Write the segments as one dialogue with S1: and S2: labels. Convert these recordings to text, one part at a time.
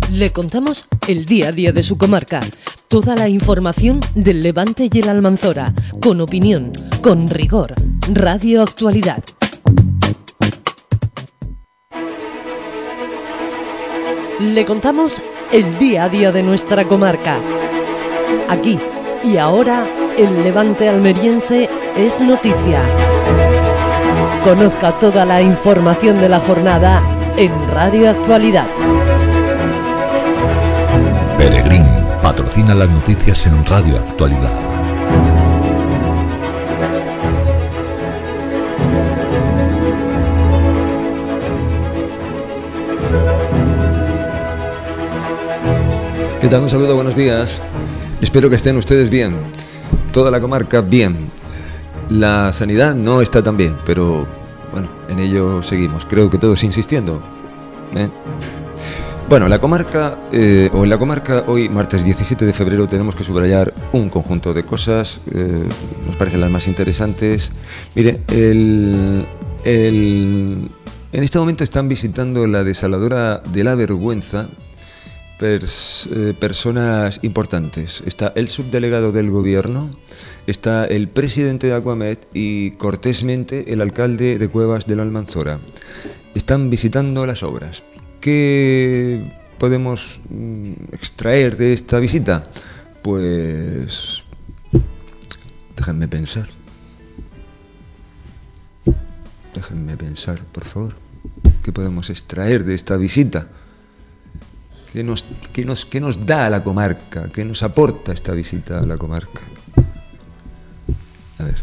S1: Le contamos el día a día de su comarca, toda la información del Levante y el Almanzora, con opinión, con rigor. Radio Actualidad. Le contamos el día a día de nuestra comarca. Aquí y ahora, el Levante almeriense es noticia. Conozca toda la información de la jornada en Radio Actualidad.
S2: Peregrín patrocina las noticias en Radio Actualidad.
S3: ¿Qué tal? Un saludo, buenos días. Espero que estén ustedes bien. Toda la comarca bien. La sanidad no está tan bien, pero bueno, en ello seguimos. Creo que todos insistiendo. Bueno, en la comarca hoy, martes 17 de febrero, tenemos que subrayar un conjunto de cosas, nos parecen las más interesantes. Mire, en este momento están visitando la desaladora de la Vergüenza personas importantes. Está el subdelegado del gobierno, está el presidente de Acuamed y, cortésmente, el alcalde de Cuevas del Almanzora. Están visitando las obras. ¿Qué podemos extraer de esta visita? Pues déjenme pensar, por favor. ¿Qué podemos extraer de esta visita? ¿Qué nos da a la comarca? ¿Qué nos aporta esta visita a la comarca? A ver.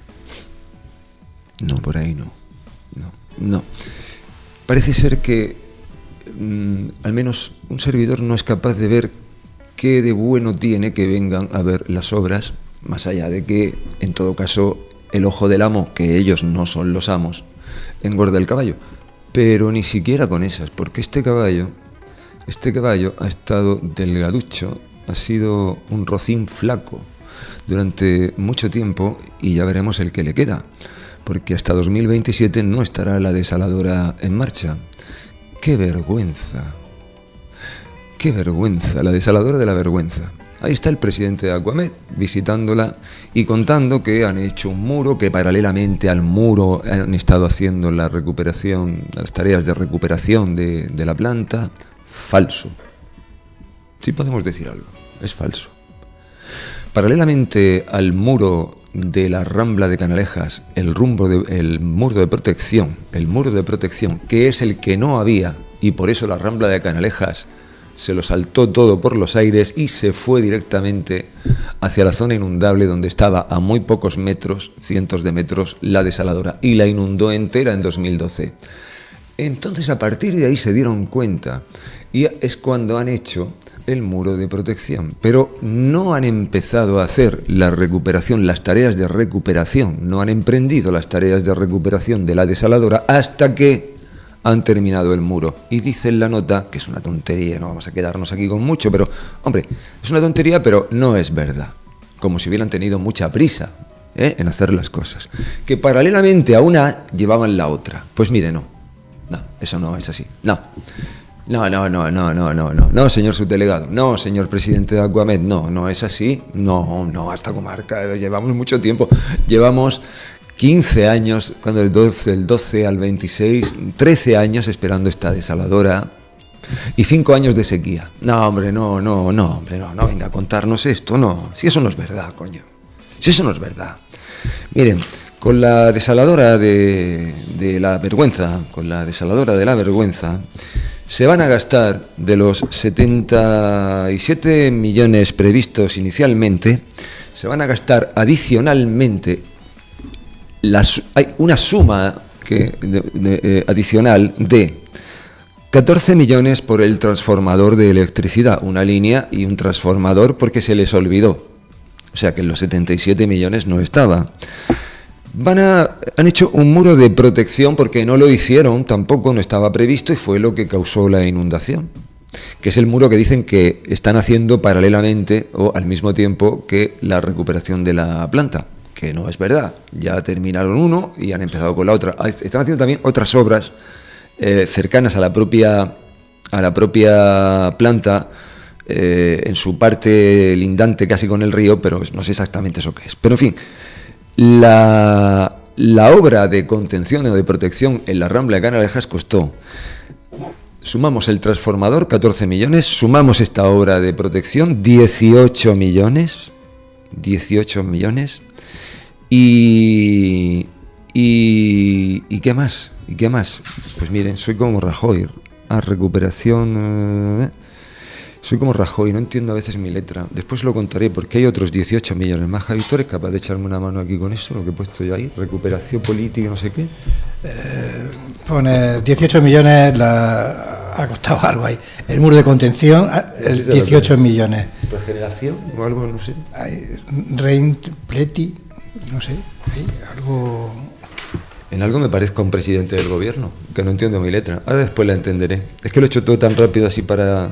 S3: No, por ahí no. Parece ser que al menos un servidor no es capaz de ver qué de bueno tiene que vengan a ver las obras, más allá de que, en todo caso, el ojo del amo, que ellos no son los amos, engorda el caballo. Pero ni siquiera con esas, porque este caballo ha estado delgaducho, ha sido un rocín flaco durante mucho tiempo, y ya veremos el que le queda, porque hasta 2027 no estará la desaladora en marcha. ¡Qué vergüenza! La desaladora de la Vergüenza. Ahí está el presidente de Acuamed visitándola y contando que han hecho un muro, que paralelamente al muro han estado haciendo la recuperación, las tareas de recuperación de la planta. Falso. Sí podemos decir algo, es falso. Paralelamente al muro de la Rambla de Canalejas, el muro de protección, que es el que no había, y por eso la Rambla de Canalejas se lo saltó todo por los aires y se fue directamente hacia la zona inundable, donde estaba a muy pocos metros, cientos de metros, la desaladora, y la inundó entera en 2012. Entonces, a partir de ahí se dieron cuenta, y es cuando han hecho el muro de protección, pero no han empezado a hacer la recuperación, las tareas de recuperación, no han emprendido las tareas de recuperación de la desaladora hasta que han terminado el muro. Y dice en la nota, que es una tontería, no vamos a quedarnos aquí con mucho, pero, hombre, es una tontería, pero no es verdad, como si hubieran tenido mucha prisa en hacer las cosas, que paralelamente a una llevaban la otra. Pues mire, no, eso no es así, no, señor subdelegado, no, señor presidente de Acuamed, no es así, no, esta comarca llevamos mucho tiempo, llevamos 15 años, cuando el 12 al 26, 13 años esperando esta desaladora y 5 años de sequía. No, venga a contarnos esto, no, si eso no es verdad, coño, si eso no es verdad. Miren, con la desaladora de la Vergüenza, se van a gastar, de los 77 millones previstos inicialmente, se van a gastar adicionalmente, hay una suma adicional de 14 millones por el transformador de electricidad, una línea y un transformador porque se les olvidó. O sea que en los 77 millones no estaba. Han hecho un muro de protección porque no lo hicieron, tampoco no estaba previsto, y fue lo que causó la inundación, que es el muro que dicen que están haciendo paralelamente o al mismo tiempo que la recuperación de la planta, que no es verdad. Ya terminaron uno y han empezado con la otra. Están haciendo también otras obras cercanas a la propia a la propia planta en su parte lindante casi con el río, pero no sé exactamente eso qué es. Pero en fin, la obra de contención o de protección en la Rambla de Canalejas costó, sumamos el transformador, 14 millones, sumamos esta obra de protección, 18 millones, y ¿qué más? ¿Y qué más? Pues miren, soy como Rajoy, recuperación... Soy como Rajoy, no entiendo a veces mi letra. Después lo contaré porque hay otros 18 millones más. Javi, ¿tú eres capaz de echarme una mano aquí con eso, lo que he puesto yo ahí? Recuperación política, no sé qué.
S4: Pone 18 millones, ha costado algo ahí. El muro de contención, 18 millones.
S3: ¿Regeneración o algo, no sé?
S4: Pleti, no sé, algo...
S3: En algo me parezco a un presidente del gobierno, que no entiendo mi letra. Ahora después la entenderé. Es que lo he hecho todo tan rápido así para...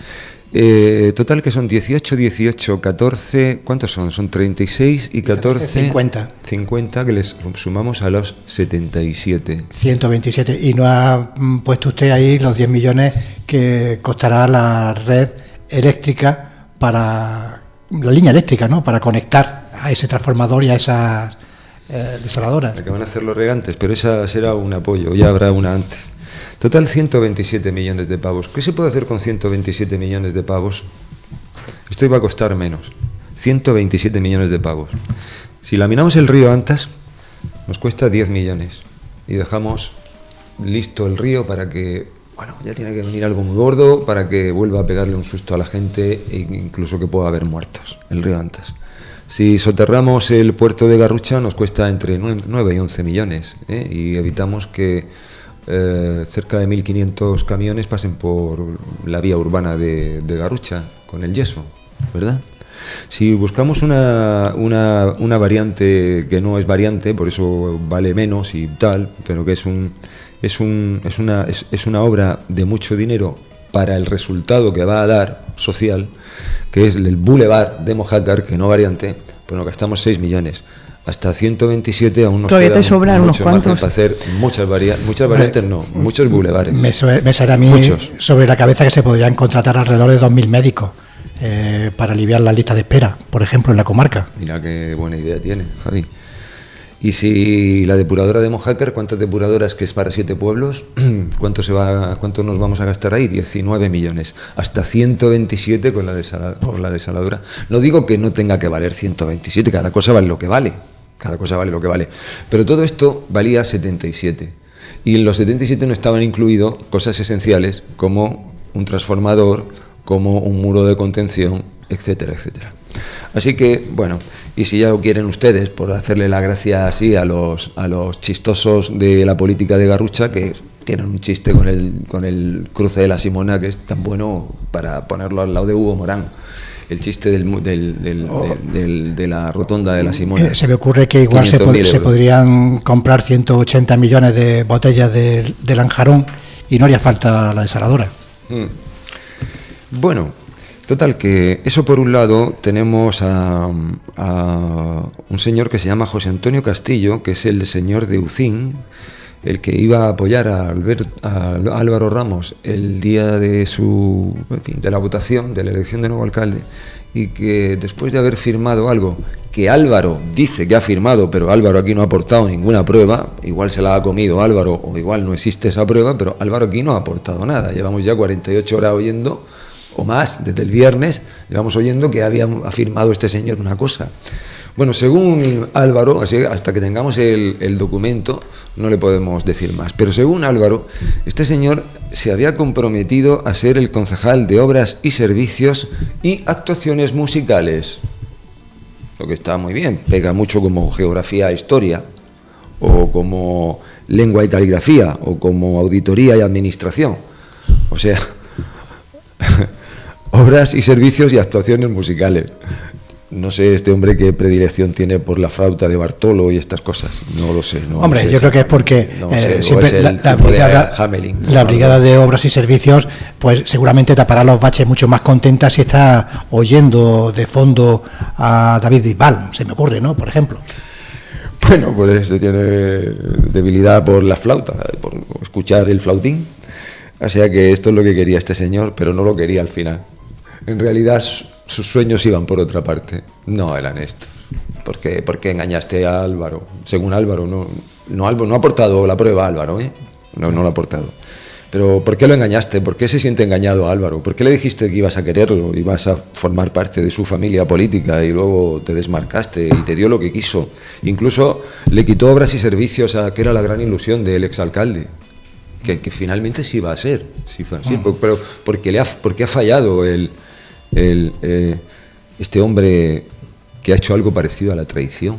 S3: total que son 18, 14... ¿Cuántos son? Son 36 y 14...
S4: 50.
S3: 50 que les sumamos a los 77.
S4: 127. Y no ha puesto usted ahí los 10 millones que costará la red eléctrica para... La línea eléctrica, ¿no? Para conectar a ese transformador y a esas desaladoras.
S3: La que van a hacer los regantes, pero esa será un apoyo, ya habrá una antes. Total 127 millones de pavos. ¿Qué se puede hacer con 127 millones de pavos? Esto iba a costar menos. 127 millones de pavos. Si laminamos el río Antas, nos cuesta 10 millones. Y dejamos listo el río para que, bueno, ya tiene que venir algo muy gordo para que vuelva a pegarle un susto a la gente e incluso que pueda haber muertos. El río Antas. Si soterramos el puerto de Garrucha nos cuesta entre 9 y 11 millones y evitamos que cerca de 1.500 camiones pasen por la vía urbana de Garrucha con el yeso, ¿verdad? Si buscamos una variante que no es variante, por eso vale menos y tal, pero que es una obra de mucho dinero para el resultado que va a dar social, que es el Boulevard de Mojácar, que no variante, pues nos gastamos 6 millones. Hasta 127 aún nos
S5: todavía te sobran unos cuantos.
S3: Para hacer muchas variantes, no, muchos bulevares.
S4: Me sale a mí sobre la cabeza que se podrían contratar alrededor de 2.000 médicos para aliviar la lista de espera, por ejemplo, en la comarca.
S3: Mira qué buena idea tiene, Javi. Y si la depuradora de Mojácar, ¿cuántas depuradoras que es para 7 pueblos? ¿Cuánto nos vamos a gastar ahí? 19 millones. Hasta 127 con la desaladora. No digo que no tenga que valer 127, cada cosa vale lo que vale. Pero todo esto valía 77. Y en los 77 no estaban incluidos cosas esenciales como un transformador, como un muro de contención, etcétera, etcétera. Así que, bueno, y si ya lo quieren ustedes, por hacerle la gracia así a los chistosos de la política de Garrucha, que tienen un chiste con el cruce de la Simona, que es tan bueno para ponerlo al lado de Hugo Morán, el chiste de la rotonda de la Simona.
S4: Se me ocurre que igual se podrían comprar 180 millones de botellas de Lanjarón y no haría falta la desaladora.
S3: Bueno, total que eso por un lado. Tenemos a un señor que se llama José Antonio Castillo, que es el señor de Ucín, el que iba a apoyar a Álvaro Ramos el día de la votación, de la elección de nuevo alcalde, y que después de haber firmado algo que Álvaro dice que ha firmado, pero Álvaro aquí no ha aportado ninguna prueba, igual se la ha comido Álvaro o igual no existe esa prueba, pero Álvaro aquí no ha aportado nada. Llevamos ya 48 horas oyendo, o más, desde el viernes, llevamos oyendo que ha firmado este señor una cosa. Bueno, según Álvaro, así, hasta que tengamos el documento, no le podemos decir más, pero según Álvaro, este señor se había comprometido a ser el concejal de Obras y Servicios y Actuaciones Musicales, lo que está muy bien, pega mucho como Geografía e Historia, o como Lengua y Caligrafía, o como Auditoría y Administración, o sea... Obras y servicios y actuaciones musicales. No sé este hombre qué predilección tiene por la flauta de Bartolo y estas cosas. No lo sé.
S4: Yo creo que es porque siempre la brigada de Obras y Servicios, pues seguramente tapará los baches mucho más contenta si está oyendo de fondo a David Bisbal, se me ocurre, ¿no? Por ejemplo.
S3: Bueno, pues tiene debilidad por la flauta, por escuchar el flautín. O sea que esto es lo que quería este señor, pero no lo quería al final. En realidad sus sueños iban por otra parte. No eran estos. ¿Por qué engañaste a Álvaro? Según Álvaro, no ha aportado la prueba Álvaro, ¿eh? No lo ha aportado. Pero ¿por qué lo engañaste? ¿Por qué se siente engañado Álvaro? ¿Por qué le dijiste que ibas a quererlo, ibas a formar parte de su familia política y luego te desmarcaste y te dio lo que quiso? Incluso le quitó obras y servicios que era la gran ilusión del exalcalde, que finalmente sí iba a ser. Sí fue así, pero porque ha fallado este hombre que ha hecho algo parecido a la traición.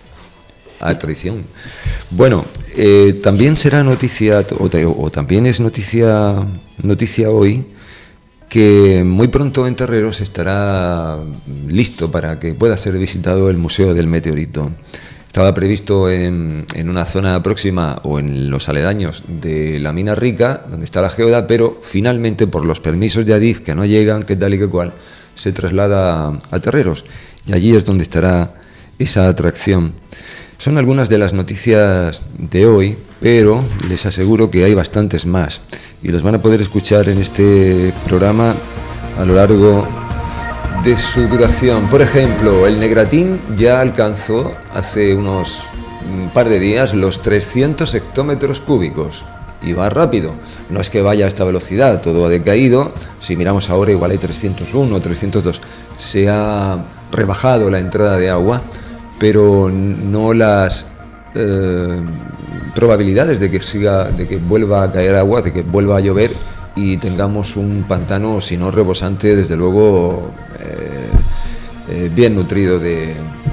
S3: Bueno, también será noticia, o también es noticia hoy, que muy pronto en Terreros estará listo para que pueda ser visitado el Museo del Meteorito. Estaba previsto en una zona próxima o en los aledaños de la Mina Rica, donde está la geoda, pero finalmente por los permisos de Adif que no llegan, que tal y que cual, se traslada a Terreros. Y allí es donde estará esa atracción. Son algunas de las noticias de hoy, pero les aseguro que hay bastantes más y los van a poder escuchar en este programa a lo largo de su duración. Por ejemplo, el Negratín ya alcanzó hace un par de días los 300 hectómetros cúbicos y va rápido. No es que vaya a esta velocidad, todo ha decaído. Si miramos ahora igual hay 301, 302. Se ha rebajado la entrada de agua, pero no las probabilidades de que vuelva a caer agua, de que vuelva a llover y tengamos un pantano, si no rebosante, desde luego bien nutrido de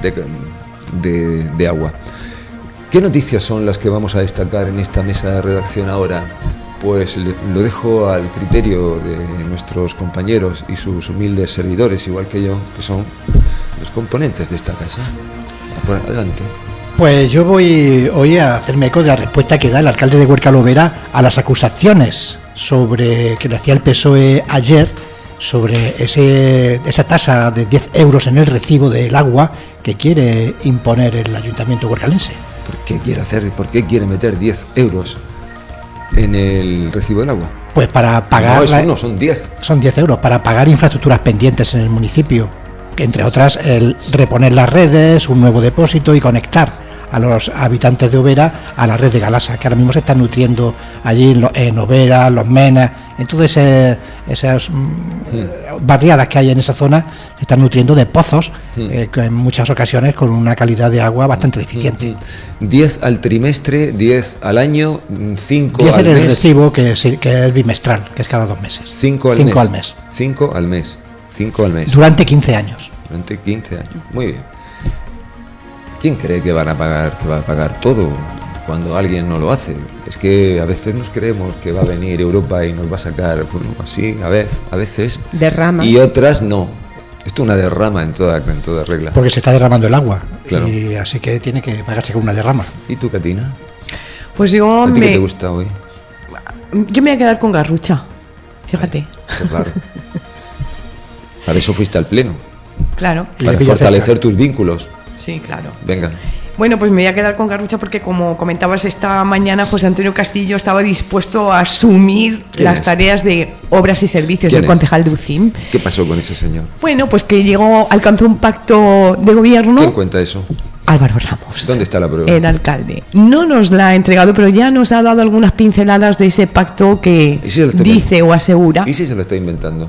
S3: agua. ¿Qué noticias son las que vamos a destacar en esta mesa de redacción ahora? Pues lo dejo al criterio de nuestros compañeros y sus humildes servidores, igual que yo, que son los componentes de esta casa. Por adelante.
S4: Pues yo voy hoy a hacerme eco de la respuesta que da el alcalde de Huerca-Lovera a las acusaciones que le hacía el PSOE ayer sobre esa tasa de 10 euros en el recibo del agua que quiere imponer el ayuntamiento huercalense.
S3: ¿Por qué quiere meter 10 euros en el recibo del agua?
S4: Pues para pagar...
S3: No, eso no, son 10.
S4: Son 10 euros para pagar infraestructuras pendientes en el municipio, entre otras el reponer las redes, un nuevo depósito y conectar a los habitantes de Overa a la red de Galasa, que ahora mismo se están nutriendo allí en Overa, Los Menas, en todas esas barriadas que hay en esa zona, se están nutriendo de pozos, que en muchas ocasiones con una calidad de agua bastante deficiente.
S3: 10 al trimestre, 10 al año, 5
S4: 10
S3: al mes.
S4: 10 el recibo, que es bimestral, que es cada 2 meses.
S3: 5 al mes. 5 al mes. 5 al mes.
S4: Durante 15 años.
S3: Durante 15 años. Muy bien. ¿Quién cree que va a pagar todo cuando alguien no lo hace? Es que a veces nos creemos que va a venir Europa y nos va a sacar así, a veces.
S5: Derrama.
S3: Y otras no. Esto es una derrama en toda regla.
S4: Porque se está derramando el agua.
S3: Claro.
S4: Y así que tiene que pagarse con una derrama.
S3: ¿Y tú, Katina?
S5: Pues yo
S3: ¿A ti qué te gusta hoy?
S5: Yo me voy a quedar con Garrucha. Fíjate.
S3: Qué raro. Para eso fuiste al pleno.
S5: Claro.
S3: Para fortalecer tus vínculos.
S5: Sí, claro.
S3: Venga.
S5: Bueno, pues me voy a quedar con Garrucha porque, como comentabas esta mañana, José Antonio Castillo estaba dispuesto a asumir las tareas de obras y servicios del concejal de UCIM.
S3: ¿Qué pasó con ese señor?
S5: Bueno, pues que alcanzó un pacto de gobierno.
S3: ¿Quién cuenta eso?
S5: Álvaro Ramos.
S3: ¿Dónde está la prueba?
S5: El alcalde. No nos la ha entregado, pero ya nos ha dado algunas pinceladas de ese pacto que dice o asegura.
S3: ¿Y si se lo está inventando?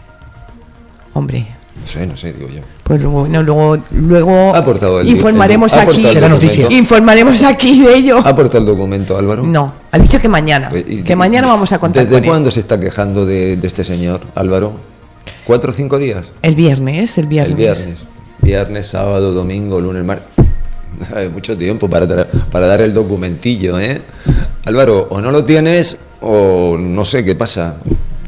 S5: Hombre.
S3: No sé, digo yo.
S5: Pues bueno, luego
S3: ¿Ha aportado
S5: informaremos aquí.
S4: Será noticia.
S5: Informaremos aquí de ello.
S3: ¿Ha aportado el documento, Álvaro?
S5: No, ha dicho que mañana. Que mañana vamos a contar.
S3: ¿Desde cuándo se está quejando de este señor, Álvaro? ¿4 o 5 días?
S5: El viernes.
S3: Viernes, sábado, domingo, lunes, martes. Hay mucho tiempo para dar el documentillo, ¿eh? Álvaro, o no lo tienes o no sé qué pasa.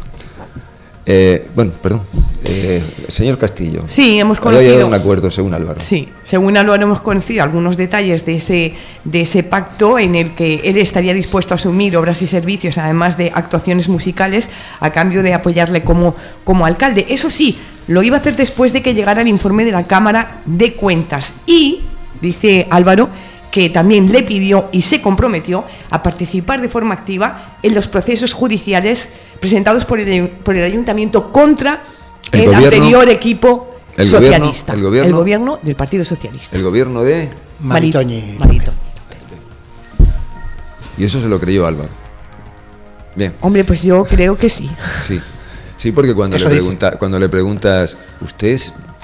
S3: Señor Castillo.
S5: Sí, hemos conocido.
S3: Había llegado a un acuerdo, según Álvaro.
S5: Sí, según Álvaro hemos conocido algunos detalles de ese pacto en el que él estaría dispuesto a asumir obras y servicios, además de actuaciones musicales, a cambio de apoyarle como alcalde. Eso sí, lo iba a hacer después de que llegara el informe de la Cámara de Cuentas. Y, dice Álvaro, que también le pidió y se comprometió a participar de forma activa en los procesos judiciales presentados por el ayuntamiento contra el anterior equipo socialista.
S3: El
S5: gobierno del Partido Socialista.
S3: El gobierno de
S4: Maritoñi.
S3: Y eso se lo creyó Álvaro. Bien.
S5: Hombre, pues yo creo que sí.
S3: Sí, porque cuando le preguntas, ¿usted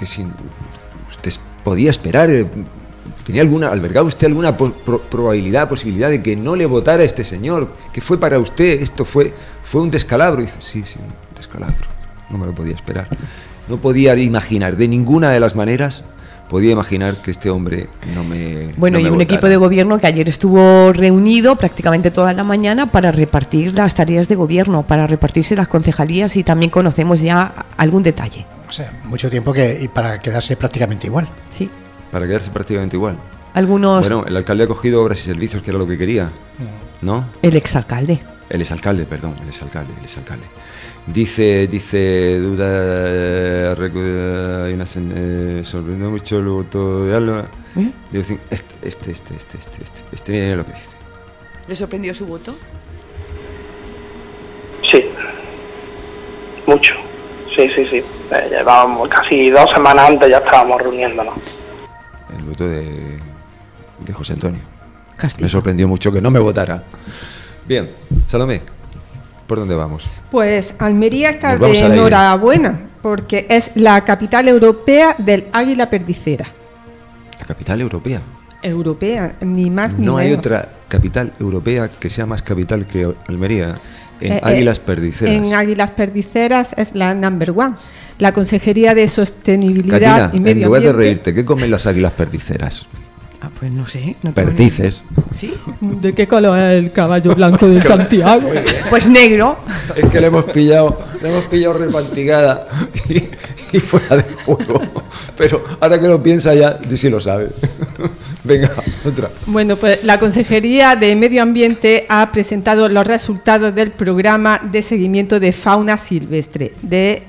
S3: podía esperar? ¿Albergaba usted alguna posibilidad de que no le votara este señor? Que fue para usted, esto fue un descalabro. Y dice, sí, un descalabro. No me lo podía esperar. No podía imaginar, de ninguna de las maneras, podía imaginar que este hombre no me
S5: Bueno,
S3: no me
S5: y un
S3: votara.
S5: equipo de gobierno que ayer estuvo reunido prácticamente toda la mañana para repartir las tareas de gobierno, para repartirse las concejalías, y también conocemos ya algún detalle.
S4: O sea, mucho tiempo y para quedarse prácticamente igual.
S5: Sí.
S3: Para quedarse prácticamente igual.
S5: Algunos.
S3: Bueno, el alcalde ha cogido obras y servicios, que era lo que quería, ¿no?
S5: El exalcalde.
S3: El exalcalde. Dice duda, sorprendió mucho el voto de Alba. Dice, mira lo que dice.
S5: ¿Le sorprendió su voto?
S6: Sí, mucho. Sí. Llevábamos casi 2 semanas antes, ya estábamos reuniéndonos.
S3: El voto de José Antonio.
S5: Castillo.
S3: Me sorprendió mucho que no me votara. Bien, Salomé, ¿por dónde vamos?
S7: Pues Almería está
S3: Nos vamos
S7: de
S3: al aire.
S7: enhorabuena, porque es la capital europea del águila perdicera.
S3: La capital europea.
S7: Europea, ni más ni
S3: No hay
S7: menos.
S3: otra capital europea que sea más capital que Almería en águilas perdiceras.
S7: En águilas perdiceras es la number one. La Consejería de Sostenibilidad
S3: Catina,
S7: y Medio
S3: en lugar de
S7: Ambiente.
S3: reírte, ¿qué comen las águilas perdiceras?
S5: Pues no sé. No tengo
S3: Perdices.
S5: ni- ¿Sí?
S7: ¿De qué color es el caballo blanco de Santiago?
S5: Pues negro.
S3: Es que le hemos pillado repantigada y fuera de juego. Pero ahora que lo piensa ya, sí lo sabe. Venga, otra.
S7: Bueno, pues la Consejería de Medio Ambiente ha presentado los resultados del programa de seguimiento de fauna silvestre de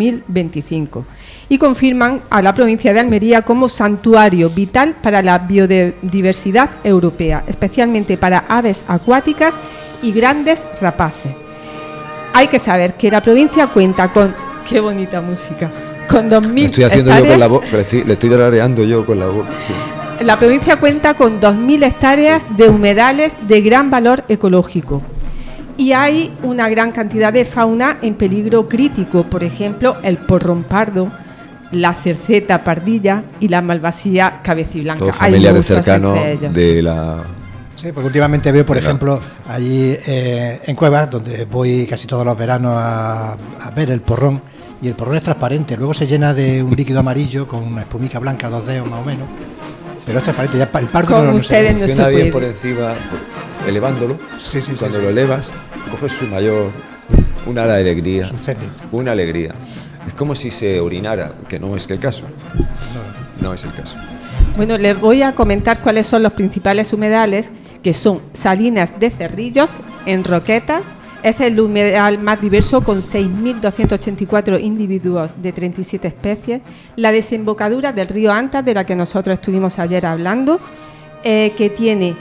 S7: 2025 y confirman a la provincia de Almería como santuario vital para la biodiversidad europea, especialmente para aves acuáticas y grandes rapaces. Hay que saber que la provincia cuenta con... ¡Qué bonita música! Con 2.000
S3: Estoy haciendo yo con la
S7: hectáreas.
S3: boca, le estoy tarareando yo con la boca. Sí.
S7: La provincia cuenta con 2.000 hectáreas de humedales de gran valor ecológico y hay una gran cantidad de fauna en peligro crítico, por ejemplo, el porrón pardo, la cerceta pardilla y la malvasía cabeciblanca.
S3: Todos
S7: Hay
S3: familiares
S7: muchos
S3: cercanos
S7: entre ellos.
S3: de la...
S4: Sí, porque últimamente veo, por
S3: Venga.
S4: ejemplo, allí en Cuevas, donde voy casi todos los veranos a ver el porrón, y el porrón es transparente, luego se llena de un líquido amarillo con una espumica blanca, 2 dedos más o menos, pero es transparente, ya el pardo
S7: Con
S4: no
S7: ustedes
S4: se ve.
S7: no
S3: Funciona
S7: se
S3: bien
S7: puede.
S3: por encima, elevándolo.
S4: Sí.
S3: Cuando lo elevas, coges su mayor... Una alegría.
S4: Es un cenit.
S3: Una alegría. Es como si se orinara, que no es el caso. No es el caso.
S7: Bueno, les voy a comentar cuáles son los principales humedales, que son Salinas de Cerrillos, en Roquetas. Es el humedal más diverso con 6.284 individuos de 37 especies. La desembocadura del río Antas, de la que nosotros estuvimos ayer hablando, que tiene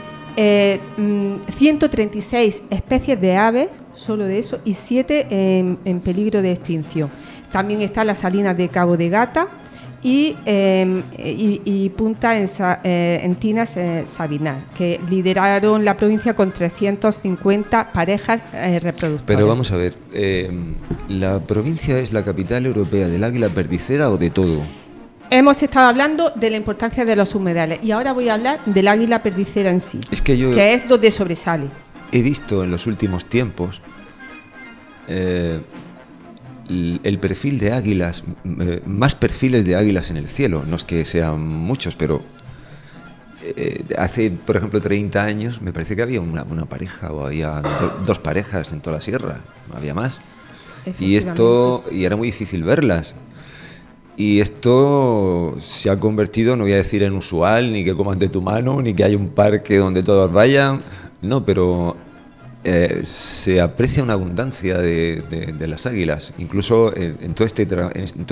S7: 136 especies de aves, solo de eso, y 7 en peligro de extinción. También está las salinas de Cabo de Gata y Punta Entinas Sabinar, que lideraron la provincia con 350 parejas reproductoras.
S3: Pero vamos a ver, ¿la provincia es la capital europea del águila perdicera o de todo?
S7: Hemos estado hablando de la importancia de los humedales y ahora voy a hablar del águila perdicera en sí,
S3: Es que yo
S7: que es donde sobresale.
S3: he visto en los últimos tiempos el perfil de águilas, más perfiles de águilas en el cielo. No es que sean muchos, pero hace, por ejemplo, 30 años me parece que había una pareja o había 2 parejas en toda la sierra, no había más. Y era muy difícil verlas. Y esto se ha convertido, no voy a decir en usual, ni que comas de tu mano, ni que haya un parque donde todos vayan, no, pero se aprecia una abundancia de las águilas, incluso en todo este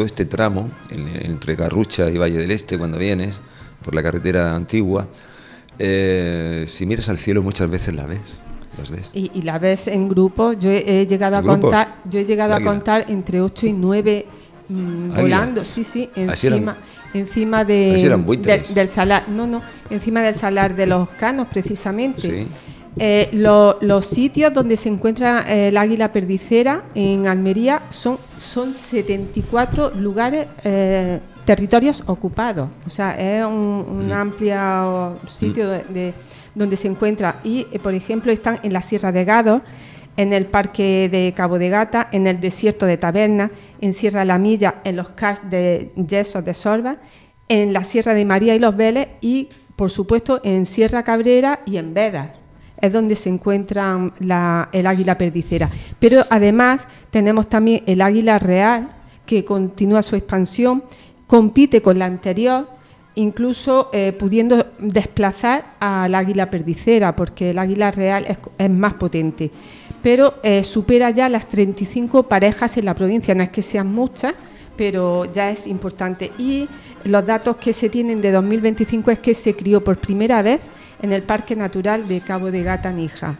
S3: tramo, entre Garrucha y Valle del Este, cuando vienes por la carretera antigua, si miras al cielo muchas veces las ves.
S7: Y la ves en grupo. Yo he llegado a contar entre 8 y 9 volando, sí, encima del salar, encima del salar de los Canos, precisamente.
S3: Sí.
S7: Los sitios donde se encuentra el águila perdicera en Almería son 74 lugares, territorios ocupados. O sea, es un amplio sitio donde se encuentra. Y, por ejemplo, están en la Sierra de Gádor, en el Parque de Cabo de Gata, en el Desierto de Taberna, en Sierra La Milla, en los Cars de Yesos de Sorba, en la Sierra de María y los Vélez y, por supuesto, en Sierra Cabrera y en Bédar. Es donde se encuentra el águila perdicera. Pero además tenemos también el águila real, que continúa su expansión, compite con la anterior, incluso pudiendo desplazar al águila perdicera, porque el águila real es más potente. Pero supera ya las 35 parejas en la provincia. No es que sean muchas, pero ya es importante. Y los datos que se tienen de 2025 es que se crió por primera vez en el Parque Natural de Cabo de Gata Níjar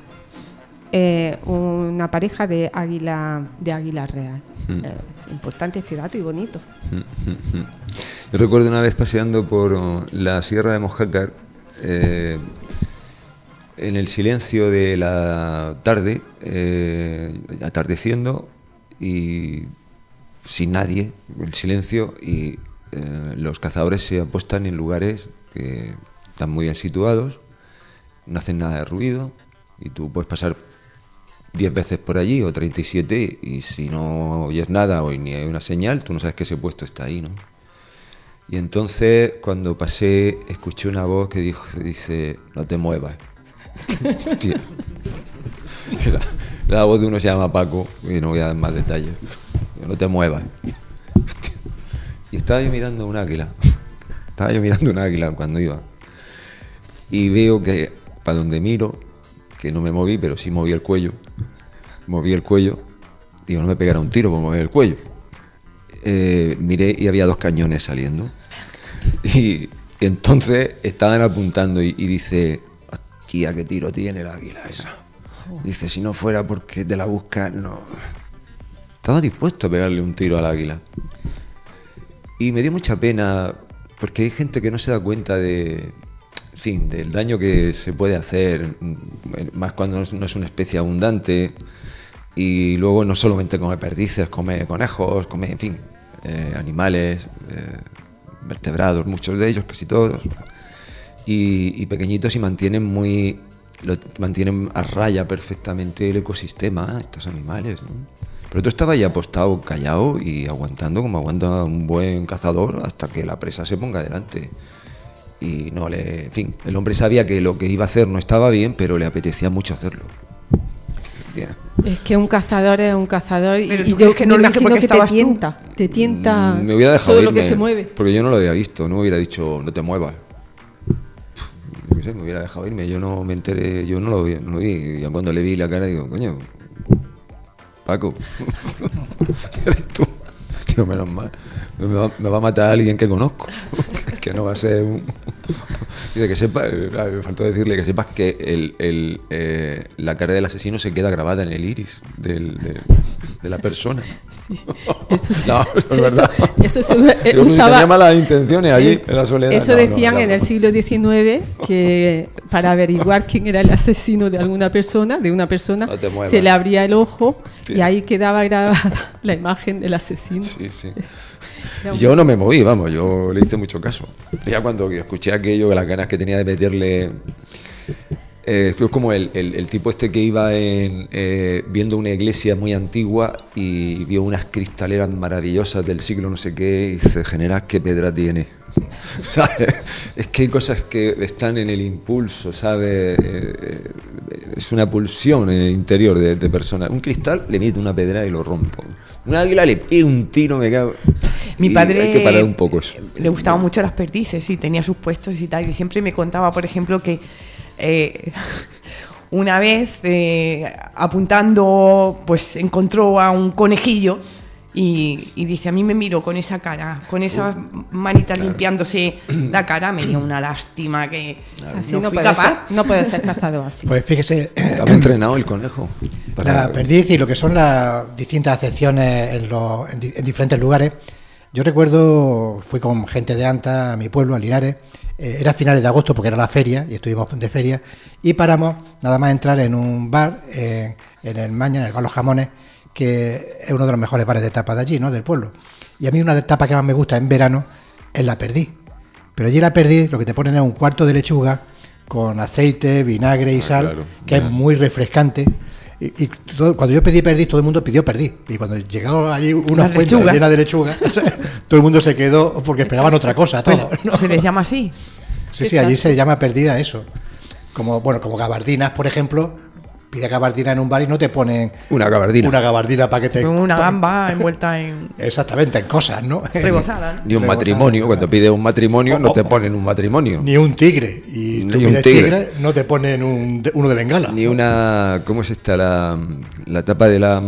S7: una pareja de águila real. Es importante este dato y bonito.
S3: Yo recuerdo una vez paseando por la Sierra de Mojácar, en el silencio de la tarde, atardeciendo y sin nadie, el silencio, y los cazadores se apuestan en lugares que están muy bien situados, no hacen nada de ruido y tú puedes pasar 10 veces por allí o 37 y si no oyes nada o ni hay una señal, tú no sabes que ese puesto está ahí, ¿no? Y entonces cuando pasé escuché una voz que dice, no te muevas. Hostia. La voz de uno se llama Paco y no voy a dar más detalles. No te muevas. Hostia. Y estaba yo mirando un águila cuando iba y veo que para donde miro, que no me moví, pero sí moví el cuello, digo, no me pegara un tiro por mover el cuello. Miré y había 2 cañones saliendo y entonces estaban apuntando y dice, hostia, qué tiro tiene el águila esa. Dice, si no fuera porque te la buscas, no. Estaba dispuesto a pegarle un tiro al águila. Y me dio mucha pena porque hay gente que no se da cuenta del daño que se puede hacer, más cuando no es una especie abundante, y luego no solamente come perdices, come conejos, come, en fin, animales, vertebrados, muchos de ellos, casi todos, y pequeñitos, y mantienen a raya perfectamente el ecosistema, estos animales, ¿no? Pero tú estabas ahí apostado, callado y aguantando como aguanta un buen cazador hasta que la presa se ponga delante. Y en fin, el hombre sabía que lo que iba a hacer no estaba bien, pero le apetecía mucho hacerlo. Yeah.
S7: Es que un cazador es un cazador.
S5: Pero y yo que no lo hice porque estabas
S7: te tienta
S3: me hubiera dejado
S7: todo
S3: irme,
S7: lo que se mueve.
S3: Porque yo no lo había visto, no me hubiera dicho no te muevas. Yo qué sé, me hubiera dejado irme, yo no me enteré, yo no lo vi. Y ya cuando le vi la cara digo, coño, Paco, eres tú. Digo, menos mal, me va a matar a alguien que conozco, que no va a ser un... Dice que sepa, me faltó decirle que sepas que la cara del asesino se queda grabada en el iris de la persona.
S7: Sí, eso sí.
S3: No, es verdad.
S7: Eso se
S3: yo
S7: usaba.
S3: Tenía malas intenciones allí en la soledad.
S7: Eso decían en el siglo XIX que para averiguar quién era el asesino de una persona,
S3: no
S7: se le abría el ojo, sí, y ahí quedaba grabada la imagen del asesino.
S3: Sí. Yo no me moví, vamos, yo le hice mucho caso. Ya cuando escuché aquello, las ganas que tenía de meterle... es como el tipo este que iba viendo una iglesia muy antigua y vio unas cristaleras maravillosas del siglo no sé qué y dice, general, ¿qué pedra tiene? ¿Sabes? Es que hay cosas que están en el impulso, ¿sabes? Es una pulsión en el interior de personas. Un cristal le mete una pedra y lo rompo. Un águila le pega un tiro, me cago.
S5: Mi padre
S3: hay que parar un poco eso.
S5: Le gustaban mucho las perdices y tenía sus puestos y tal. Y siempre me contaba, por ejemplo, que una vez apuntando, pues encontró a un conejillo y dice, a mí me miró con esa cara, con esas manitas limpiándose la cara, me dio una lástima que
S7: Así
S5: no
S7: no
S5: fui
S7: puede
S5: capaz.
S7: ser, no puede ser cazado así.
S4: Pues fíjese,
S3: Estaba entrenado el conejo.
S4: la perdiz y lo que son las distintas acepciones en diferentes lugares. Yo recuerdo, fui con gente de Anta a mi pueblo, a Linares, era a finales de agosto porque era la feria y estuvimos de feria y paramos nada más entrar en un bar en el Maña, en el Bar Los Jamones, que es uno de los mejores bares de tapas de allí, ¿no? Del pueblo. Y a mí una de las tapas que más me gusta en verano es la perdiz. Pero allí la perdiz lo que te ponen es un cuarto de lechuga con aceite, vinagre y sal,
S3: claro,
S4: que es muy refrescante. Y cuando yo pedí perdiz, todo el mundo pidió perdiz. Y cuando llegaron allí una
S5: Las
S4: fuente
S5: lechugas.
S4: llena de lechuga, todo el mundo se quedó porque esperaban otra cosa, todo. ¿no?
S5: Se les llama así.
S4: Sí, allí se llama perdida eso. Como gabardinas, por ejemplo, pide gabardina en un bar y no te ponen
S3: Una gabardina.
S4: una gabardina para que te...
S5: Con una gamba envuelta en
S4: Exactamente, en cosas, ¿no?
S5: rebozada, ¿no?
S3: Ni un
S4: Rebozada.
S3: matrimonio. Cuando pides un matrimonio, no te ponen un matrimonio.
S4: Ni un tigre. Y tú
S3: Ni un
S4: pides
S3: tigre.
S4: no te ponen uno de bengala.
S3: Ni una. ¿Cómo es esta? La tapa de la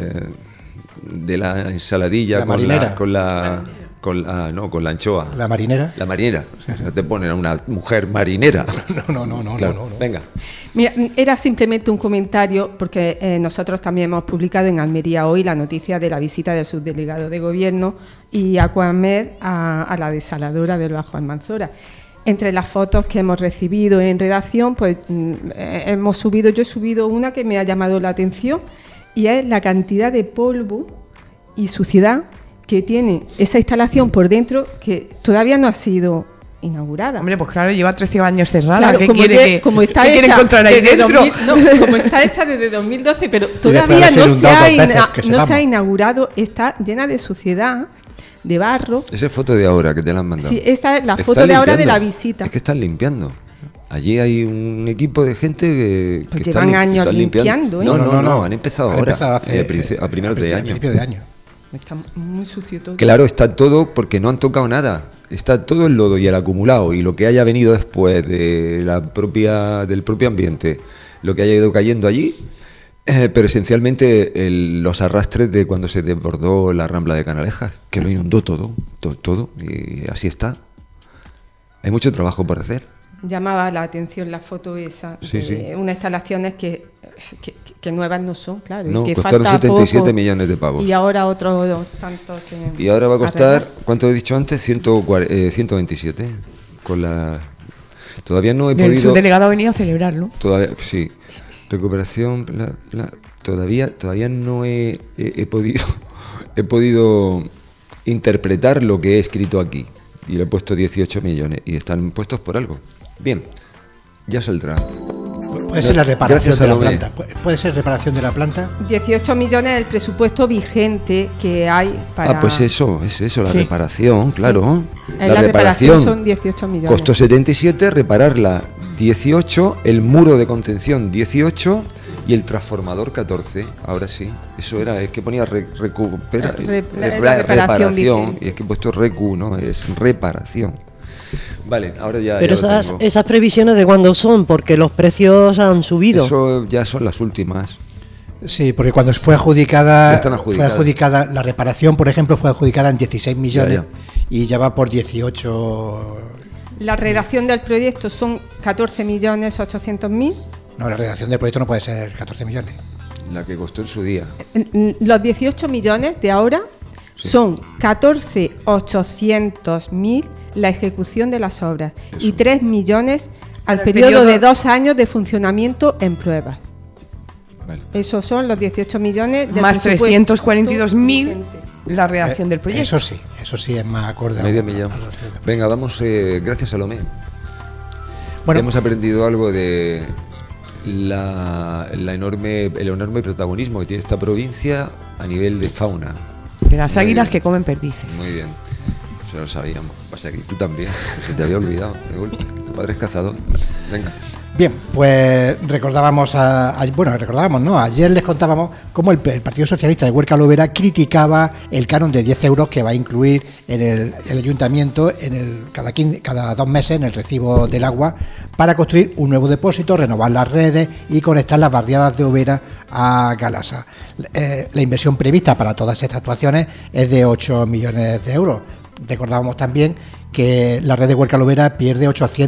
S3: ensaladilla
S4: La marinera.
S3: con la anchoa.
S4: La marinera.
S3: La marinera. O sea, no te ponen a una mujer marinera.
S4: No,
S3: Claro.
S4: no.
S3: Venga.
S7: Mira, era simplemente un comentario porque nosotros también hemos publicado en Almería Hoy la noticia de la visita del subdelegado de Gobierno y Aquamed a la desaladora del Bajo Almanzora. Entre las fotos que hemos recibido en redacción, pues yo he subido una que me ha llamado la atención y es la cantidad de polvo y suciedad que tiene esa instalación por dentro que todavía no ha sido inaugurada.
S5: Hombre, pues claro, lleva 13 años cerrada.
S7: Claro,
S5: ¿Qué
S7: como
S5: quiere,
S7: como está
S5: ¿qué quiere
S7: hecha
S5: encontrar ahí
S7: desde
S5: dentro?
S7: 2000 como está hecha desde 2012, pero
S4: después de
S7: todavía
S4: haber
S7: no
S4: inundado dos veces, que
S7: no
S4: sepamos.
S7: se ha inaugurado, está llena de suciedad, de barro.
S3: Esa es foto de ahora que te la han mandado.
S7: Sí, esta es la
S3: Están
S7: foto de ahora de la
S3: limpiando.
S7: visita.
S3: Es que están limpiando. Allí hay un equipo de gente que
S7: Pues
S3: están
S7: llevan años
S3: están
S7: limpiando, ¿eh?
S3: No, han empezado ahora.
S4: hace
S3: a primeros de año.
S4: principio de año.
S7: Está muy sucio todo.
S3: Claro, está todo porque no han tocado nada. Está todo el lodo y el acumulado y lo que haya venido después de del propio ambiente, lo que haya ido cayendo allí, pero esencialmente los arrastres de cuando se desbordó la Rambla de Canalejas, que lo inundó todo, y así está. Hay mucho trabajo por hacer.
S7: Llamaba la atención la foto esa
S3: Sí,
S7: de
S3: sí.
S7: unas instalaciones que nuevas no son, claro. y
S3: No,
S7: que
S3: costaron
S7: falta
S3: 77
S7: poco,
S3: millones de pavos.
S7: Y ahora otros tantos.
S3: Y ahora va a costar,
S7: arreglar.
S3: ¿cuánto he dicho antes? 127. Todavía no he
S5: El
S3: podido...
S5: subdelegado ha venido a celebrarlo.
S3: Todavía, sí. Recuperación, todavía no he podido interpretar lo que he escrito aquí. Y le he puesto 18 millones. Y están puestos por algo. Bien, ya saldrá.
S4: Puede ser la reparación
S3: Gracias,
S4: de la
S3: Salomé.
S4: planta. Puede ser reparación de la planta.
S7: 18 millones es el presupuesto vigente que hay para...
S3: Pues eso, es eso, la
S5: Sí.
S3: reparación, claro.
S7: En la reparación son 18 millones.
S3: Costó 77, repararla 18, el muro de contención 18 y el transformador 14. Ahora sí, eso era, es que ponía
S7: La reparación
S3: reparación
S7: vigente.
S3: y es que he puesto recu, no, es reparación. Vale, ahora ya.
S1: Pero
S3: ya lo tengo.
S1: esas previsiones de cuándo son, porque los precios han subido.
S3: Eso ya son las últimas.
S4: Sí, porque cuando fue adjudicada,
S3: Ya están adjudicadas.
S4: La reparación, por ejemplo, fue adjudicada en 16 millones
S3: Ya.
S4: y ya va por 18.
S7: La redacción del proyecto son 14.800.000.
S4: No, la redacción del proyecto no puede ser 14 millones.
S3: La que costó en su día.
S7: Los 18 millones de ahora
S3: Sí.
S7: son 14.800.000 la ejecución de las obras
S3: Eso.
S7: y 3 millones al
S5: Para el
S7: periodo de
S5: periodo-
S7: 2 años de funcionamiento en pruebas.
S3: Vale.
S7: Esos son los 18 millones del
S5: Más
S7: presupuesto
S5: 342.000
S7: vigente.
S5: la redacción del proyecto.
S4: Eso sí es más acorde.
S3: Medio millón. Venga, vamos, gracias Salomé.
S4: Bueno,
S3: Hemos aprendido algo de el enorme protagonismo que tiene esta provincia a nivel de fauna.
S5: De las
S3: Muy
S5: águilas
S3: bien.
S5: que comen perdices.
S3: Muy bien, eso lo sabíamos. Pasa que tú también, que se te había olvidado de golpe. Tu padre es cazador. Venga.
S4: bien, pues recordábamos, ¿no? Ayer les contábamos cómo el Partido Socialista de Huerca Lovera criticaba el canon de 10 euros que va a incluir en el ayuntamiento cada 2 meses en el recibo del agua para construir un nuevo depósito, renovar las redes y conectar las barriadas de Overa a Galasa. La inversión prevista para todas estas actuaciones es de 8 millones de euros. Recordábamos también que la red de Huerca-Lovera pierde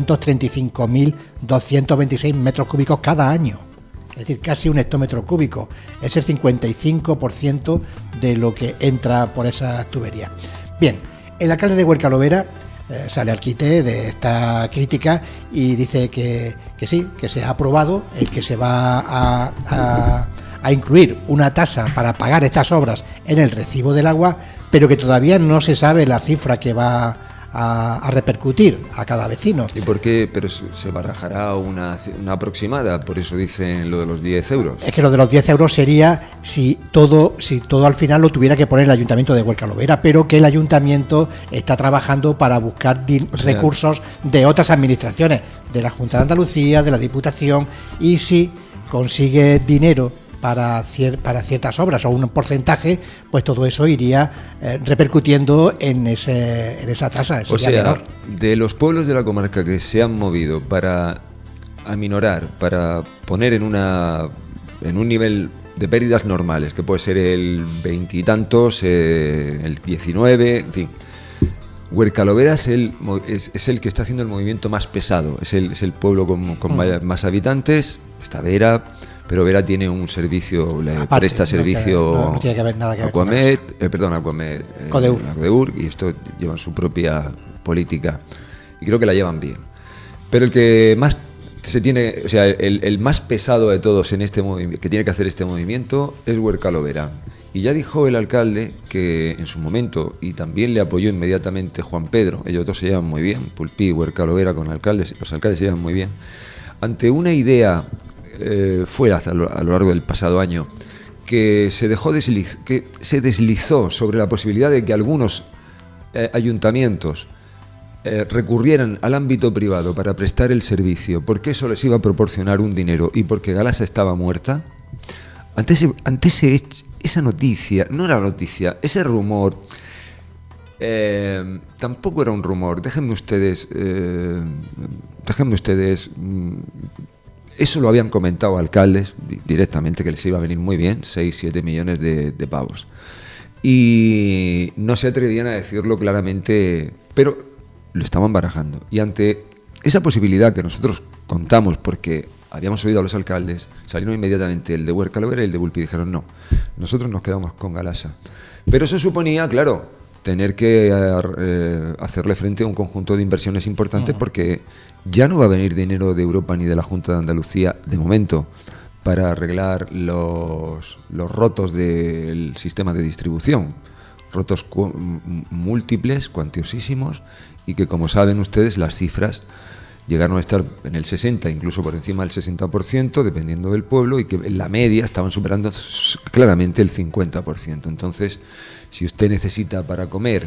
S4: 835.226 metros cúbicos cada año. Es decir, casi un hectómetro cúbico. Es el 55% de lo que entra por esas tuberías. Bien, el alcalde de Huerca-Lovera sale al quite de esta crítica y dice que sí, que se ha aprobado el que se va a incluir una tasa para pagar estas obras en el recibo del agua, pero que todavía no se sabe la cifra que va a repercutir a cada vecino.
S3: ¿Y por qué? Pero se barajará una aproximada, por eso dicen lo de los 10 euros.
S4: Es que lo de los 10 euros sería si todo al final lo tuviera que poner el Ayuntamiento de Huerca-Lovera, pero que el Ayuntamiento está trabajando para buscar recursos de otras administraciones, de la Junta de Andalucía, de la Diputación, y si consigue dinero para ciertas obras o un porcentaje, pues todo eso iría repercutiendo en esa tasa.
S3: O sea, menor. De los pueblos de la comarca que se han movido para aminorar, para poner en un nivel de pérdidas normales, que puede ser el 20 y tantos, el 19, en fin. Huerca-Lovera es el que está haciendo el movimiento más pesado, es el pueblo con más habitantes. Está Vera, pero Vera tiene un servicio, le aparte, presta servicio
S4: no tiene que ver nada que ver
S3: Aquamed, Codeur, y esto llevan su propia política y creo que la llevan bien. Pero el que más el más pesado de todos en este movimiento, que tiene que hacer este movimiento, es Huerca-Lovera. Y ya dijo el alcalde que en su momento, y también le apoyó inmediatamente Juan Pedro, ellos dos se llevan muy bien, Pulpí y Huerca-Lovera con alcaldes, los alcaldes se llevan muy bien, ante una idea fue a lo largo del pasado año que se deslizó sobre la posibilidad de que algunos ayuntamientos recurrieran al ámbito privado para prestar el servicio, porque eso les iba a proporcionar un dinero y porque Galasa estaba muerta. Ante esa noticia, no era noticia, ese rumor, tampoco era un rumor, déjenme ustedes, eso lo habían comentado alcaldes directamente, que les iba a venir muy bien, 6-7 millones de pavos. Y no se atrevían a decirlo claramente, pero lo estaban barajando. Y ante esa posibilidad que nosotros contamos, porque habíamos oído a los alcaldes, salieron inmediatamente el de Huerca-Lovera y el de Bulpi, y dijeron no, nosotros nos quedamos con Galasa. Pero eso suponía, claro, tener que hacerle frente a un conjunto de inversiones importantes, porque ya no va a venir dinero de Europa ni de la Junta de Andalucía, de momento, para arreglar los rotos del sistema de distribución, rotos múltiples, cuantiosísimos, y que, como saben ustedes, las cifras llegaron a estar en el 60, incluso por encima del 60%, dependiendo del pueblo, y que en la media estaban superando claramente el 50%. Entonces, si usted necesita para comer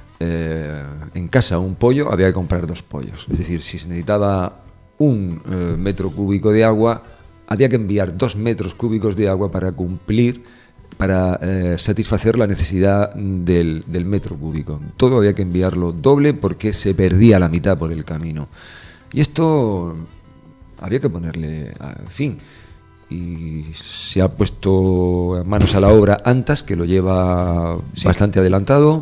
S3: en casa un pollo, había que comprar 2 pollos. Es decir, si se necesitaba 1 metro cúbico de agua, había que enviar 2 metros cúbicos de agua para cumplir, para satisfacer la necesidad del metro cúbico. Todo había que enviarlo doble porque se perdía la mitad por el camino. Y esto había que ponerle fin. Y se ha puesto manos a la obra Antas, que lo lleva bastante adelantado.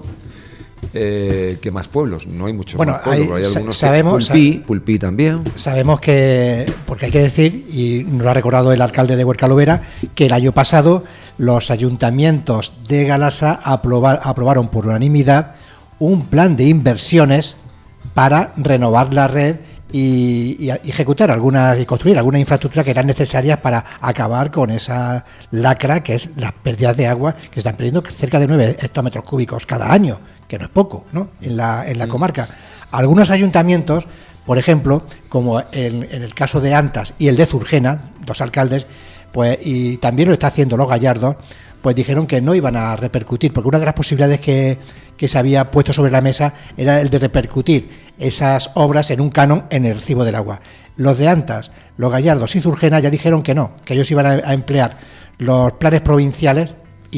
S3: ¿Qué más pueblos? No hay muchos más pueblos, pero hay algunos.
S4: Sabemos,
S3: Pulpí también.
S4: Sabemos que, porque hay que decir, y nos lo ha recordado el alcalde de Huerca-Lovera, que el año pasado los ayuntamientos de Galasa aprobaron por unanimidad un plan de inversiones para renovar la red y ejecutar y construir algunas infraestructuras que eran necesarias para acabar con esa lacra que es las pérdidas de agua, que se están perdiendo cerca de 9 hectómetros cúbicos cada año, que no es poco, ¿no? En la comarca. Algunos ayuntamientos, por ejemplo, como en el caso de Antas y el de Zurgena, 2 alcaldes, pues, y también lo está haciendo Los Gallardos, pues dijeron que no iban a repercutir, porque una de las posibilidades que se había puesto sobre la mesa era el de repercutir esas obras en un canon en el recibo del agua. Los de Antas, Los Gallardos y Zurgena ya dijeron que no, que ellos iban a emplear los planes provinciales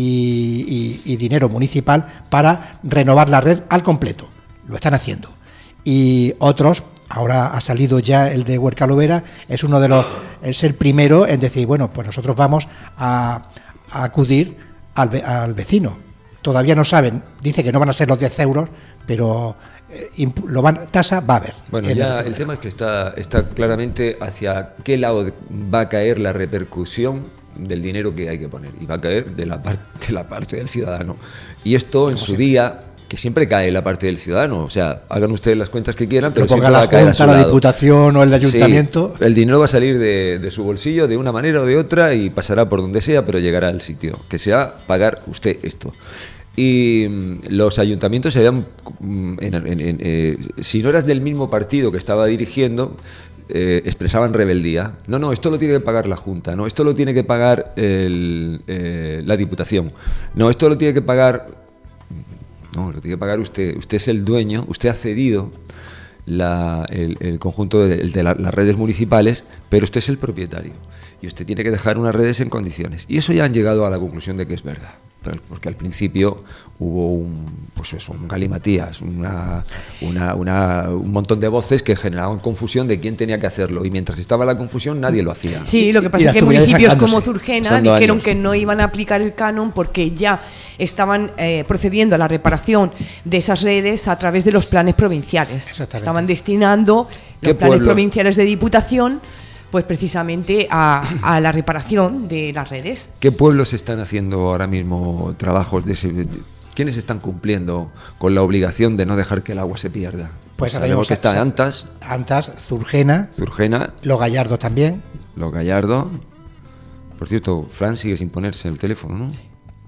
S4: y dinero municipal para renovar la red al completo. Lo están haciendo. Y otros, ahora ha salido ya el de Huercalovera, es el primero en decir, bueno, pues nosotros vamos a acudir al vecino. Todavía no saben, dice que no van a ser los 10 euros, pero tasa va a haber.
S3: Bueno, ya el tema es que está claramente hacia qué lado va a caer la repercusión del dinero que hay que poner, y va a caer de la parte del ciudadano. Y esto en su día, que siempre cae en la parte del ciudadano, o sea, hagan ustedes las cuentas que quieran, pero siempre va a caer a su lado.
S4: La Diputación o el Ayuntamiento.
S3: Sí, el dinero va a salir de su bolsillo de una manera o de otra y pasará por donde sea, pero llegará al sitio, que sea pagar usted esto. Y los ayuntamientos se habían, si no eras del mismo partido que estaba dirigiendo, expresaban rebeldía. No, esto lo tiene que pagar la Junta, no, esto lo tiene que pagar la Diputación, no, esto lo tiene que pagar... No, lo tiene que pagar usted. Usted es el dueño, usted ha cedido el conjunto de las redes municipales, pero usted es el propietario. Y usted tiene que dejar unas redes en condiciones. Y eso ya han llegado a la conclusión de que es verdad. Porque al principio hubo un galimatías, un montón de voces que generaban confusión de quién tenía que hacerlo. Y mientras estaba la confusión, nadie lo hacía.
S5: Sí, lo que pasa es que municipios como Zurgena dijeron que no iban a aplicar el canon porque ya estaban procediendo a la reparación de esas redes a través de los planes provinciales. Estaban destinando los planes provinciales de Diputación pues precisamente a la reparación de las redes.
S3: ¿Qué pueblos están haciendo ahora mismo trabajos de ese? ¿Quiénes están cumpliendo con la obligación de no dejar que el agua se pierda?
S4: Pues
S3: sabemos que está Antas,
S4: Zurgena, Los Gallardos también.
S3: Los Gallardos. Por cierto, Fran sigue sin ponerse el teléfono, ¿no? Sí.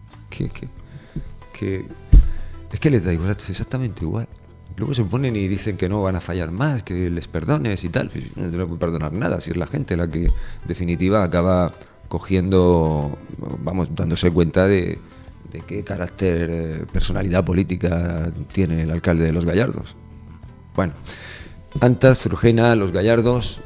S3: Es que les da igual, exactamente igual. Luego se ponen y dicen que no van a fallar más, que les perdones y tal. No te puedo perdonar nada, si es la gente la que, en definitiva, acaba cogiendo, dándose cuenta de qué carácter, personalidad política tiene el alcalde de Los Gallardos. Bueno, Antas, Zurgena, Los Gallardos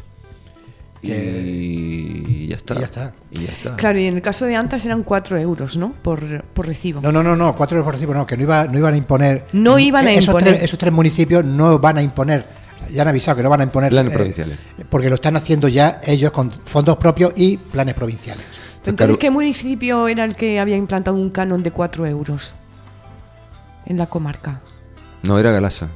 S3: y ya está.
S5: Claro, y en el caso de Antas eran 4 euros, ¿no? Por recibo.
S4: No, 4 euros por recibo, no, que no iban a imponer.
S5: No iban a imponer.
S4: Esos 3 municipios no van a imponer, ya han avisado que no van a imponer.
S3: Planes provinciales.
S4: Porque lo están haciendo ya ellos con fondos propios y planes provinciales.
S5: Entonces, ¿qué municipio era el que había implantado un canon de 4 euros en la comarca?
S3: No, era Galasa.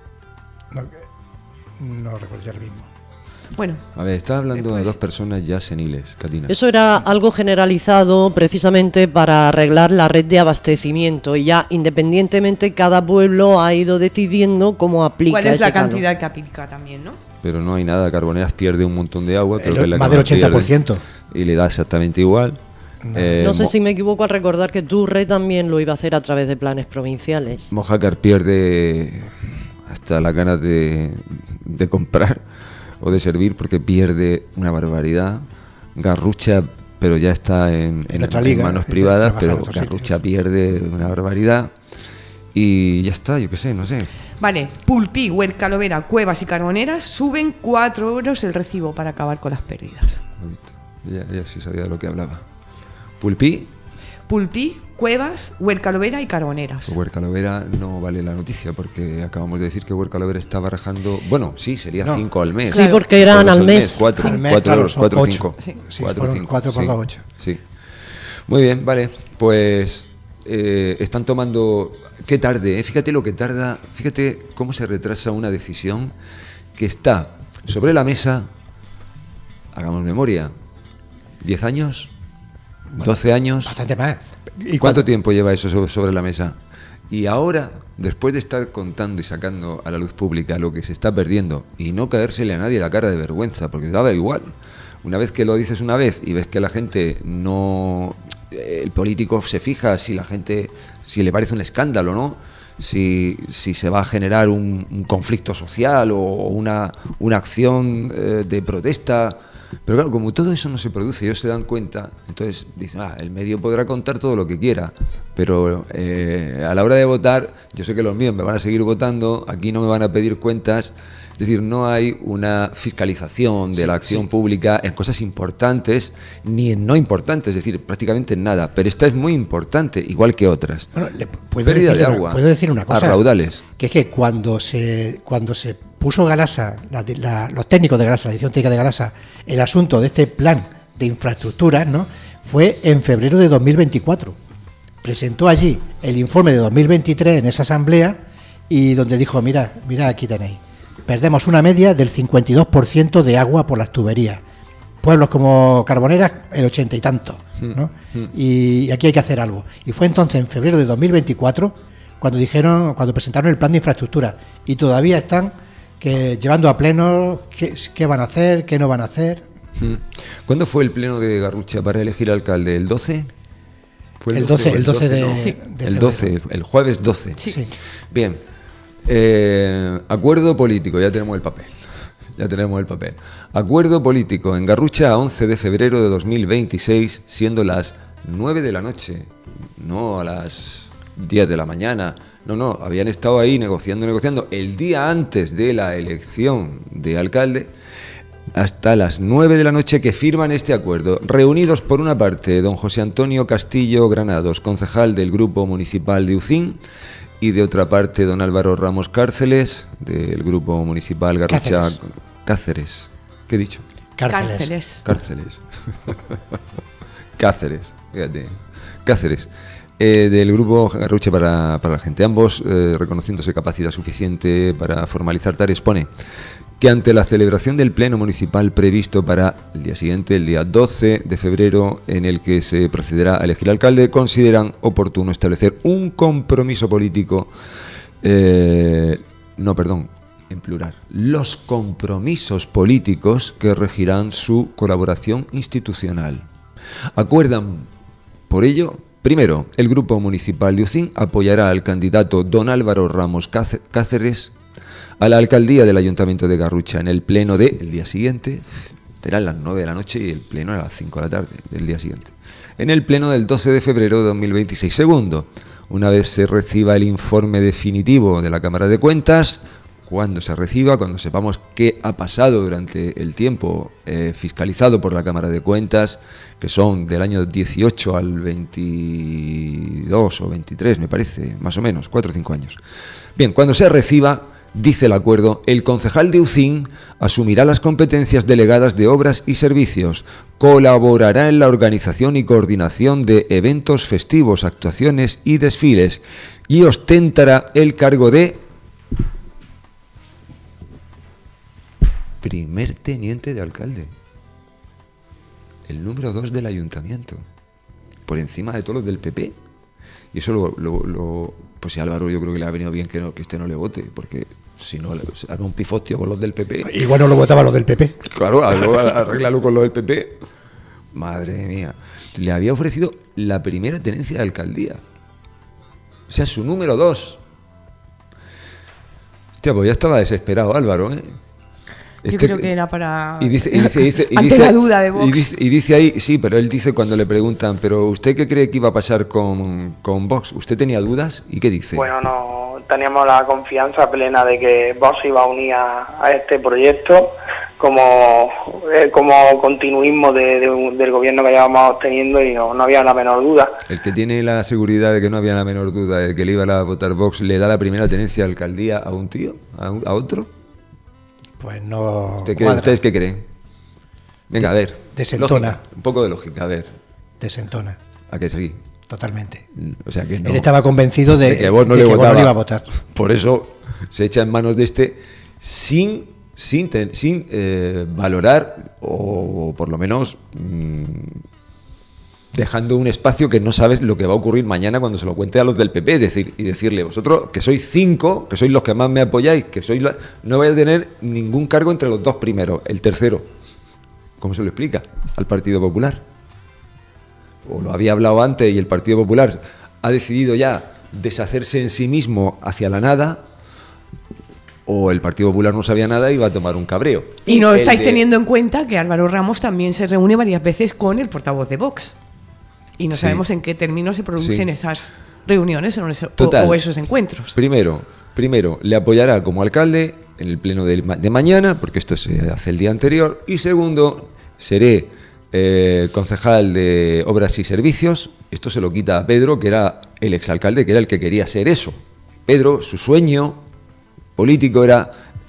S4: No recuerdo ya el mismo.
S5: Bueno,
S3: a ver, estaba hablando de 2 personas ya seniles, Katina.
S1: Eso era algo generalizado precisamente para arreglar la red de abastecimiento y ya independientemente cada pueblo ha ido decidiendo cómo aplica.
S5: ¿Cuál es la
S1: canon.
S5: cantidad que aplica también, no?
S3: Pero no hay nada, Carboneras pierde un montón de agua, creo que es la
S4: más del 80%.
S3: Y le da exactamente igual.
S1: No sé si me equivoco al recordar que Turre también lo iba a hacer a través de planes provinciales.
S3: Mojácar pierde hasta las ganas de comprar o de servir porque pierde una barbaridad. Garrucha, pero ya está en manos privadas, pero Garrucha pierde una barbaridad y ya está, yo qué sé, no sé.
S5: Vale, Pulpí, Huercalovera, Cuevas y Carboneras suben 4 euros el recibo para acabar con las pérdidas.
S3: Ya sí sabía de lo que hablaba. Pulpí,
S5: Cuevas, Huercalovera y Carboneras.
S3: Huercalovera no vale la noticia porque acabamos de decir que Huercalovera está barajando. Bueno, sí, sería 5 al mes.
S1: Sí, porque eran al mes.
S3: 4 euros, 4 o 5.
S4: Sí, 4 por 8.
S3: Sí. Muy bien, vale. Pues están tomando. Qué tarde, fíjate lo que tarda. Fíjate cómo se retrasa una decisión que está sobre la mesa. Hagamos memoria. 10 años. 12 años.
S4: Bastante más.
S3: ¿Y cuánto tiempo lleva eso sobre la mesa? Y ahora, después de estar contando y sacando a la luz pública lo que se está perdiendo y no caérsele a nadie la cara de vergüenza, porque daba igual. Una vez que lo dices una vez y ves que la gente no... El político se fija si le parece un escándalo, ¿no? Si se va a generar un conflicto social o una acción de protesta. Pero claro, como todo eso no se produce, ellos se dan cuenta, entonces dicen, el medio podrá contar todo lo que quiera, pero a la hora de votar, yo sé que los míos me van a seguir votando, aquí no me van a pedir cuentas, es decir, no hay una fiscalización de la acción pública en cosas importantes, ni en no importantes, es decir, prácticamente en nada, pero esta es muy importante, igual que otras.
S4: Bueno,
S3: pérdida de agua,
S4: puedo decir una cosa,
S3: a raudales.
S4: Que es que cuando se puso Galasa, los técnicos de Galasa, la dirección técnica de Galasa, el asunto de este plan de infraestructuras, ¿no?, fue en febrero de 2024. Presentó allí el informe de 2023 en esa asamblea y donde dijo, mira, aquí tenéis, perdemos una media del 52% de agua por las tuberías. Pueblos como Carboneras, el 80 y tanto, ¿no? Y aquí hay que hacer algo. Y fue entonces en febrero de 2024 cuando presentaron el plan de infraestructura, y todavía están llevando a pleno qué van a hacer, qué no van a hacer.
S3: ¿Cuándo fue el pleno de Garrucha para elegir alcalde? ¿El 12? ¿Fue
S4: el 12 de
S3: el 12, el jueves 12.
S4: Sí.
S3: Bien. Acuerdo político, ya tenemos el papel. Acuerdo político en Garrucha a 11 de febrero de 2026, siendo las 9 de la noche, no a las 10 de la mañana. No, habían estado ahí negociando el día antes de la elección de alcalde, hasta las 9 de la noche que firman este acuerdo. Reunidos por una parte don José Antonio Castillo Granados, concejal del Grupo Municipal de Ucín, y de otra parte don Álvaro Ramos Cárceles, del Grupo Municipal Garrucha Cáceres. ¿Qué he dicho?
S5: Cárceles.
S3: Cáceres, fíjate. Cáceres. Del Grupo Garrucha para la gente. Ambos, reconociéndose capacidad suficiente para formalizar tareas, pone que ante la celebración del pleno municipal previsto para el día siguiente, el día 12 de febrero, en el que se procederá a elegir alcalde, consideran oportuno establecer un compromiso político, en plural, los compromisos políticos que regirán su colaboración institucional. Acuerdan, por ello, primero, el Grupo Municipal de Ucín apoyará al candidato don Álvaro Ramos Cáceres a la alcaldía del Ayuntamiento de Garrucha en el pleno del día siguiente. Serán las 9 de la noche y el pleno a las 5 de la tarde del día siguiente. En el pleno del 12 de febrero de 2026. Segundo, una vez se reciba el informe definitivo de la Cámara de Cuentas, cuando sepamos qué ha pasado durante el tiempo fiscalizado por la Cámara de Cuentas, que son del año 18 al 22 o 23, me parece, más o menos, 4 o 5 años. Bien, cuando se reciba, dice el acuerdo, el concejal de Ucín asumirá las competencias delegadas de obras y servicios, colaborará en la organización y coordinación de eventos festivos, actuaciones y desfiles, y ostentará el cargo de primer teniente de alcalde, el número 2 del ayuntamiento, por encima de todos los del PP. Y eso pues si a Álvaro yo creo que le ha venido bien que este no le vote, porque si no se hará un pifostio con los del PP.
S4: Igual no lo votaba los del PP.
S3: Claro, arréglalo con los del PP. Madre mía, le había ofrecido la primera tenencia de alcaldía, o sea, su número 2. Hostia, pues ya estaba desesperado Álvaro, ¿eh?
S5: Yo creo que era para...
S3: Y dice
S5: ante la duda de Vox.
S3: Y dice ahí, sí, pero él dice cuando le preguntan, ¿pero usted qué cree que iba a pasar con Vox? ¿Usted tenía dudas? ¿Y qué dice?
S6: Bueno, no, teníamos la confianza plena de que Vox iba a unir a este proyecto como continuismo del gobierno que llevábamos teniendo, y no había la menor duda.
S3: El que tiene la seguridad de que no había la menor duda de que le iba a votar Vox, ¿le da la primera tenencia de alcaldía a un tío? ¿A otro?
S4: Pues no.
S3: ¿Ustedes qué creen? Venga, a ver.
S4: Desentona.
S3: Lógica, un poco de lógica, a ver.
S4: Desentona.
S3: ¿A que sí?
S4: Totalmente.
S3: O sea que no.
S4: Él estaba convencido de
S3: que Vox no
S4: le iba a votar.
S3: Por eso se echa en manos de este sin valorar, o por lo menos dejando un espacio que no sabes lo que va a ocurrir mañana cuando se lo cuente a los del PP, decirle, vosotros que sois 5, que sois los que más me apoyáis, que no vais a tener ningún cargo entre los 2 primeros, el tercero. ¿Cómo se lo explica al Partido Popular? O lo había hablado antes y el Partido Popular ha decidido ya deshacerse en sí mismo hacia la nada, o el Partido Popular no sabía nada y va a tomar un cabreo.
S5: Y no estáis teniendo en cuenta que Álvaro Ramos también se reúne varias veces con el portavoz de Vox. Y no sabemos en qué términos se producen esas reuniones o esos encuentros. Primero,
S3: le apoyará como alcalde en el pleno de mañana, porque esto se hace el día anterior. Y segundo, seré concejal de Obras y Servicios. Esto se lo quita a Pedro, que era el exalcalde, que era el que quería ser eso. Pedro, su sueño político era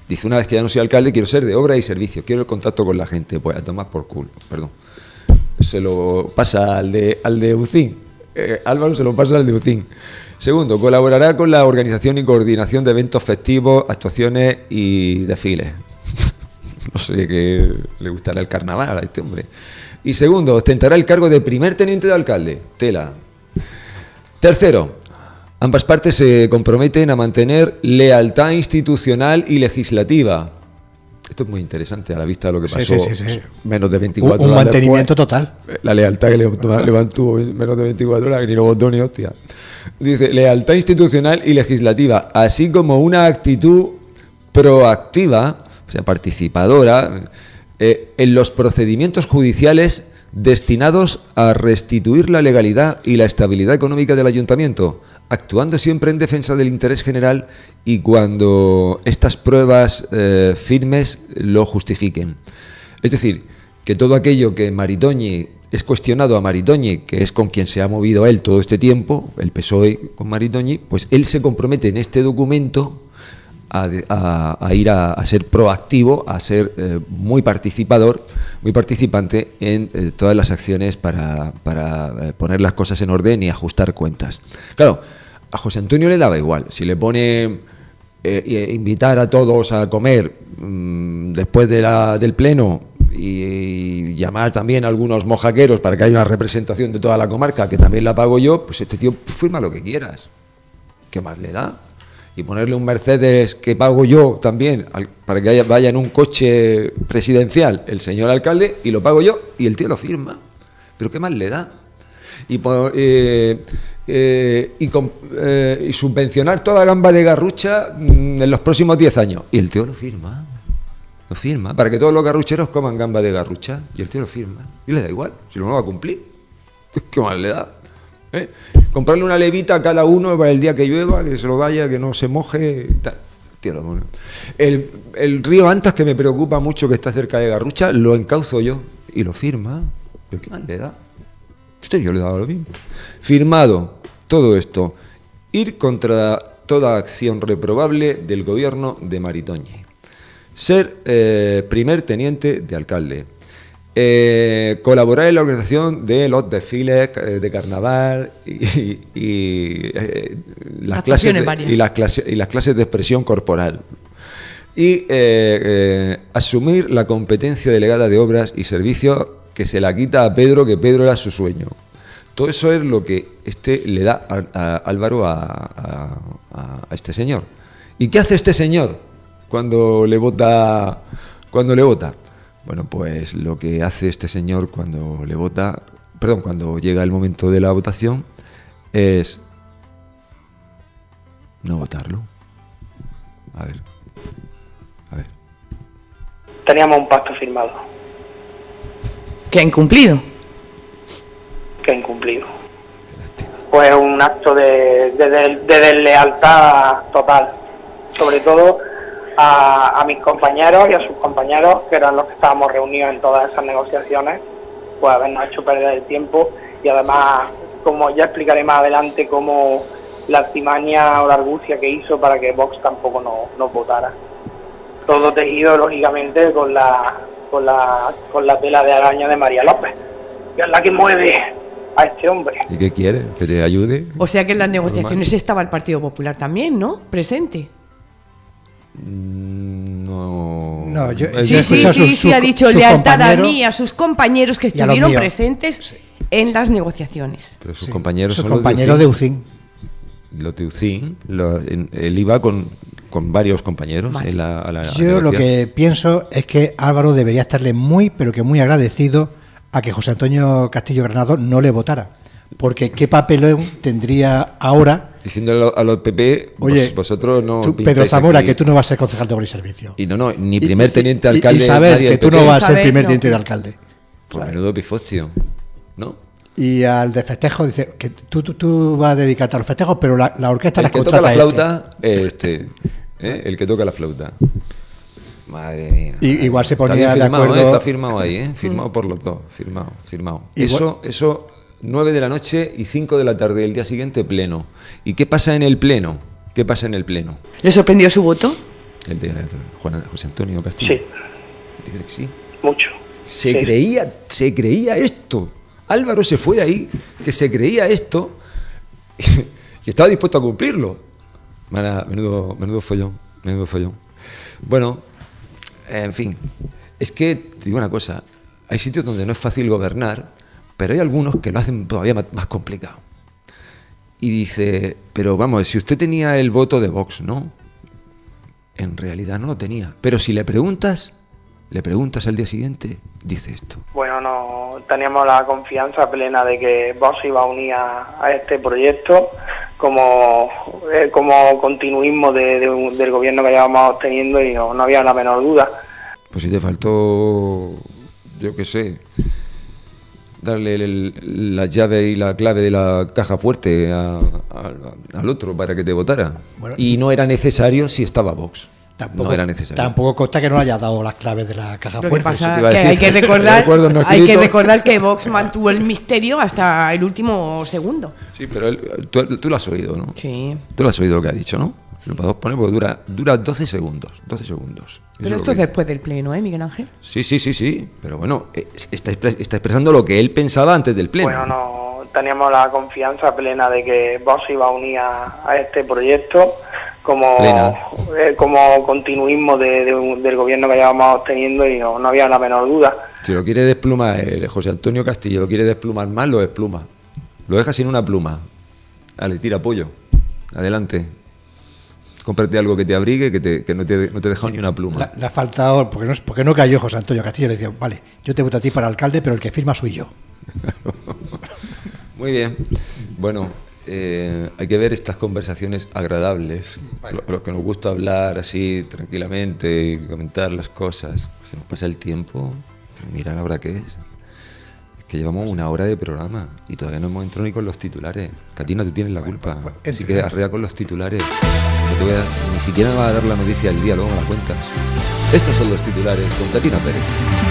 S3: Dice, una vez que ya no soy alcalde, quiero ser de obra y servicio, quiero el contacto con la gente. Pues a tomar por culo, perdón. Se lo pasa al de UCIN. Álvaro se lo pasa al de UCIN. Segundo, colaborará con la organización y coordinación de eventos festivos, actuaciones y desfiles. No sé qué le gustará el carnaval a este hombre. Y segundo, ostentará el cargo de primer teniente de alcalde. Tela. Tercero, ambas partes se comprometen a mantener lealtad institucional y legislativa. Esto es muy interesante a la vista de lo que pasó menos de 24 horas.
S4: Un mantenimiento
S3: después.
S4: Total.
S3: La lealtad que levantó menos de 24 horas, que ni lo votó ni hostia. Dice, lealtad institucional y legislativa, así como una actitud proactiva, o sea, participadora, en los procedimientos judiciales destinados a restituir la legalidad y la estabilidad económica del ayuntamiento, actuando siempre en defensa del interés general y cuando estas pruebas firmes lo justifiquen. Es decir, que todo aquello que Maritoñi es cuestionado a Maritoñi, que es con quien se ha movido él todo este tiempo, el PSOE con Maritoñi, pues él se compromete en este documento a ir a ser proactivo, a ser muy participador, muy participante en todas las acciones para poner las cosas en orden y ajustar cuentas. Claro, a José Antonio le daba igual, si le pone invitar a todos a comer después del pleno y llamar también a algunos mojaqueros para que haya una representación de toda la comarca, que también la pago yo, pues este tío firma lo que quieras. ¿Qué más le da? Y ponerle un Mercedes que pago yo también para que vaya en un coche presidencial el señor alcalde y lo pago yo y el tío lo firma. ¿Pero qué más le da? Y subvencionar toda la gamba de garrucha en los próximos 10 años. Y el tío lo firma. Lo firma. Para que todos los garrucheros coman gamba de garrucha. Y el tío lo firma. Y le da igual. Si no va a cumplir. ¿Qué más le da? Comprarle una levita a cada uno para el día que llueva, que se lo vaya, que no se moje. Tío, bueno. El río Antas, que me preocupa mucho, que está cerca de Garrucha, lo encauzo yo. Y lo firma. ¿Pero qué más le da? Yo le daba lo mismo. Firmado todo esto. Ir contra toda acción reprobable del gobierno de Maritoñi. Ser primer teniente de alcalde. Colaborar en la organización de los desfiles de carnaval y las clases de expresión corporal. Y asumir la competencia delegada de obras y servicios que se la quita a Pedro, que Pedro era su sueño. Todo eso es lo que le da a Álvaro a este señor. ¿Y qué hace este señor cuando le vota? Bueno, pues lo que hace este señor cuando llega el momento de la votación es no votarlo. A ver.
S6: Teníamos un pacto firmado.
S5: ¿Que ha incumplido?
S6: Pues un acto de deslealtad total, sobre todo a mis compañeros y a sus compañeros, que eran los que estábamos reunidos en todas esas negociaciones, pues habernos hecho perder el tiempo. Y además, como ya explicaré más adelante, cómo la artimaña o la argucia que hizo para que Vox tampoco nos votara. Todo tejido, lógicamente, con la tela de araña de María López, que es la que mueve a este hombre.
S3: ¿Y qué quiere? ¿Que te ayude?
S5: O sea que en las negociaciones estaba el Partido Popular también, ¿no? Presente.
S4: No, yo
S5: sí, ha dicho lealtad a mí, a sus compañeros que estuvieron presentes en las negociaciones.
S3: Pero sus compañeros
S4: sus
S3: son
S4: compañeros de UCIN.
S3: Los de UCIN, él iba con varios compañeros. Vale. a la
S4: Yo lo que pienso es que Álvaro debería estarle muy, pero que muy agradecido a que José Antonio Castillo Granado no le votara. Porque qué papelón tendría ahora
S3: diciéndole a los PP, oye, vosotros no
S4: tú, Pedro Zamora, aquí, que tú no vas a ser concejal de obra y servicio.
S3: Y no, ni primer teniente de alcalde.
S4: Y saber que tú no vas a ser primer teniente de alcalde.
S3: Pues menudo pifostio, ¿no?
S4: Y al de festejo dice que tú vas a dedicarte a los festejos, pero la orquesta la contrata.
S3: El que toca la flauta, el que toca la flauta. Madre mía.
S4: Y igual se ponía de acuerdo.
S3: Está firmado ahí, firmado por los dos, firmado. Eso 9 de la noche y 5 de la tarde del día siguiente pleno. ¿Y qué pasa en el pleno? ¿Le sorprendió su voto? El de José Antonio Castillo.
S6: Sí.
S3: Dice que sí.
S6: Mucho.
S3: Se
S6: Sí.
S3: creía esto. Álvaro se fue de ahí, que se creía esto y estaba dispuesto a cumplirlo. Menudo follón. Bueno, en fin, es que te digo una cosa, hay sitios donde no es fácil gobernar, pero hay algunos que lo hacen todavía más complicado. Y dice, pero vamos, si usted tenía el voto de Vox, ¿no? En realidad no lo tenía, pero si le preguntas al día siguiente, dice esto.
S6: Bueno, no teníamos la confianza plena de que Vox iba a unir a este proyecto como continuismo del gobierno que llevamos teniendo, y no había la menor duda.
S3: Pues si te faltó, yo qué sé, darle la llave y la clave de la caja fuerte al otro para que te votara.
S4: Bueno,
S3: y no era necesario si estaba Vox. No era necesario.
S4: Tampoco consta que no haya dado las claves de la caja
S5: Lo que
S4: fuerte.
S5: pasa
S3: te iba a
S5: que
S3: decir.
S5: hay que recordar que Vox mantuvo el misterio hasta el último segundo.
S3: Sí, pero tú lo has oído, ¿no?
S5: Sí.
S3: Tú lo has oído lo que ha dicho, ¿no? Lo podemos poner porque dura 12 segundos. 12 segundos.
S5: Pero esto es después del pleno, ¿eh, Miguel Ángel?
S3: Sí. Pero bueno, está expresando lo que él pensaba antes del pleno.
S6: Bueno, no teníamos la confianza plena de que Vox iba a unir a este proyecto como continuismo del gobierno que llevamos teniendo, y no había la menor duda.
S3: Si lo quiere desplumar, José Antonio Castillo lo quiere desplumar más, lo despluma. Lo deja sin una pluma. Dale, tira pollo. Adelante. Cómprate algo que te abrigue, que no te he dejado ni una pluma.
S4: Le ha faltado, porque no cayó José Antonio Castillo. Le decía, vale, yo te voto a ti para alcalde, pero el que firma soy yo.
S3: Muy bien. Bueno, hay que ver estas conversaciones agradables, los que nos gusta hablar así tranquilamente y comentar las cosas. Se nos pasa el tiempo, pero mira la hora que es. Que llevamos una hora de programa y todavía no hemos entrado ni con los titulares. Catina, tú tienes la culpa. Así que arrea con los titulares. Ni siquiera me va a dar la noticia del día, luego me la cuentas. Estos son los titulares con Catina Pérez.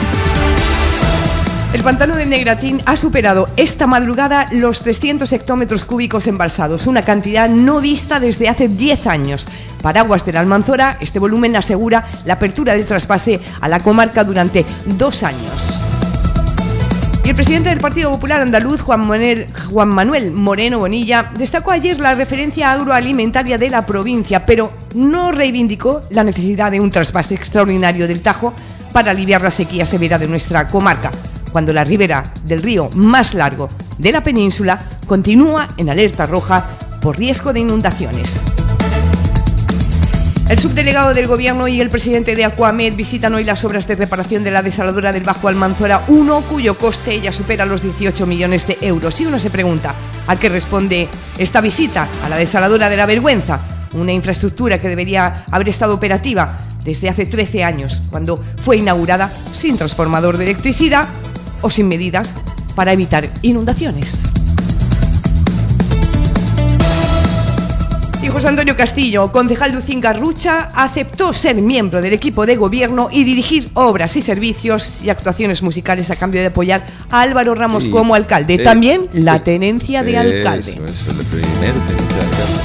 S5: El pantano de Negratín ha superado esta madrugada los 300 hectómetros cúbicos embalsados, una cantidad no vista desde hace 10 años. Para Aguas de la Almanzora, este volumen asegura la apertura del trasvase a la comarca durante 2 años. Y el presidente del Partido Popular Andaluz, Juan Manuel Moreno Bonilla, destacó ayer la referencia agroalimentaria de la provincia, pero no reivindicó la necesidad de un trasvase extraordinario del Tajo para aliviar la sequía severa de nuestra comarca, cuando la ribera del río más largo de la península continúa en alerta roja por riesgo de inundaciones. El subdelegado del Gobierno y el presidente de Aquamed visitan hoy las obras de reparación de la desaladora del Bajo Almanzora 1, cuyo coste ya supera los 18 millones de euros. Y uno se pregunta, ¿a qué responde esta visita a la desaladora de la Vergüenza? Una infraestructura que debería haber estado operativa desde hace 13 años, cuando fue inaugurada sin transformador de electricidad o sin medidas para evitar inundaciones. Y José Antonio Castillo, concejal de Ucín Garrucha, aceptó ser miembro del equipo de gobierno y dirigir obras y servicios y actuaciones musicales a cambio de apoyar a Álvaro Ramos como alcalde. También la tenencia de alcalde.
S3: Eso es el primer tenencia de alcalde.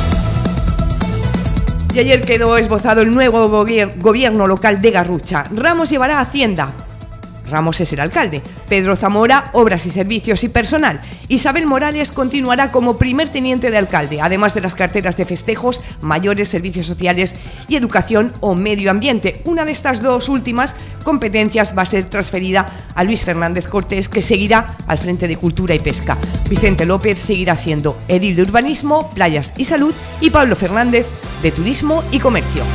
S5: Y ayer quedó esbozado el nuevo gobierno local de Garrucha. Ramos llevará Hacienda. Ramos es el alcalde. Pedro Zamora, Obras y Servicios y Personal. Isabel Morales continuará como primer teniente de alcalde, además de las carteras de festejos, mayores, servicios sociales y educación o medio ambiente. Una de estas dos últimas competencias va a ser transferida a Luis Fernández Cortés, que seguirá al frente de Cultura y Pesca. Vicente López seguirá siendo edil de Urbanismo, Playas y Salud, y Pablo Fernández de Turismo y Comercio.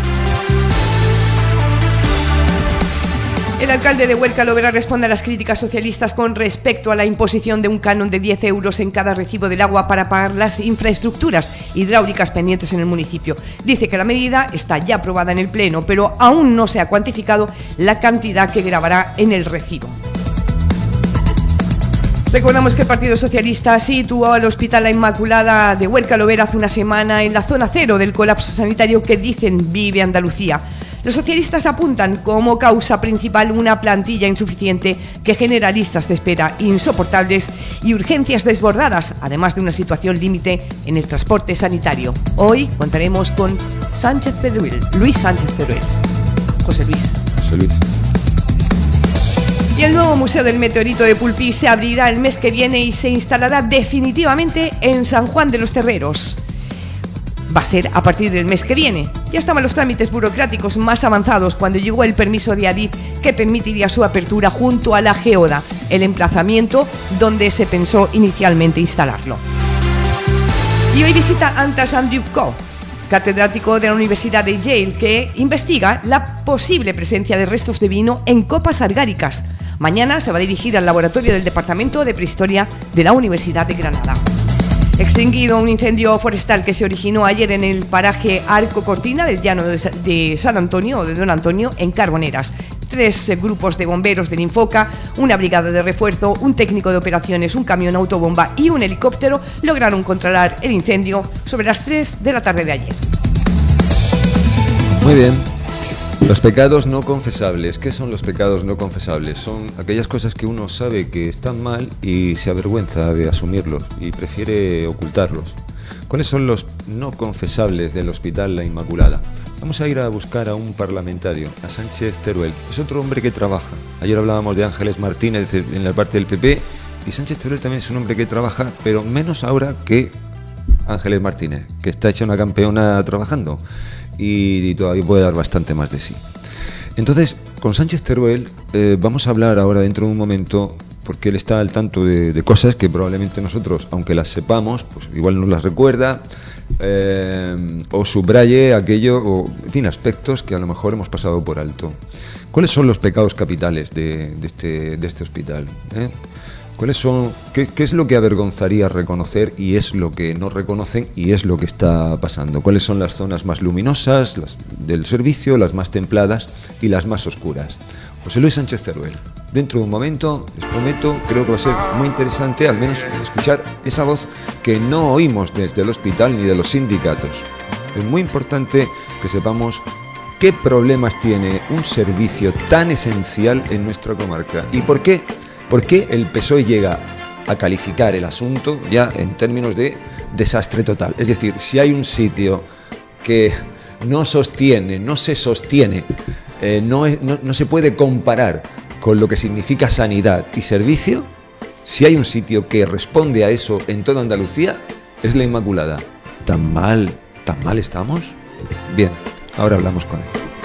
S5: El alcalde de Huerca Lovera responde a las críticas socialistas con respecto a la imposición de un canon de 10 euros en cada recibo del agua para pagar las infraestructuras hidráulicas pendientes en el municipio. Dice que la medida está ya aprobada en el Pleno, pero aún no se ha cuantificado la cantidad que gravará en el recibo. Recordamos que el Partido Socialista situó al Hospital La Inmaculada de Huerca Lovera hace una semana en la zona cero del colapso sanitario que dicen vive Andalucía. Los socialistas apuntan como causa principal una plantilla insuficiente que genera listas de espera insoportables y urgencias desbordadas, además de una situación límite en el transporte sanitario. Hoy contaremos con Luis Sánchez Teruel. José Luis. Y el nuevo Museo del Meteorito de Pulpí se abrirá el mes que viene y se instalará definitivamente en San Juan de los Terreros. Va a ser a partir del mes que viene. Ya estaban los trámites burocráticos más avanzados cuando llegó el permiso de Adif que permitiría su apertura junto a la Geoda, el emplazamiento donde se pensó inicialmente instalarlo. Y hoy visita Antas Andriukov, catedrático de la Universidad de Yale, que investiga la posible presencia de restos de vino en copas argáricas. Mañana se va a dirigir al laboratorio del Departamento de Prehistoria de la Universidad de Granada. Extinguido un incendio forestal que se originó ayer en el paraje Arco Cortina del llano de San Antonio o de Don Antonio en Carboneras. 3 grupos de bomberos del Infoca, una brigada de refuerzo, un técnico de operaciones, un camión autobomba y un helicóptero lograron controlar el incendio sobre las 3 de la tarde de ayer.
S3: Muy bien. Los pecados no confesables. ¿Qué son los pecados no confesables? Son aquellas cosas que uno sabe que están mal y se avergüenza de asumirlos y prefiere ocultarlos. ¿Cuáles son los no confesables del Hospital La Inmaculada? Vamos a ir a buscar a un parlamentario, a Sánchez Teruel. Es otro hombre que trabaja. Ayer hablábamos de Ángeles Martínez en la parte del PP y Sánchez Teruel también es un hombre que trabaja, pero menos ahora que Ángeles Martínez, que está hecha una campeona trabajando y todavía puede dar bastante más de sí. Entonces, con Sánchez Teruel vamos a hablar ahora dentro de un momento, porque él está al tanto de cosas que probablemente nosotros, aunque las sepamos, pues igual no las recuerda, o subraye aquello, o en fin, aspectos que a lo mejor hemos pasado por alto. ¿Cuáles son los pecados capitales de este hospital? ¿Cuáles son? ¿Qué es lo que avergonzaría reconocer y es lo que no reconocen y es lo que está pasando? ¿Cuáles son las zonas más luminosas del servicio, las más templadas y las más oscuras? José Luis Sánchez Teruel. Dentro de un momento, les prometo, creo que va a ser muy interesante al menos escuchar esa voz que no oímos desde el hospital ni de los sindicatos. Es muy importante que sepamos qué problemas tiene un servicio tan esencial en nuestra comarca y por qué el PSOE llega a calificar el asunto ya en términos de desastre total. Es decir, si hay un sitio que no se sostiene, no se puede comparar con lo que significa sanidad y servicio, si hay un sitio que responde a eso en toda Andalucía, es La Inmaculada. ¿Tan mal estamos? Bien, ahora hablamos con él.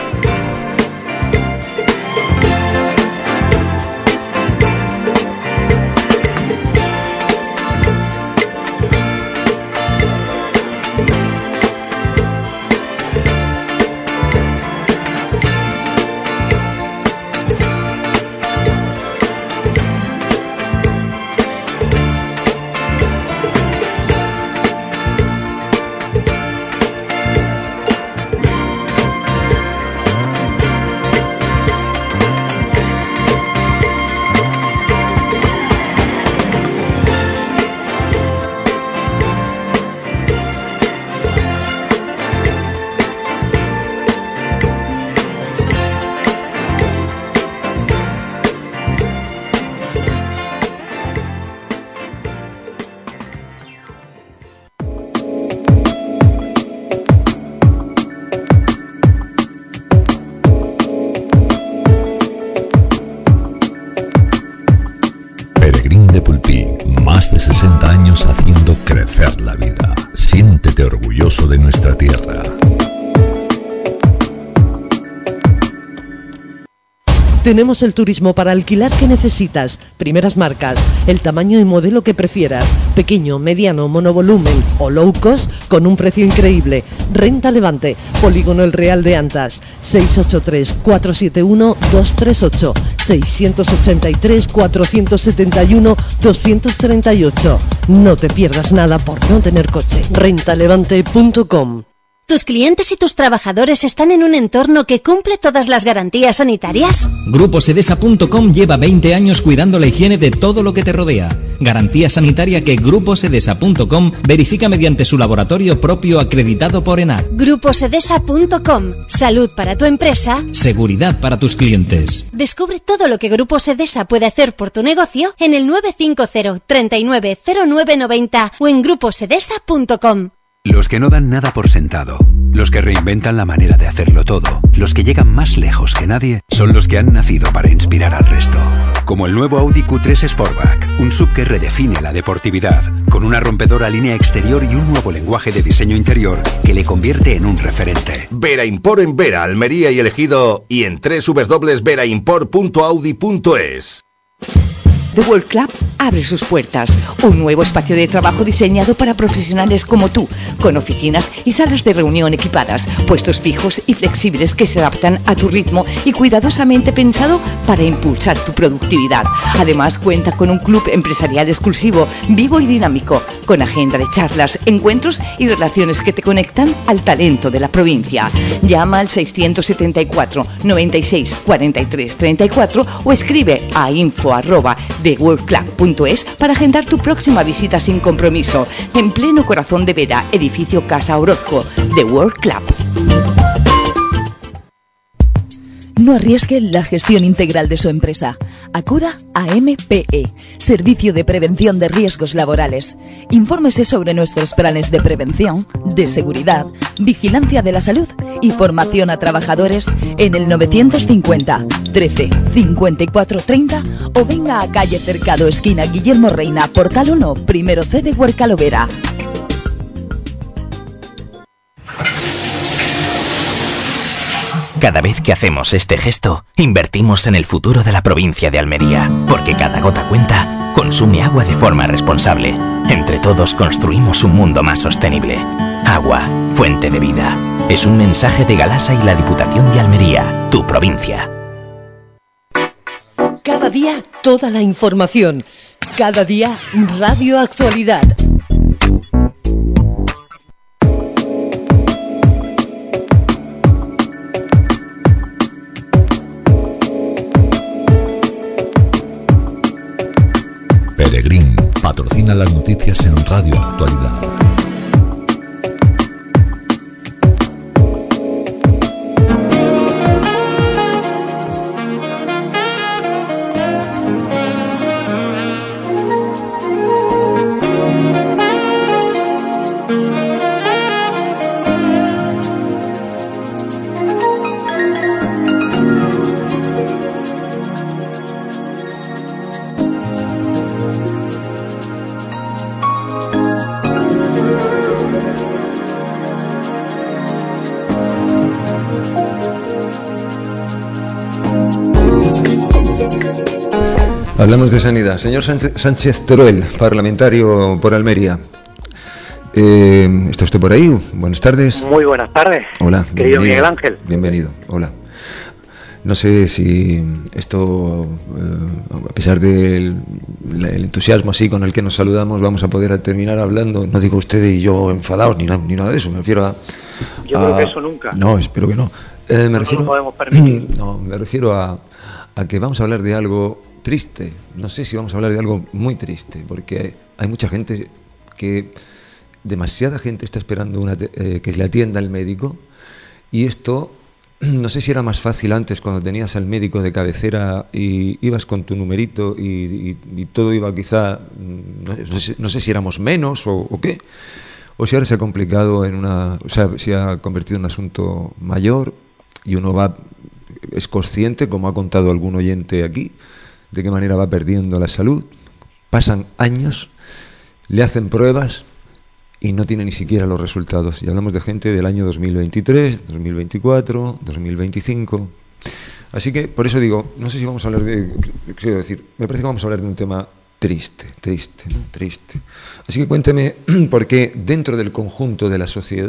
S2: Más de 60 años haciendo crecer la vida. Siéntete orgulloso de nuestra tierra.
S1: Tenemos el turismo para alquilar que necesitas, primeras marcas, el tamaño y modelo que prefieras, pequeño, mediano, monovolumen o low cost con un precio increíble. Renta Levante, Polígono El Real de Antas, 683-471-238, 683-471-238. No te pierdas nada por no tener coche. Rentalevante.com.
S8: ¿Tus clientes y tus trabajadores están en un entorno que cumple todas las garantías sanitarias?
S9: GrupoSedesa.com lleva 20 años cuidando la higiene de todo lo que te rodea. Garantía sanitaria que GrupoSedesa.com verifica mediante su laboratorio propio acreditado por ENAC.
S8: GrupoSedesa.com. Salud para tu empresa.
S9: Seguridad para tus clientes.
S8: Descubre todo lo que Grupo Sedesa puede hacer por tu negocio en el 950 39 09 90 o en gruposedesa.com.
S10: Los que no dan nada por sentado, los que reinventan la manera de hacerlo todo, los que llegan más lejos que nadie, son los que han nacido para inspirar al resto. Como el nuevo Audi Q3 Sportback, un SUV que redefine la deportividad, con una rompedora línea exterior y un nuevo lenguaje de diseño interior que le convierte en un referente.
S11: Vera Import en Vera, Almería y Ejido, y en www.veraimport.audi.es.
S12: The World Club abre sus puertas, un nuevo espacio de trabajo diseñado para profesionales como tú, con oficinas y salas de reunión equipadas, puestos fijos y flexibles que se adaptan a tu ritmo y cuidadosamente pensado para impulsar tu productividad. Además cuenta con un club empresarial exclusivo, vivo y dinámico, con agenda de charlas, encuentros y relaciones que te conectan al talento de la provincia. Llama al 674 96 43 34 o escribe a info@theworldclub.es para agendar tu próxima visita sin compromiso. En pleno corazón de Vera, edificio Casa Orozco, The World Club.
S13: No arriesgue la gestión integral de su empresa. Acuda a MPE, Servicio de Prevención de Riesgos Laborales. Infórmese sobre nuestros planes de prevención, de seguridad, vigilancia de la salud y formación a trabajadores en el 950 13 54 30 o venga a calle Cercado, esquina Guillermo Reina, Portal 1, primero C de Huercalovera.
S14: Cada vez que hacemos este gesto, invertimos en el futuro de la provincia de Almería, porque cada gota cuenta, consume agua de forma responsable. Entre todos construimos un mundo más sostenible. Agua, fuente de vida. Es un mensaje de Galasa y la Diputación de Almería, tu provincia.
S1: Cada día, toda la información. Cada día, Radio Actualidad.
S2: Peregrín patrocina las noticias en Radio Actualidad.
S3: Hablamos de sanidad. Señor Sánchez Teruel, parlamentario por Almería. ¿Está usted por ahí? Buenas tardes.
S15: Muy buenas tardes.
S3: Hola.
S15: Querido Miguel Ángel.
S3: Bienvenido. Hola. No sé si esto, a pesar del entusiasmo así con el que nos saludamos, vamos a poder terminar hablando. No digo usted y yo enfadados ni nada de eso. Me refiero a...
S15: Yo creo que eso nunca.
S3: No, espero que no.
S15: No lo podemos permitir.
S3: No, me refiero a que vamos a hablar de algo triste. No sé si vamos a hablar de algo muy triste, porque hay mucha gente demasiada gente está esperando que le atienda el médico, y esto, no sé si era más fácil antes cuando tenías al médico de cabecera y ibas con tu numerito y todo iba quizá, no sé si éramos menos o qué, o si ahora se ha complicado se ha convertido en un asunto mayor y uno es consciente, como ha contado algún oyente aquí, de qué manera va perdiendo la salud. Pasan años, le hacen pruebas y no tiene ni siquiera los resultados. Y hablamos de gente del año 2023, 2024, 2025. Así que, por eso digo, no sé si vamos a hablar quiero decir, me parece que vamos a hablar de un tema triste. Así que cuénteme por qué dentro del conjunto de la sociedad,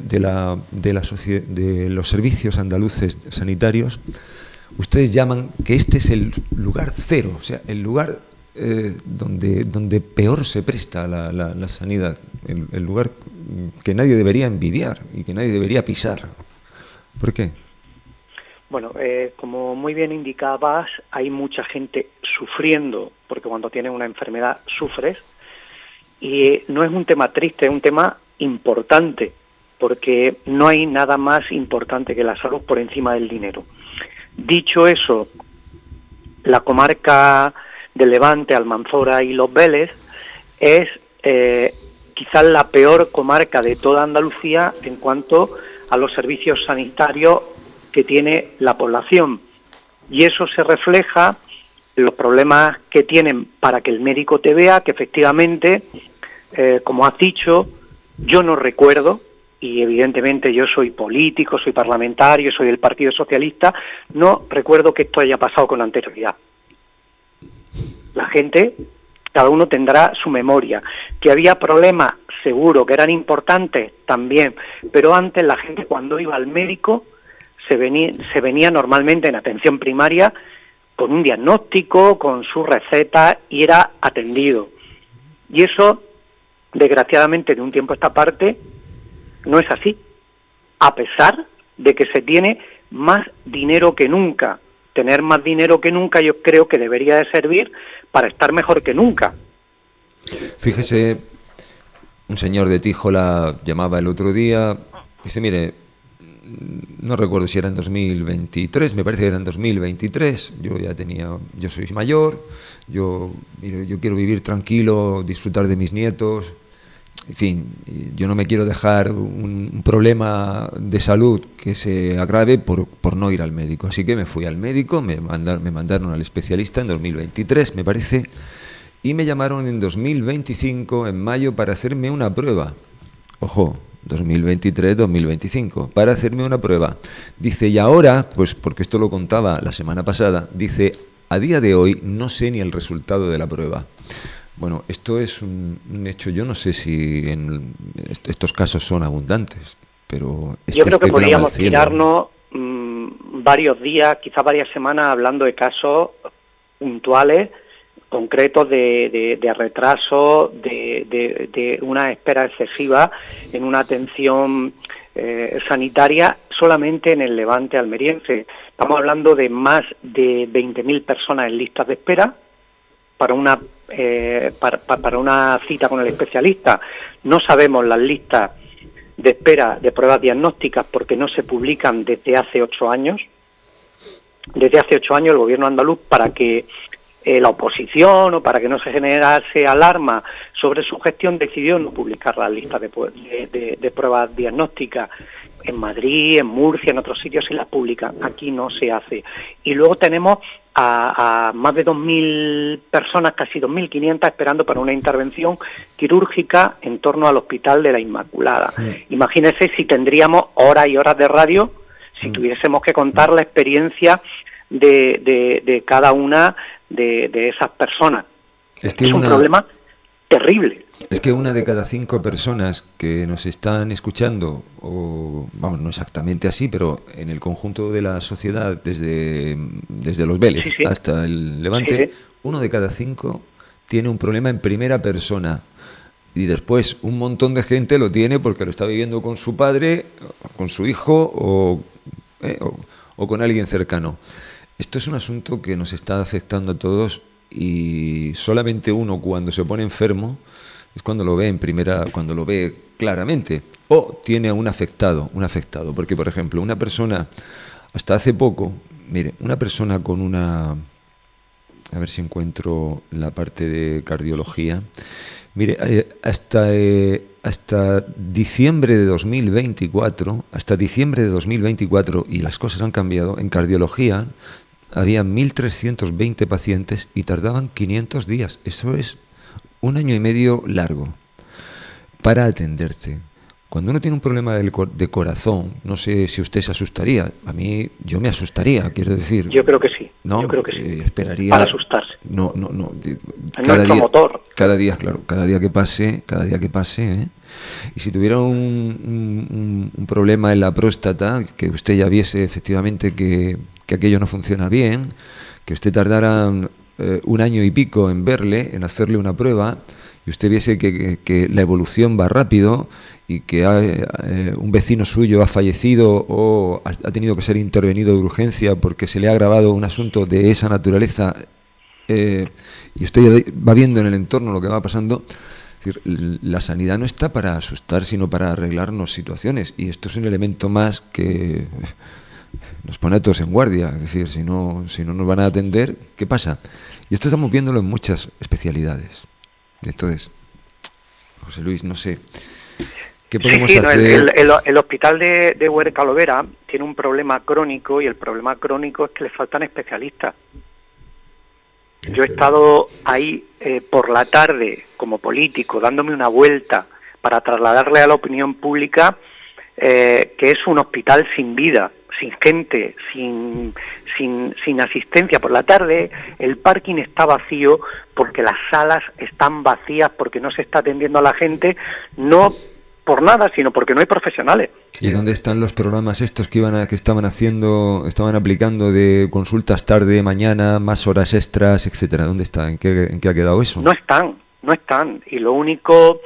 S3: de los servicios andaluces sanitarios, ustedes llaman que este es el lugar cero, o sea, el lugar donde peor se presta la sanidad, el lugar que nadie debería envidiar y que nadie debería pisar. ¿Por qué?
S15: Bueno, como muy bien indicabas, hay mucha gente sufriendo, porque cuando tienes una enfermedad sufres, y no es un tema triste, es un tema importante, porque no hay nada más importante que la salud por encima del dinero. Dicho eso, la comarca de Levante, Almanzora y Los Vélez es quizás la peor comarca de toda Andalucía en cuanto a los servicios sanitarios que tiene la población. Y eso se refleja en los problemas que tienen para que el médico te vea, que efectivamente, como has dicho, yo no recuerdo, y evidentemente yo soy político, soy parlamentario, soy del Partido Socialista, no recuerdo que esto haya pasado con anterioridad. La gente, cada uno tendrá su memoria. Que había problemas, seguro, que eran importantes también, pero antes la gente cuando iba al médico se venía normalmente en atención primaria con un diagnóstico, con su receta y era atendido. Y eso, desgraciadamente, de un tiempo a esta parte, no es así, a pesar de que se tiene más dinero que nunca. Tener más dinero que nunca yo creo que debería de servir para estar mejor que nunca.
S3: Fíjese, un señor de Tíjola llamaba el otro día, dice, mire, no recuerdo si era en 2023, me parece que era en 2023, yo soy mayor, yo quiero vivir tranquilo, disfrutar de mis nietos. En fin, yo no me quiero dejar un problema de salud que se agrave por no ir al médico. Así que me fui al médico, me mandaron al especialista en 2023, me parece, y me llamaron en 2025, en mayo, para hacerme una prueba. Ojo, 2023-2025, para hacerme una prueba. Dice, y ahora, pues porque esto lo contaba la semana pasada, dice, a día de hoy no sé ni el resultado de la prueba. Bueno, esto es un hecho, yo no sé si en estos casos son abundantes, pero...
S15: Yo creo que podríamos tirarnos varios días, quizás varias semanas, hablando de casos puntuales, concretos de retraso, de una espera excesiva en una atención sanitaria solamente en el Levante almeriense. Estamos hablando de más de 20.000 personas en listas de espera para una cita con el especialista. No sabemos las listas de espera de pruebas diagnósticas porque no se publican desde hace 8 años. Desde hace 8 años el gobierno andaluz, para que la oposición o para que no se generase alarma sobre su gestión, decidió no publicar las listas de pruebas diagnósticas. En Madrid, en Murcia, en otros sitios se las publican, aquí no se hace. Y luego tenemos a más de 2.000 personas, casi 2.500, esperando para una intervención quirúrgica en torno al Hospital de la Inmaculada. Sí. Imagínense si tendríamos horas y horas de radio, si tuviésemos que contar la experiencia de cada una de esas personas. Es un problema terrible.
S3: Es que 1 de cada 5 personas que nos están escuchando, o vamos, no exactamente así, pero en el conjunto de la sociedad, desde Los Vélez hasta el Levante, 1 de cada 5 tiene un problema en primera persona. Y después un montón de gente lo tiene porque lo está viviendo con su padre, con su hijo o con alguien cercano. Esto es un asunto que nos está afectando a todos, y solamente uno, cuando se pone enfermo, es cuando lo ve cuando lo ve claramente, o tiene a un afectado, porque por ejemplo, una persona, hasta hace poco, mire, una persona con una, a ver si encuentro la parte de cardiología, mire, hasta diciembre de 2024, y las cosas han cambiado, en cardiología había 1.320 pacientes y tardaban 500 días. Eso es 1 año y medio largo para atenderte. Cuando uno tiene un problema de corazón, no sé si usted se asustaría. Yo me asustaría, quiero decir.
S15: Yo creo que sí.
S3: ¿No?
S15: Yo creo que sí.
S3: Esperaría.
S15: Para asustarse.
S3: No.
S15: Cada día, motor.
S3: Cada día que pase, ¿eh? Y si tuviera un problema en la próstata, que usted ya viese efectivamente que aquello no funciona bien, que usted tardara 1 año y pico en verle, en hacerle una prueba, y usted viese que la evolución va rápido y que un vecino suyo ha fallecido o ha tenido que ser intervenido de urgencia porque se le ha agravado un asunto de esa naturaleza, y usted va viendo en el entorno lo que va pasando, es decir, la sanidad no está para asustar, sino para arreglarnos situaciones, y esto es un elemento más que nos pone a todos en guardia. Es decir, si no nos van a atender, ¿qué pasa? Y esto estamos viéndolo en muchas especialidades. Entonces, José Luis, no sé, ¿qué podemos hacer?
S15: El hospital de Huerca-Lovera tiene un problema crónico, y el problema crónico es que le faltan especialistas. Yo he estado ahí por la tarde como político dándome una vuelta para trasladarle a la opinión pública que es un hospital sin vida, sin gente, sin asistencia. Por la tarde el parking está vacío porque las salas están vacías, porque no se está atendiendo a la gente, no por nada, sino porque no hay profesionales.
S3: ¿Y dónde están los programas estos que estaban aplicando de consultas tarde, mañana, más horas extras, etcétera? ¿Dónde está? ¿En qué ha quedado eso?
S15: No están. Y lo único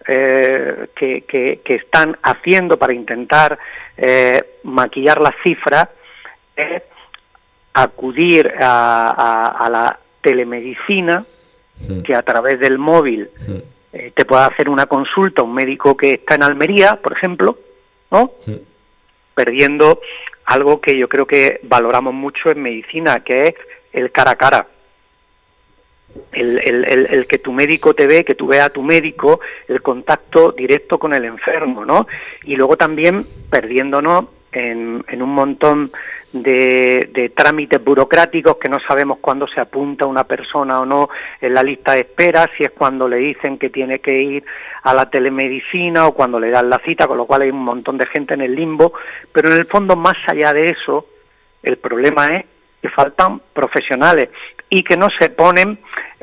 S15: que están haciendo para intentar maquillar las cifras es acudir a la telemedicina, que a través del móvil te puede hacer una consulta un médico que está en Almería, por ejemplo, ¿no? Perdiendo algo que yo creo que valoramos mucho en medicina, que es el cara a cara. El que tu médico te ve, que tú veas a tu médico, el contacto directo con el enfermo, ¿no? Y luego también perdiéndonos en un montón de trámites burocráticos que no sabemos cuándo se apunta una persona o no en la lista de espera, si es cuando le dicen que tiene que ir a la telemedicina o cuando le dan la cita, con lo cual hay un montón de gente en el limbo. Pero en el fondo, más allá de eso, el problema es que faltan profesionales y que no se ponen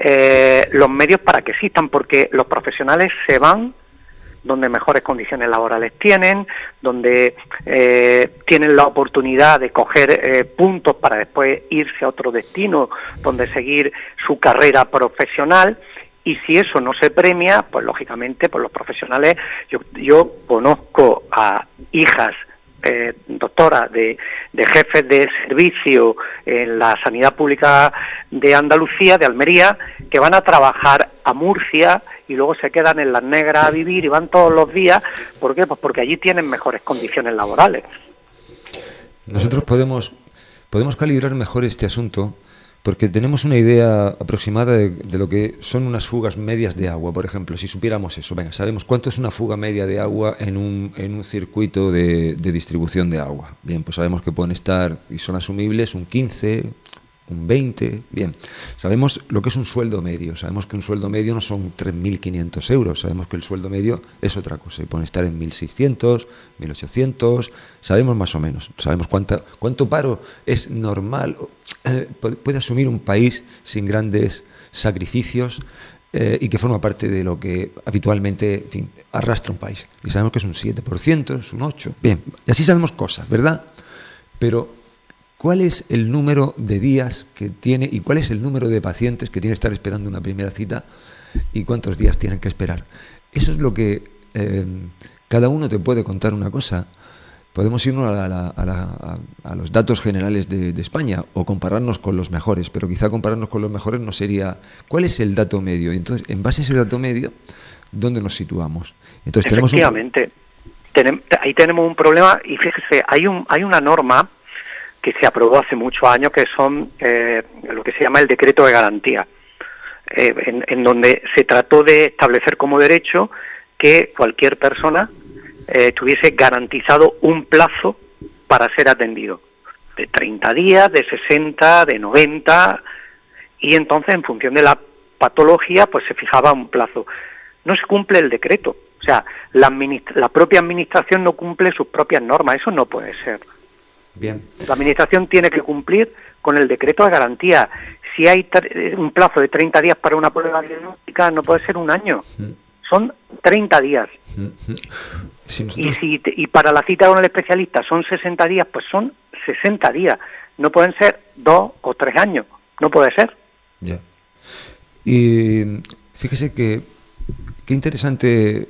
S15: los medios para que existan, porque los profesionales se van donde mejores condiciones laborales tienen, donde tienen la oportunidad de coger puntos para después irse a otro destino, donde seguir su carrera profesional. Y si eso no se premia, pues lógicamente, pues los profesionales, yo conozco a hijas doctoras de jefes de servicio en la sanidad pública de Andalucía, de Almería, que van a trabajar a Murcia y luego se quedan en las negras a vivir y van todos los días. ¿Por qué? Pues porque allí tienen mejores condiciones laborales.
S3: Nosotros podemos calibrar mejor este asunto porque tenemos una idea aproximada de lo que son unas fugas medias de agua. Por ejemplo, si supiéramos eso, venga, sabemos cuánto es una fuga media de agua en un circuito de distribución de agua. Bien, pues sabemos que pueden estar, y son asumibles, un 15, un 20, bien. Sabemos lo que es un sueldo medio, sabemos que un sueldo medio no son 3.500 euros, sabemos que el sueldo medio es otra cosa, y pueden estar en 1.600, 1.800, sabemos más o menos, sabemos cuánto paro es normal, puede asumir un país sin grandes sacrificios y que forma parte de lo que habitualmente, en fin, arrastra un país. Y sabemos que es un 7%, es un 8%, bien, y así sabemos cosas, ¿verdad? Pero ¿cuál es el número de días que tiene y cuál es el número de pacientes que tiene que estar esperando una primera cita y cuántos días tienen que esperar? Eso es lo que cada uno te puede contar una cosa. Podemos irnos a los datos generales de España o compararnos con los mejores, pero quizá compararnos con los mejores no sería... ¿Cuál es el dato medio? Y entonces, en base a ese dato medio, ¿dónde nos situamos? Entonces,
S15: efectivamente, ahí tenemos un problema y fíjese, hay una norma que se aprobó hace muchos años, que son lo que se llama el decreto de garantía, en donde se trató de establecer como derecho que cualquier persona tuviese garantizado un plazo para ser atendido, de 30 días, de 60, de 90, y entonces en función de la patología pues se fijaba un plazo. No se cumple el decreto, o sea, la propia administración no cumple sus propias normas, eso no puede ser.
S3: Bien.
S15: La administración tiene que cumplir con el decreto de garantía. Si hay un plazo de 30 días para una prueba diagnóstica, no puede ser un año. Son 30 días.
S3: Si nosotros...
S15: y para la cita con el especialista son 60 días, pues son 60 días. No pueden ser 2 o 3 años. No puede ser.
S3: Ya. Y fíjese que qué interesante.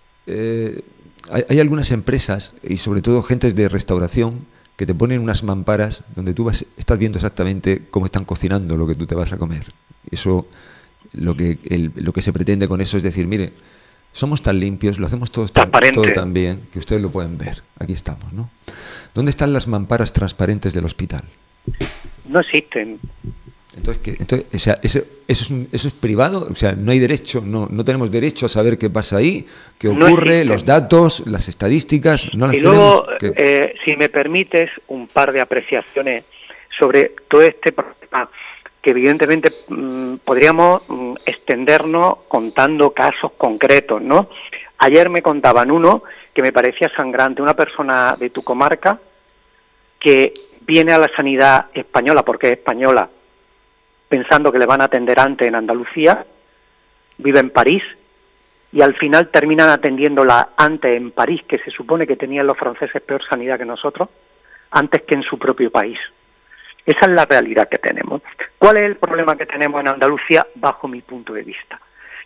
S3: Hay algunas empresas, y sobre todo gentes de restauración, que te ponen unas mamparas donde tú estás viendo exactamente cómo están cocinando lo que tú te vas a comer. Eso, lo que se pretende con eso es decir, mire, somos tan limpios, lo hacemos todo tan bien, que ustedes lo pueden ver. Aquí estamos, ¿no? ¿Dónde están las mamparas transparentes del hospital?
S15: No existen.
S3: Entonces, o sea, eso es privado, o sea, no hay derecho, no tenemos derecho a saber qué pasa ahí, qué ocurre, los datos, las estadísticas, no las
S15: tenemos. Y
S3: luego,
S15: si me permites, un par de apreciaciones sobre todo este problema, que evidentemente podríamos extendernos contando casos concretos, ¿no? Ayer me contaban uno que me parecía sangrante, una persona de tu comarca que viene a la sanidad española, porque es española, pensando que le van a atender antes en Andalucía, vive en París, y al final terminan atendiéndola antes en París, que se supone que tenían los franceses peor sanidad que nosotros, antes que en su propio país. Esa es la realidad que tenemos. ¿Cuál es el problema que tenemos en Andalucía, bajo mi punto de vista?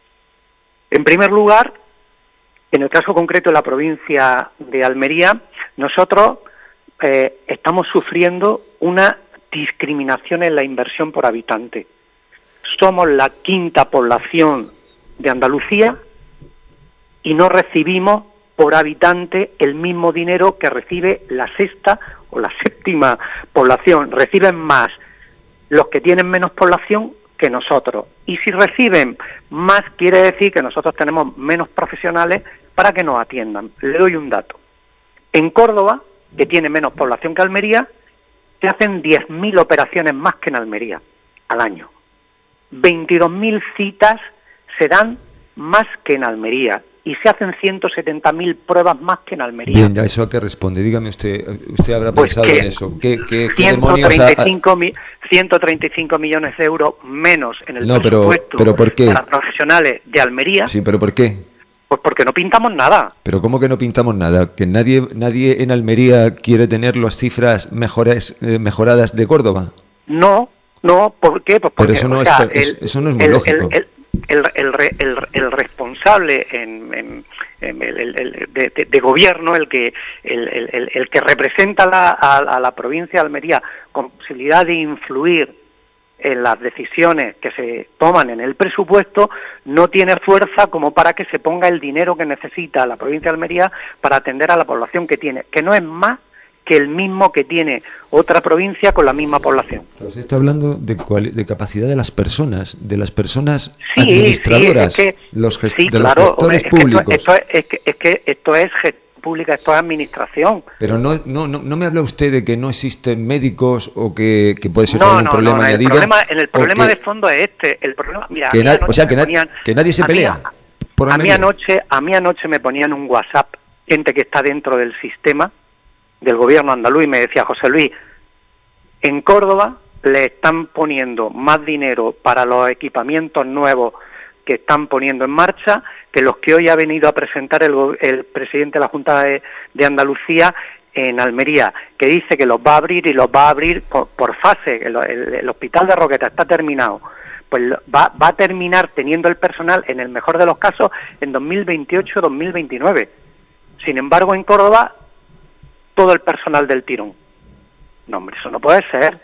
S15: En primer lugar, en el caso concreto de la provincia de Almería, nosotros estamos sufriendo una discriminación en la inversión por habitante. Somos la 5ª población de Andalucía y no recibimos por habitante el mismo dinero que recibe la 6ª o la 7ª población. Reciben más los que tienen menos población que nosotros. Y si reciben más, quiere decir que nosotros tenemos menos profesionales para que nos atiendan. Le doy un dato. En Córdoba, que tiene menos población que Almería, se hacen 10.000 operaciones más que en Almería al año. 22.000 citas se dan más que en Almería y se hacen 170.000 pruebas más que en Almería.
S3: Bien, ya eso a qué responde. Dígame usted habrá pensado en eso. ¿Qué
S15: 135 millones de euros menos en el presupuesto
S3: pero ¿por qué?
S15: Para profesionales de Almería.
S3: Sí, pero ¿por qué?
S15: Pues porque no pintamos nada.
S3: ¿Pero cómo que no pintamos nada? ¿Que nadie en Almería quiere tener las cifras mejoradas de Córdoba?
S15: No, ¿por qué? Pues porque,
S3: pero eso no, eso no es muy lógico.
S15: El responsable de gobierno, el que representa a la provincia de Almería con posibilidad de influir en las decisiones que se toman en el presupuesto, no tiene fuerza como para que se ponga el dinero que necesita la provincia de Almería para atender a la población que tiene, que no es más que el mismo que tiene otra provincia con la misma población.
S3: Usted está hablando de capacidad de las personas administradoras, los gestores públicos.
S15: Esto es gestión pública, esto es administración.
S3: Pero no me habla usted de que no existen médicos o que puede ser un problema añadido.
S15: El problema de fondo es este. El problema, mira,
S3: que nadie se pelea.
S15: A mí anoche me ponían un WhatsApp gente que está dentro del sistema del gobierno andaluz y me decía: José Luis, en Córdoba le están poniendo más dinero para los equipamientos nuevos que están poniendo en marcha que los que hoy ha venido a presentar el presidente de la Junta de Andalucía en Almería, que dice que los va a abrir y los va a abrir por fase. El hospital de Roqueta está terminado, pues va a terminar teniendo el personal, en el mejor de los casos, en 2028-2029. Sin embargo, en Córdoba, todo el personal del tirón. No, hombre, eso no puede ser.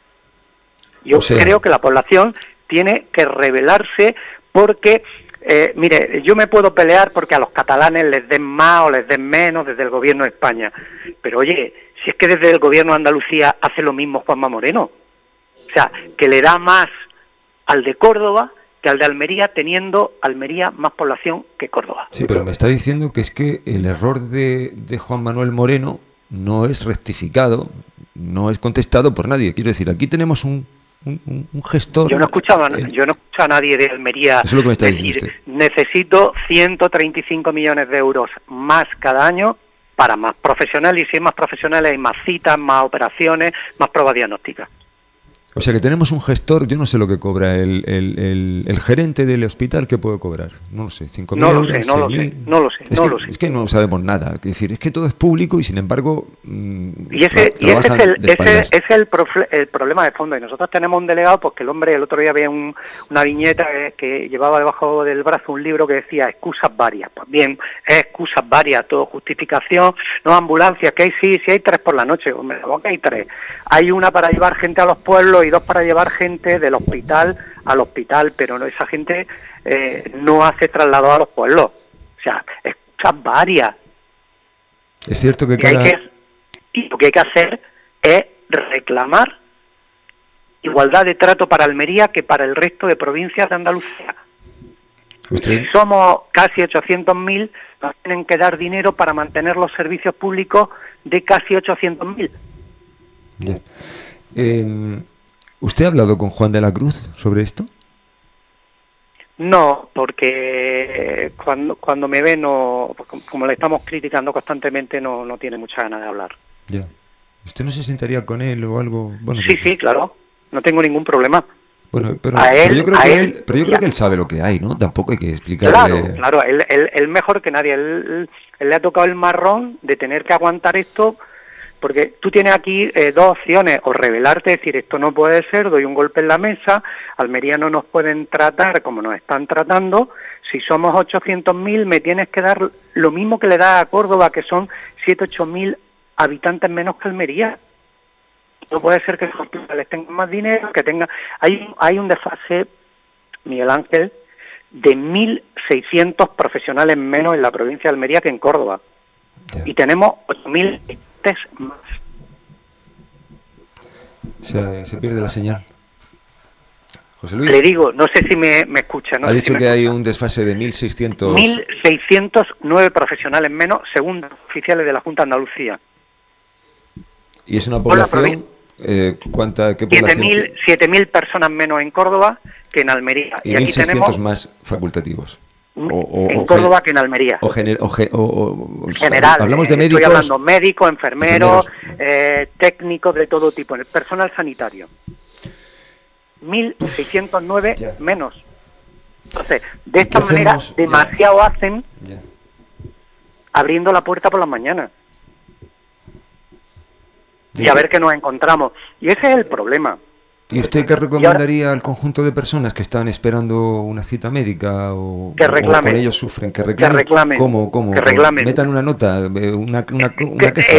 S15: Yo creo que la población tiene que rebelarse porque, mire, yo me puedo pelear porque a los catalanes les den más o les den menos desde el gobierno de España. Pero oye, si es que desde el gobierno de Andalucía hace lo mismo Juanma Moreno. O sea, que le da más al de Córdoba que al de Almería, teniendo Almería más población que Córdoba.
S3: Sí, pero me está diciendo que es que el error de Juan Manuel Moreno no es rectificado, no es contestado por nadie. Quiero decir, aquí tenemos un gestor.
S15: Yo no escuchaba a nadie de Almería
S3: eso es lo que me está diciendo usted.
S15: Necesito 135 millones de euros más cada año para más profesionales, y si hay más profesionales hay más citas, más operaciones, más pruebas diagnósticas.
S3: O sea que tenemos un gestor, yo no sé lo que cobra el gerente del hospital, ¿qué puede cobrar? No lo sé, 5.000 euros,
S15: no lo sé.
S3: Es que no sabemos nada, es decir, es que todo es público y sin embargo
S15: y ese es el problema de fondo. Y nosotros tenemos un delegado, pues que el hombre el otro día veía una viñeta que llevaba debajo del brazo un libro que decía excusas varias. Pues bien, es excusas varias, todo justificación, no ambulancias, que hay sí hay 3 por la noche, hombre, que hay 3. Hay una para llevar gente a los pueblos y 2 para llevar gente del hospital al hospital, pero no, esa gente no hace traslado a los pueblos. O sea, excusas varias.
S3: Es cierto que
S15: y lo que hay que hacer es reclamar igualdad de trato para Almería que para el resto de provincias de Andalucía. Si somos casi 800.000, nos tienen que dar dinero para mantener los servicios públicos de casi 800.000.
S3: ¿Usted ha hablado con Juan de la Cruz sobre esto?
S15: No, porque cuando me ve, no, como le estamos criticando constantemente, no tiene mucha ganas de hablar.
S3: Ya. ¿Usted no se sentaría con él o algo? Bueno,
S15: sí, claro, no tengo ningún problema.
S3: Bueno, pero yo creo que él sabe lo que hay, ¿no? Tampoco hay que explicarle.
S15: Claro, él mejor que nadie. Él le ha tocado el marrón de tener que aguantar esto, porque tú tienes aquí 2 opciones: o rebelarte, decir esto no puede ser, doy un golpe en la mesa, Almería no nos pueden tratar como nos están tratando, si somos 800.000 me tienes que dar lo mismo que le da a Córdoba, que son 7-8.000 habitantes menos que Almería. No puede ser que los hospitales tengan más dinero, que tengan... Hay un desfase, Miguel Ángel, de 1.600 profesionales menos en la provincia de Almería que en Córdoba. Y tenemos 8.000 más.
S3: Se pierde la señal. José Luis.
S15: Le digo, no sé si me escucha.
S3: Ha dicho que hay un desfase de 1.600...
S15: 1.609 profesionales menos, según oficiales de la Junta de Andalucía.
S3: ¿Y es una población? ¿Qué población?
S15: 7.000 personas menos en Córdoba que en Almería.
S3: Y 1.600 más facultativos.
S15: En Córdoba que en Almería.
S3: General. Hablamos de médicos.
S15: Estoy hablando médicos, enfermeros, técnicos de todo tipo. El personal sanitario. 1.609 menos. Entonces, de esta manera, demasiado hacen abriendo la puerta por las mañanas. Y a ver qué nos encontramos. Y ese es el problema.
S3: ¿Y usted qué recomendaría al conjunto de personas que están esperando una cita médica o por ellos sufren? Que reclamen. ¿Cómo?
S15: Que reclamen.
S3: Metan una nota, una queja.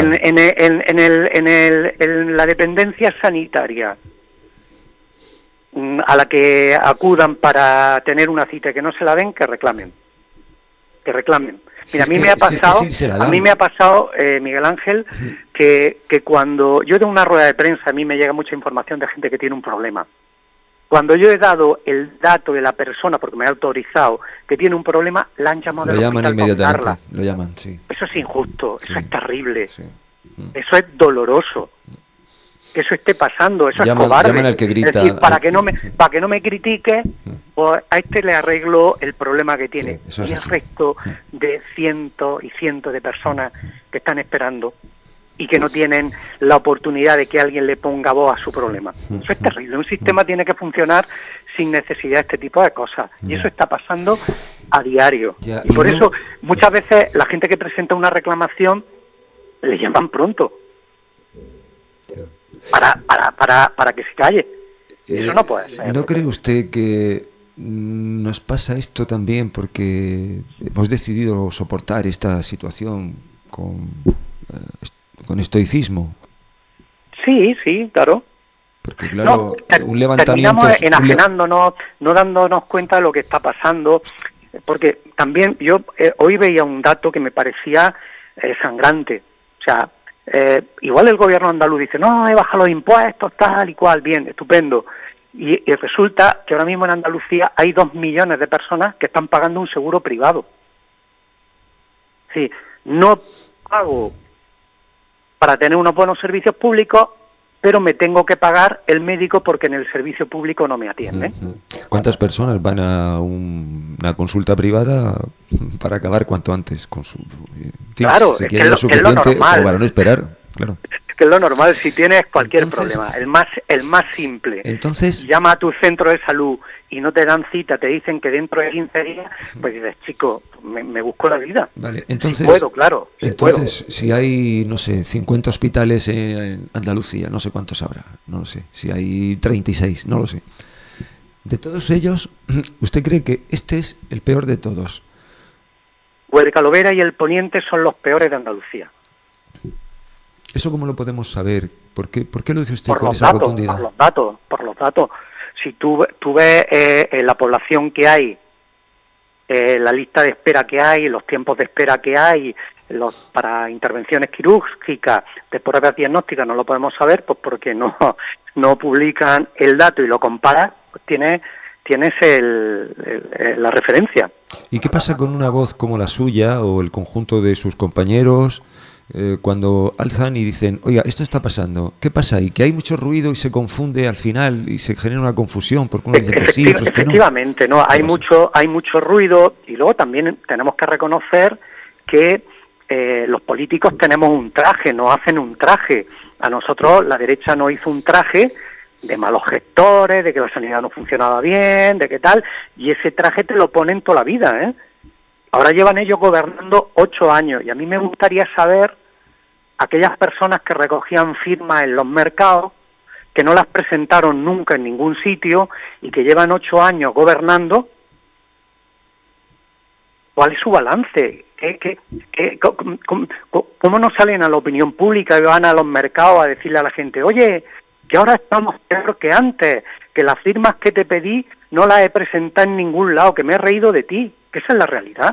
S15: En la dependencia sanitaria a la que acudan para tener una cita y que no se la den, que reclamen. Mira, a mí me ha pasado, Miguel Ángel, que cuando yo doy una rueda de prensa, a mí me llega mucha información de gente que tiene un problema. Cuando yo he dado el dato de la persona, porque me ha autorizado, que tiene un problema, la han llamado
S3: del hospital. Lo llaman inmediatamente, lo llaman, sí.
S15: Eso es injusto, eso es terrible, eso es doloroso. Que eso esté pasando, eso es cobarde.
S3: Llaman al que grita.
S15: Es decir, para que no me critique, pues a este le arreglo el problema que tiene. Y el resto de cientos y cientos de personas que están esperando y que no tienen la oportunidad de que alguien le ponga voz a su problema. Eso es terrible. Un sistema tiene que funcionar sin necesidad de este tipo de cosas. Y eso está pasando a diario. Y por eso muchas veces la gente que presenta una reclamación le llaman pronto. Para que se calle. Eso no puede ser.
S3: ¿No cree usted que nos pasa esto también porque hemos decidido soportar esta situación con estoicismo?
S15: Sí, claro.
S3: Porque claro, un levantamiento...
S15: Terminamos enajenándonos, no dándonos cuenta de lo que está pasando, porque también yo hoy veía un dato que me parecía sangrante. O sea, igual el gobierno andaluz dice, no, he bajado los impuestos, tal y cual, bien, estupendo. Y resulta que ahora mismo en Andalucía hay 2 millones de personas que están pagando un seguro privado. Sí, no pago para tener unos buenos servicios públicos, pero me tengo que pagar el médico porque en el servicio público no me atienden.
S3: ¿Cuántas personas van a una consulta privada para acabar cuanto antes con su...
S15: claro,
S3: se quiere lo suficiente como para no esperar, claro.
S15: que es lo normal. Si tienes cualquier problema, el más simple,
S3: entonces
S15: llama a tu centro de salud y no te dan cita, te dicen que dentro de 15 días, pues dices, chico, me busco la vida.
S3: Vale, entonces,
S15: si puedo, claro.
S3: Entonces, si hay, no sé, 50 hospitales en Andalucía, no sé cuántos habrá, no lo sé. Si hay 36, no lo sé. De todos ellos, ¿usted cree que este es el peor de todos?
S15: Huerca-Lovera y el Poniente son los peores de Andalucía.
S3: ¿Eso cómo lo podemos saber? ¿Por qué lo dice usted con esa rotundidad?
S15: Por los datos. Si tú ves la población que hay, la lista de espera que hay, los tiempos de espera que hay, para intervenciones quirúrgicas, de pruebas diagnósticas, no lo podemos saber, pues porque no publican el dato y lo comparas, pues tienes la referencia.
S3: ¿Y qué pasa con una voz como la suya o el conjunto de sus compañeros cuando alzan y dicen, oiga, esto está pasando, ¿qué pasa ahí? Que hay mucho ruido y se confunde al final y se genera una confusión porque uno dice que sí, otros que no.
S15: Efectivamente, no, hay mucho ruido, y luego también tenemos que reconocer que los políticos tenemos un traje, nos hacen un traje. A nosotros la derecha nos hizo un traje de malos gestores, de que la sanidad no funcionaba bien, de qué tal, y ese traje te lo ponen toda la vida, ¿eh? Ahora llevan ellos gobernando 8 años, y a mí me gustaría saber aquellas personas que recogían firmas en los mercados, que no las presentaron nunca en ningún sitio, y que llevan 8 años gobernando, ¿cuál es su balance? ¿Cómo no salen a la opinión pública y van a los mercados a decirle a la gente, oye, que ahora estamos peor que antes, que las firmas que te pedí no las he presentado en ningún lado, que me he reído de ti, que esa es la realidad?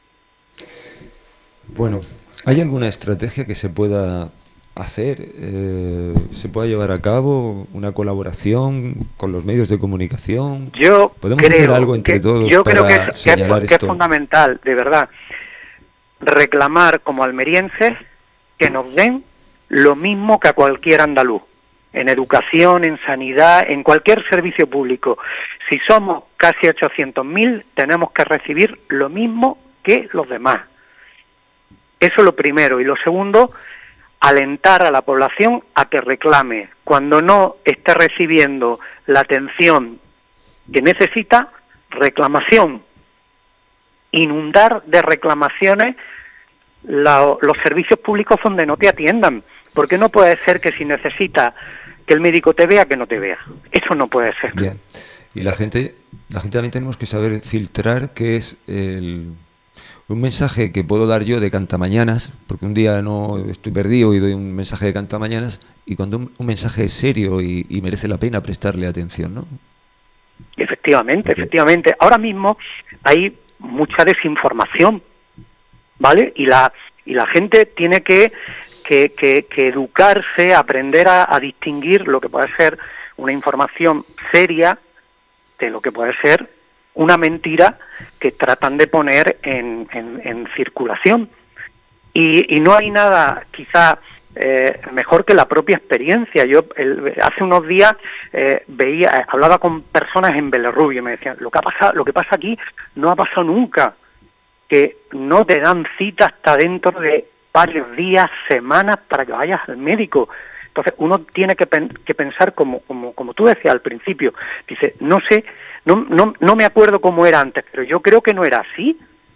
S3: Bueno, ¿hay alguna estrategia que se pueda hacer, se pueda llevar a cabo, una colaboración con los medios de comunicación? ¿Podemos hacer algo entre todos para señalar esto?
S15: Es fundamental, de verdad, reclamar como almerienses que nos den lo mismo que a cualquier andaluz, en educación, en sanidad, en cualquier servicio público. Si somos casi 800.000, tenemos que recibir lo mismo que los demás. Eso es lo primero. Y lo segundo, alentar a la población a que reclame. Cuando no esté recibiendo la atención que necesita, reclamación. Inundar de reclamaciones los servicios públicos donde no te atiendan. Porque no puede ser que si necesita que el médico te vea, que no te vea. Eso no puede ser.
S3: Bien. Y la gente también tenemos que saber filtrar qué es un mensaje que puedo dar yo de cantamañanas, porque un día no estoy perdido y doy un mensaje de cantamañanas, y cuando un mensaje es serio y merece la pena prestarle atención, ¿no?
S15: Efectivamente. Ahora mismo hay mucha desinformación, ¿vale? Y la gente tiene que educarse, aprender a distinguir lo que puede ser una información seria de lo que puede ser una mentira que tratan de poner en circulación. Y no hay nada, quizá, mejor que la propia experiencia. Yo hace unos días hablaba con personas en Belerrubio y me decían, lo que pasa aquí no ha pasado nunca, que no te dan cita hasta dentro de varios días, semanas para que vayas al médico. Entonces uno tiene que pensar como tú decías al principio. Dice, no sé, no me acuerdo cómo era antes, pero yo creo que no era así.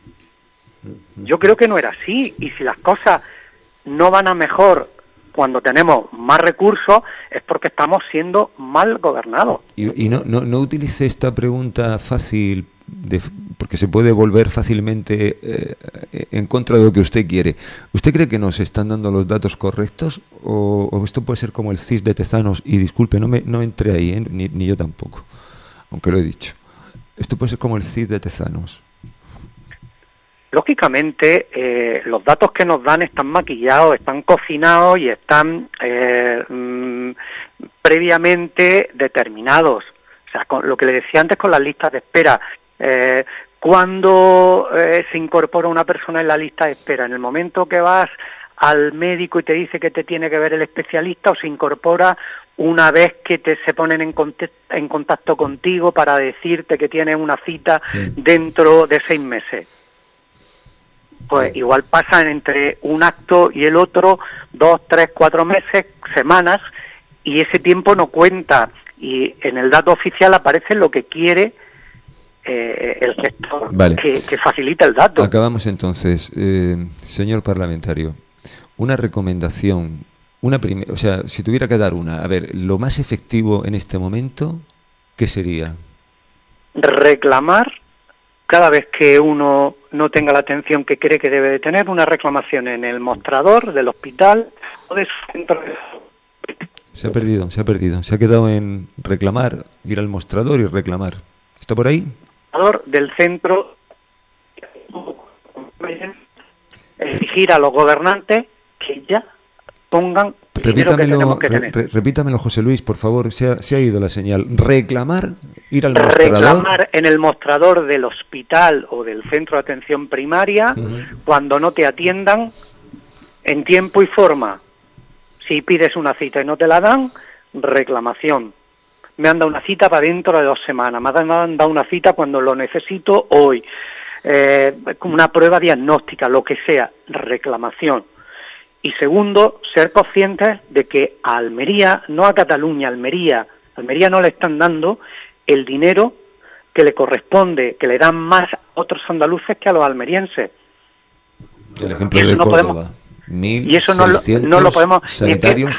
S15: Y si las cosas no van a mejor cuando tenemos más recursos, es porque estamos siendo mal gobernados.
S3: Y no utilice esta pregunta fácil, porque se puede volver fácilmente en contra de lo que usted quiere. ¿Usted cree que nos están dando los datos correctos o esto puede ser como el CIS de Tezanos? Y disculpe, no entré ahí, ni yo tampoco, aunque lo he dicho. Esto puede ser como el CIS de Tezanos.
S15: Lógicamente, los datos que nos dan están maquillados, están cocinados y están previamente determinados. O sea, con lo que le decía antes con las listas de espera, cuando se incorpora una persona en la lista de espera, en el momento que vas al médico y te dice que te tiene que ver el especialista, o se incorpora una vez que se ponen en contacto contigo para decirte que tienes una cita dentro de 6 meses. Pues igual pasan entre un acto y el otro 2, 3, 4 meses, semanas, y ese tiempo no cuenta. Y en el dato oficial aparece lo que quiere el gestor,
S3: vale,
S15: que facilita el dato.
S3: Acabamos entonces, señor parlamentario, una recomendación, o sea, si tuviera que dar una, a ver, lo más efectivo en este momento, ¿qué sería?
S15: Reclamar, cada vez que uno no tenga la atención que cree que debe de tener, una reclamación en el mostrador del hospital o de su centro de salud.
S3: Se ha perdido, se ha quedado en reclamar, ir al mostrador y reclamar. ¿Está por ahí?
S15: Del centro, exigir a los gobernantes que ya pongan el dinero que tenemos que tener.
S3: Repítamelo, José Luis, por favor, se ha ido la señal. Reclamar, ir al mostrador.
S15: Reclamar en el mostrador del hospital o del centro de atención primaria cuando no te atiendan en tiempo y forma. Si pides una cita y no te la dan, reclamación. Me han dado una cita para dentro de 2 semanas, me han dado una cita cuando lo necesito hoy, una prueba diagnóstica, lo que sea, reclamación. Y segundo, ser conscientes de que a Almería, no a Cataluña, Almería no le están dando el dinero que le corresponde, que le dan más a otros andaluces que a los almerienses.
S3: El ejemplo de Córdoba, 1.600
S15: y eso no lo podemos.
S3: Sanitarios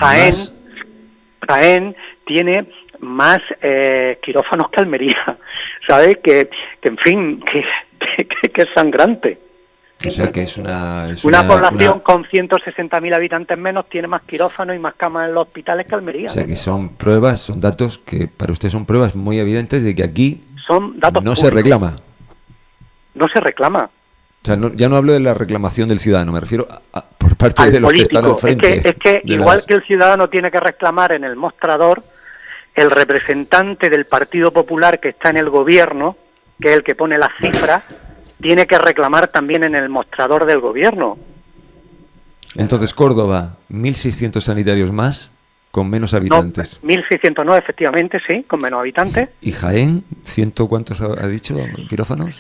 S15: Jaén tiene más quirófanos que Almería, ¿sabes? Que en fin, que es sangrante.
S3: O sea que es una
S15: población con 160.000 habitantes menos tiene más quirófanos y más camas en los hospitales que Almería.
S3: O sea que son datos que para usted son pruebas muy evidentes de que aquí
S15: son datos
S3: no
S15: públicos.
S3: se reclama.
S15: No se reclama.
S3: O sea, ya no hablo de la reclamación del ciudadano, me refiero por parte de los político, que están al frente.
S15: Es que igual que el ciudadano tiene que reclamar en el mostrador, el representante del Partido Popular que está en el gobierno, que es el que pone las cifras, tiene que reclamar también en el mostrador del gobierno.
S3: Entonces, Córdoba, 1.600 sanitarios más, con menos habitantes.
S15: No, 1.609, efectivamente, sí, con menos habitantes.
S3: ¿Y Jaén, cuántos ha dicho quirófanos?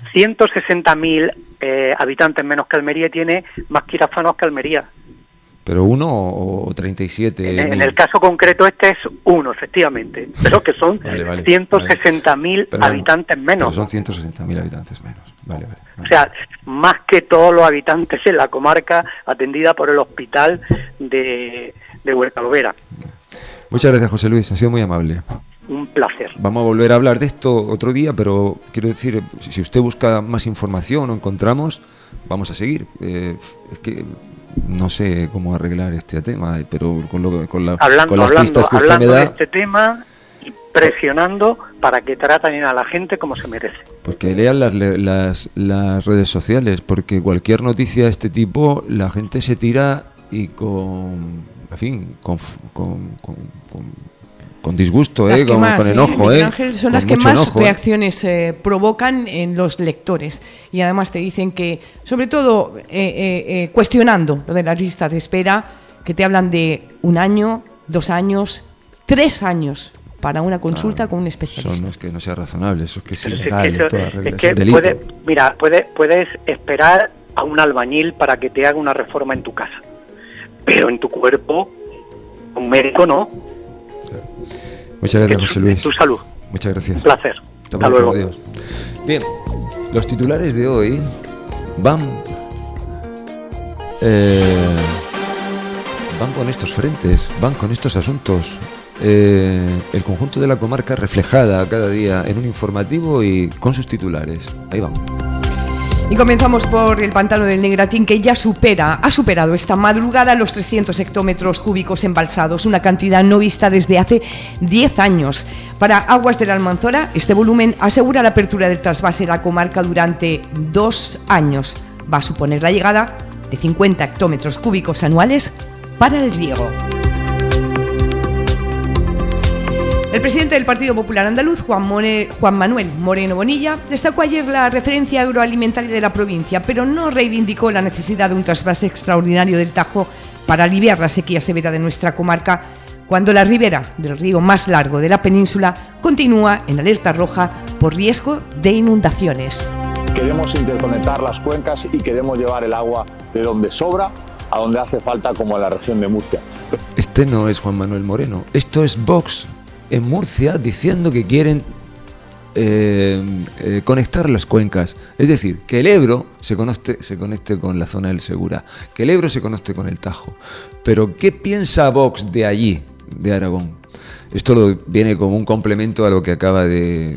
S15: 160.000 habitantes menos que Almería, tiene más quirófanos que Almería.
S3: ¿Pero 1 o 37?
S15: En el caso concreto este es 1, efectivamente, pero que son 160.000 habitantes menos.
S3: Pero son 160.000 habitantes menos, vale.
S15: O sea, más que todos los habitantes en la comarca atendida por el hospital de Huerta-Lovera.
S3: Muchas gracias, José Luis, ha sido muy amable.
S15: Un placer.
S3: Vamos a volver a hablar de esto otro día, pero quiero decir, si usted busca más información o encontramos, vamos a seguir. Es que no sé cómo arreglar este tema, pero con las pistas que usted me da,
S15: de este tema y presionando para que traten a la gente como se merece.
S3: Pues que lean las redes sociales, porque cualquier noticia de este tipo la gente se tira y con disgusto, con enojo,
S5: Ángel, son las que más reacciones provocan en los lectores, y además te dicen que, sobre todo cuestionando lo de la lista de espera, que te hablan de 1 año, 2 años, 3 años para una consulta con un especialista.
S3: Son los que no sea razonable, eso es que es ilegal,
S15: puedes esperar a un albañil para que te haga una reforma en tu casa, pero en tu cuerpo un médico no.
S3: Muchas gracias, José Luis.
S15: Tu salud.
S3: Muchas gracias.
S15: Un placer.
S3: Hasta luego. Adiós. Bien, los titulares de hoy van con estos frentes, van con estos asuntos. El conjunto de la comarca reflejada cada día en un informativo y con sus titulares. Ahí van.
S5: Y comenzamos por el pantano del Negratín, que ya ha superado esta madrugada los 300 hectómetros cúbicos embalsados, una cantidad no vista desde hace 10 años. Para Aguas de la Almanzora, este volumen asegura la apertura del trasvase de la comarca durante 2 años. Va a suponer la llegada de 50 hectómetros cúbicos anuales para el riego. El presidente del Partido Popular Andaluz, Juan Manuel Moreno Bonilla, destacó ayer la referencia agroalimentaria de la provincia, pero no reivindicó la necesidad de un trasvase extraordinario del Tajo para aliviar la sequía severa de nuestra comarca, cuando la ribera del río más largo de la península continúa en alerta roja por riesgo de inundaciones.
S16: queremos interconectar las cuencas y queremos llevar el agua de donde sobra a donde hace falta, como en la región de Murcia.
S3: Este no es Juan Manuel Moreno, esto es Vox en Murcia diciendo que quieren conectar las cuencas, es decir, que el Ebro se conecte con la zona del Segura, que el Ebro se conecte con el Tajo. Pero ¿qué piensa Vox de allí, de Aragón? Esto viene como un complemento a lo que acaba de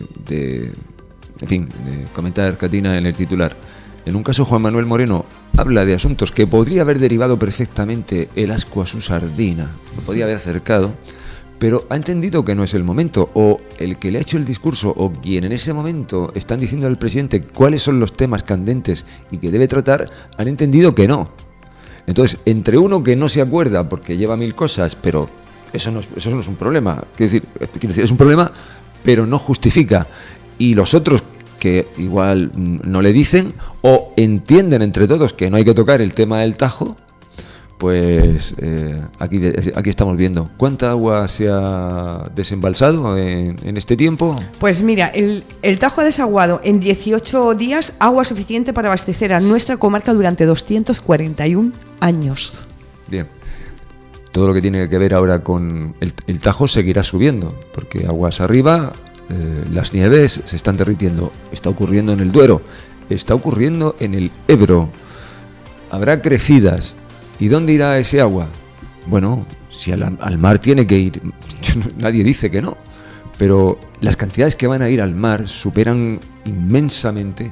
S3: comentar Catina en el titular. En un caso, Juan Manuel Moreno habla de asuntos que podría haber derivado perfectamente el ascua a su sardina, lo podía haber acercado, pero ha entendido que no es el momento, o el que le ha hecho el discurso, o quien en ese momento están diciendo al presidente cuáles son los temas candentes y que debe tratar, han entendido que no. Entonces, entre uno que no se acuerda porque lleva 1000 cosas, pero eso no es un problema, quiero decir, es un problema, pero no justifica, y los otros que igual no le dicen o entienden entre todos que no hay que tocar el tema del Tajo, pues aquí estamos viendo. ¿Cuánta agua se ha desembalsado en este tiempo?
S5: Pues mira, el Tajo ha desaguado en 18 días agua suficiente para abastecer a nuestra comarca durante 241 años.
S3: Bien. Todo lo que tiene que ver ahora con el Tajo seguirá subiendo, porque aguas arriba, las nieves se están derritiendo. Está ocurriendo en el Duero, está ocurriendo en el Ebro. Habrá crecidas. ¿Y dónde irá ese agua? Bueno, si al mar tiene que ir, nadie dice que no, pero las cantidades que van a ir al mar superan inmensamente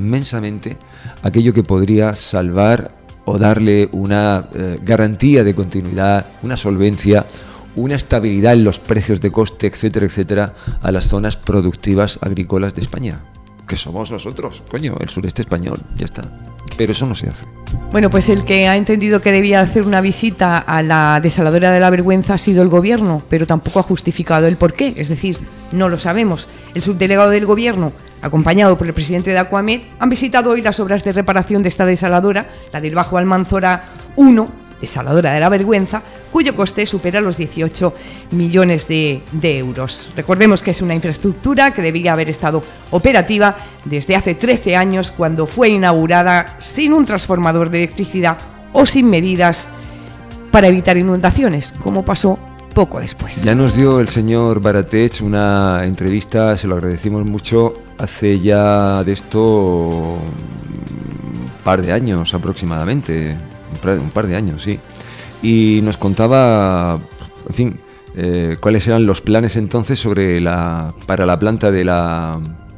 S3: aquello que podría salvar o darle una garantía de continuidad, una solvencia, una estabilidad en los precios de coste, etcétera, etcétera, a las zonas productivas agrícolas de España, que somos nosotros, coño, el sureste español, ya está. Pero eso no se hace.
S5: Bueno, pues el que ha entendido que debía hacer una visita a la desaladora de la Vergüenza ha sido el gobierno, pero tampoco ha justificado el porqué, es decir, no lo sabemos. El subdelegado del gobierno, acompañado por el presidente de Aquamed, han visitado hoy las obras de reparación de esta desaladora, la del Bajo Almanzora 1, desaladora de la Vergüenza, cuyo coste supera los 18 millones de euros. Recordemos que es una infraestructura que debía haber estado operativa desde hace 13 años, cuando fue inaugurada sin un transformador de electricidad o sin medidas para evitar inundaciones, como pasó poco después.
S3: Ya nos dio el señor Baratech una entrevista, se lo agradecimos mucho, hace ya de esto un par de años aproximadamente. Un par de años, sí. Y nos contaba, en fin, cuáles eran los planes entonces para la planta de la...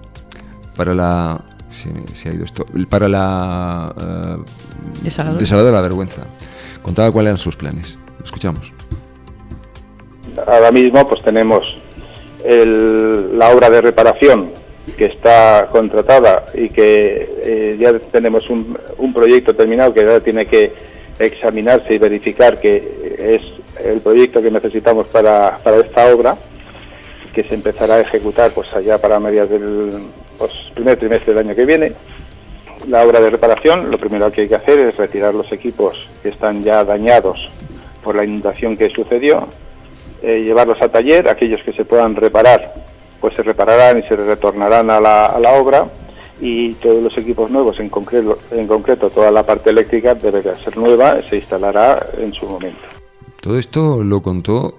S3: Se ha ido esto. Para la... desaladora de la Vergüenza. Contaba cuáles eran sus planes. Lo escuchamos.
S17: Ahora mismo pues tenemos la obra de reparación que está contratada y que ya tenemos un proyecto terminado que ahora tiene que examinarse y verificar que es el proyecto que necesitamos para esta obra, que se empezará a ejecutar pues allá para mediados del primer trimestre del año que viene. La obra de reparación, lo primero que hay que hacer es retirar los equipos que están ya dañados por la inundación que sucedió, llevarlos a taller, aquellos que se puedan reparar pues se repararán y se retornarán a la obra, y todos los equipos nuevos, en concreto toda la parte eléctrica, deberá ser nueva, se instalará en su momento.
S3: Todo esto lo contó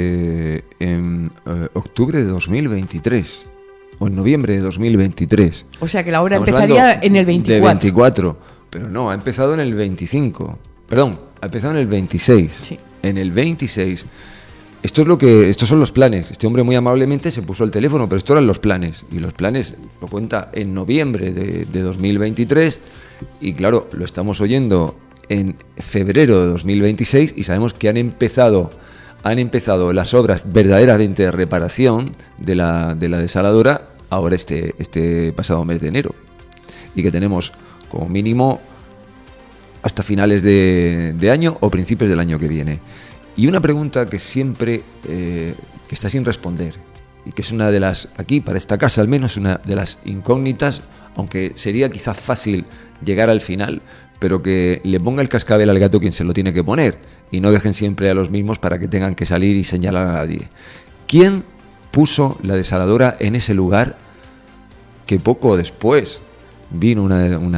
S3: en octubre de 2023 o en noviembre de 2023.
S5: O sea que la obra empezaría en el 24.
S3: De 24, pero no, ha empezado en el 25. Perdón, ha empezado en el 26.
S5: Sí.
S3: En el 26. Estos son los planes. Este hombre muy amablemente se puso el teléfono, pero estos eran los planes. Y los planes lo cuenta en noviembre de 2023. Y claro, lo estamos oyendo en febrero de 2026 y sabemos que han empezado las obras verdaderamente de reparación de la desaladora ahora este pasado mes de enero. Y que tenemos como mínimo hasta finales de año o principios del año que viene. Y una pregunta que siempre que está sin responder y que es una de las, aquí para esta casa al menos, una de las incógnitas, aunque sería quizás fácil llegar al final, pero que le ponga el cascabel al gato quien se lo tiene que poner y no dejen siempre a los mismos para que tengan que salir y señalar a nadie. ¿Quién puso la desaladora en ese lugar que poco después vino un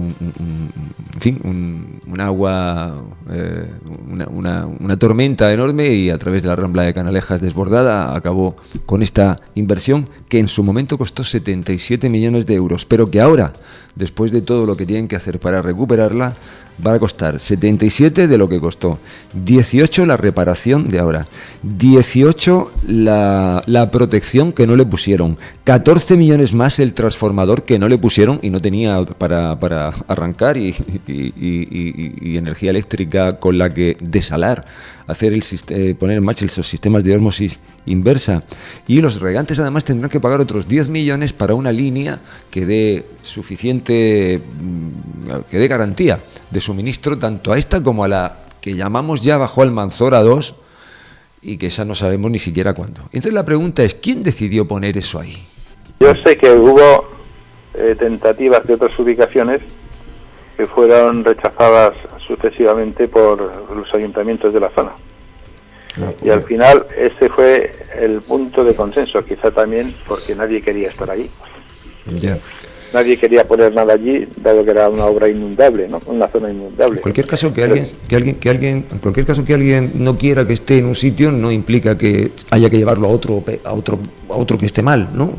S3: agua, una tormenta enorme, y a través de la Rambla de Canalejas desbordada acabó con esta inversión que en su momento costó 77 millones de euros, pero que ahora, después de todo lo que tienen que hacer para recuperarla, va a costar 77 de lo que costó, 18 la reparación de ahora, 18 la protección que no le pusieron, 14 millones más el transformador que no le pusieron y no tenía para arrancar, y energía eléctrica con la que desalar, hacer poner en marcha esos sistemas de ósmosis inversa, y los regantes además tendrán que pagar otros 10 millones para una línea que dé garantía de suministro tanto a esta como a la que llamamos ya bajo Almanzora 2, y que esa no sabemos ni siquiera cuándo. Entonces la pregunta es, ¿quién decidió poner eso ahí?
S17: Yo sé que hubo tentativas de otras ubicaciones que fueron rechazadas sucesivamente por los ayuntamientos de la zona. Y al final ese fue el punto de consenso, quizá también porque nadie quería estar allí.
S3: Ya.
S17: Nadie quería poner nada allí, dado que era una obra inundable, ¿no? Una zona inundable.
S3: En cualquier caso que alguien no quiera que esté en un sitio no implica que haya que llevarlo a otro que esté mal, ¿no?